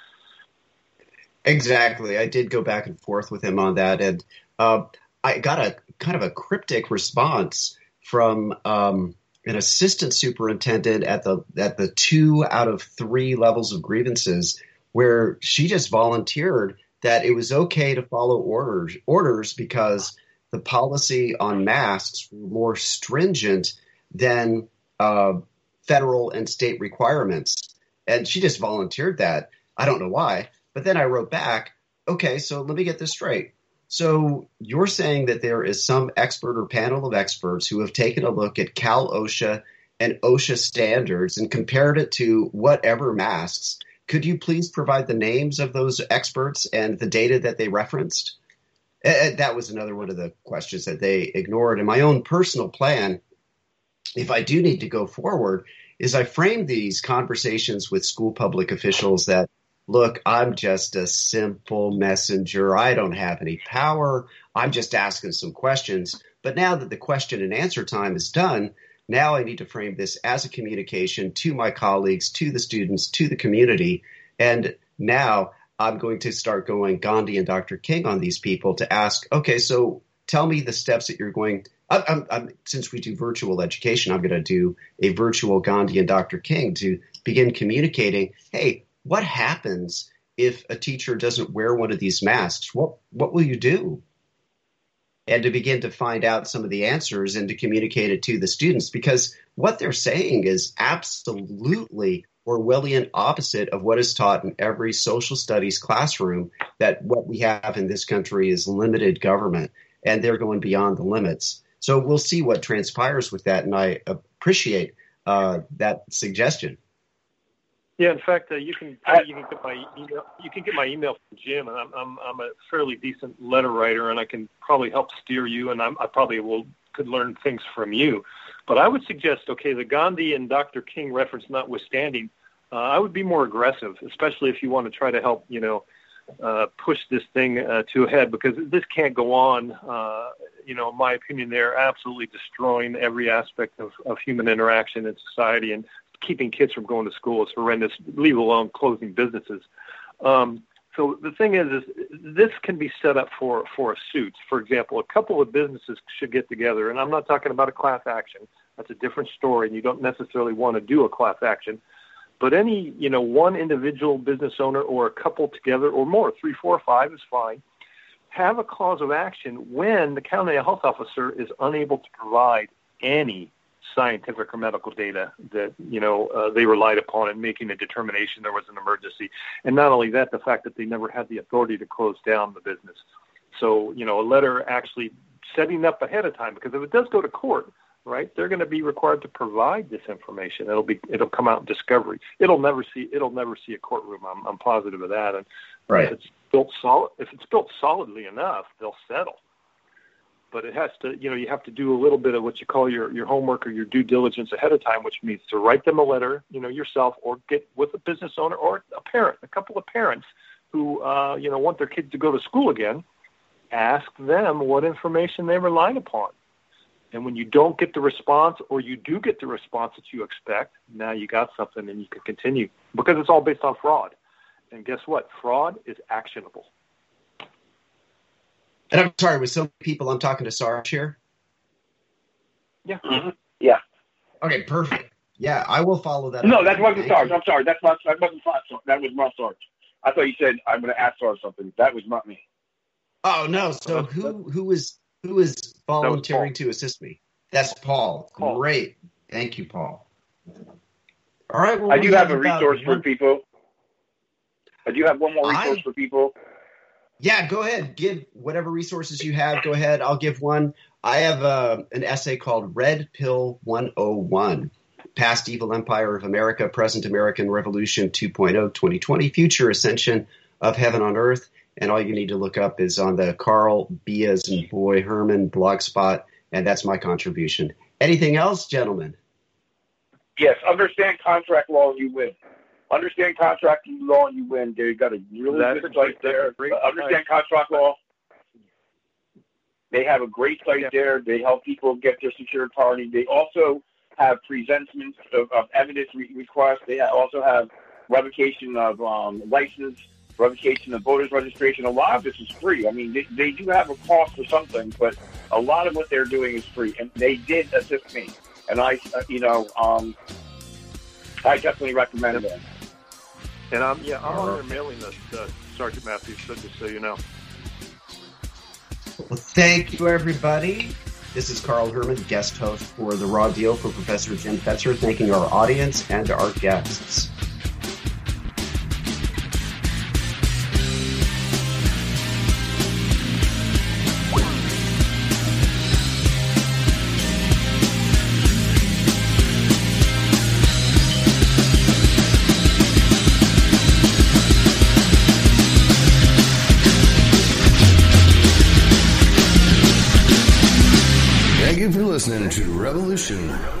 Speaker 5: Exactly. I did go back and forth with him on that. And uh, I got a kind of a cryptic response from um, an assistant superintendent at the at the two out of three levels of grievances, where she just volunteered that it was okay to follow orders orders because the policy on masks were more stringent than uh, federal and state requirements. And she just volunteered that. I don't know why. But then I wrote back, okay, so let me get this straight. So you're saying that there is some expert or panel of experts who have taken a look at Cal OSHA and OSHA standards and compared it to whatever masks. Could you please provide the names of those experts and the data that they referenced? And that was another one of the questions that they ignored. And my own personal plan, if I do need to go forward, is I frame these conversations with school public officials that, look, I'm just a simple messenger. I don't have any power. I'm just asking some questions. But now that the question and answer time is done, now I need to frame this as a communication to my colleagues, to the students, to the community. And now I'm going to start going Gandhi and Doctor King on these people to ask, okay, so tell me the steps that you're going I'm, I'm, I'm, since we do virtual education, I'm going to do a virtual Gandhi and Doctor King to begin communicating, hey, what happens if a teacher doesn't wear one of these masks? What what will you do? And to begin to find out some of the answers and to communicate it to the students, because what they're saying is absolutely Orwellian opposite of what is taught in every social studies classroom, that what we have in this country is limited government, and they're going beyond the limits. So we'll see what transpires with that, and I appreciate uh, that suggestion.
Speaker 17: Yeah, in fact, uh, you can you can get my email. You can get my email from Jim, and I'm I'm I'm a fairly decent letter writer, and I can probably help steer you, and I'm, I probably will could learn things from you. But I would suggest, okay, the Gandhi and Doctor King reference notwithstanding, uh, I would be more aggressive, especially if you want to try to help, you know, uh, push this thing uh, to a head, because this can't go on. Uh, you know, in my opinion, they're absolutely destroying every aspect of, of human interaction in society, and keeping kids from going to school is horrendous, leave alone closing businesses. Um, so the thing is, is this can be set up for, for a suit. For example, a couple of businesses should get together, and I'm not talking about a class action. That's a different story, and you don't necessarily want to do a class action. But any, you know, one individual business owner or a couple together or more, three, four, five is fine, have a cause of action when the county health officer is unable to provide any scientific or medical data that, you know, uh, they relied upon in making a determination there was an emergency. And not only that, the fact that they never had the authority to close down the business. So, you know, a letter actually setting up ahead of time, because if it does go to court, right, they're going to be required to provide this information. It'll be, it'll come out in discovery. It'll never see, it'll never see a courtroom. I'm, I'm positive of that. And
Speaker 5: right.
Speaker 17: if it's built solid, if it's built solidly enough, they'll settle. But it has to, you know, you have to do a little bit of what you call your, your homework or your due diligence ahead of time, which means to write them a letter, you know, yourself, or get with a business owner or a parent, a couple of parents who, uh, you know, want their kids to go to school again. Ask them what information they relied upon. And when you don't get the response, or you do get the response that you expect, now you got something and you can continue, because it's all based on fraud. And guess what? Fraud is actionable.
Speaker 5: And I'm sorry, with so many people, I'm talking to Sarge here?
Speaker 17: Yeah.
Speaker 6: Mm-hmm. Yeah.
Speaker 5: Okay, perfect. Yeah, I will follow that.
Speaker 6: No,
Speaker 5: up.
Speaker 6: that wasn't
Speaker 5: Thank
Speaker 6: Sarge.
Speaker 5: you.
Speaker 6: I'm sorry. That's not, that wasn't Sarge. That was not Sarge. I thought you said I'm going to ask Sarge something. That was not me.
Speaker 5: Oh, no. So who who is who is volunteering to assist me? That's Paul.
Speaker 6: Paul.
Speaker 5: Great. Thank you, Paul. All right. Well,
Speaker 6: I do
Speaker 5: we
Speaker 6: have a
Speaker 5: about
Speaker 6: resource for
Speaker 5: one-
Speaker 6: people. I do have one more resource
Speaker 5: I-
Speaker 6: for people.
Speaker 5: Yeah, go ahead. Give whatever resources you have. Go ahead. I'll give one. I have uh, an essay called Red Pill one oh one, Past Evil Empire of America, Present American Revolution two point oh, twenty twenty, Future Ascension of Heaven on Earth. And all you need to look up is on the Carl B as in boy Herman blogspot, and that's my contribution. Anything else, gentlemen?
Speaker 6: Yes, understand contract law and you win. Understand contract law and you win. They got a really
Speaker 17: That's
Speaker 6: good
Speaker 17: a
Speaker 6: site
Speaker 17: great-
Speaker 6: there.
Speaker 17: that's a great
Speaker 6: Uh, understand
Speaker 17: site.
Speaker 6: contract law. They have a great site
Speaker 17: Yeah.
Speaker 6: there. They help people get their secured party. They also have presentments of, of evidence re- requests. They also have revocation of um, license, revocation of voters registration. A lot of this is free. I mean, they, they do have a cost for something, but a lot of what they're doing is free. And they did assist me. And I, uh, you know, um, I definitely recommend it.
Speaker 17: And I'm, yeah, I'm on their mailing list, uh, Sergeant Matthews, so just so you know.
Speaker 5: Well, thank you, everybody. This is Carl Herman, guest host for The Raw Deal for Professor Jim Fetzer, thanking our audience and our guests.
Speaker 3: Thank you for listening to Revolution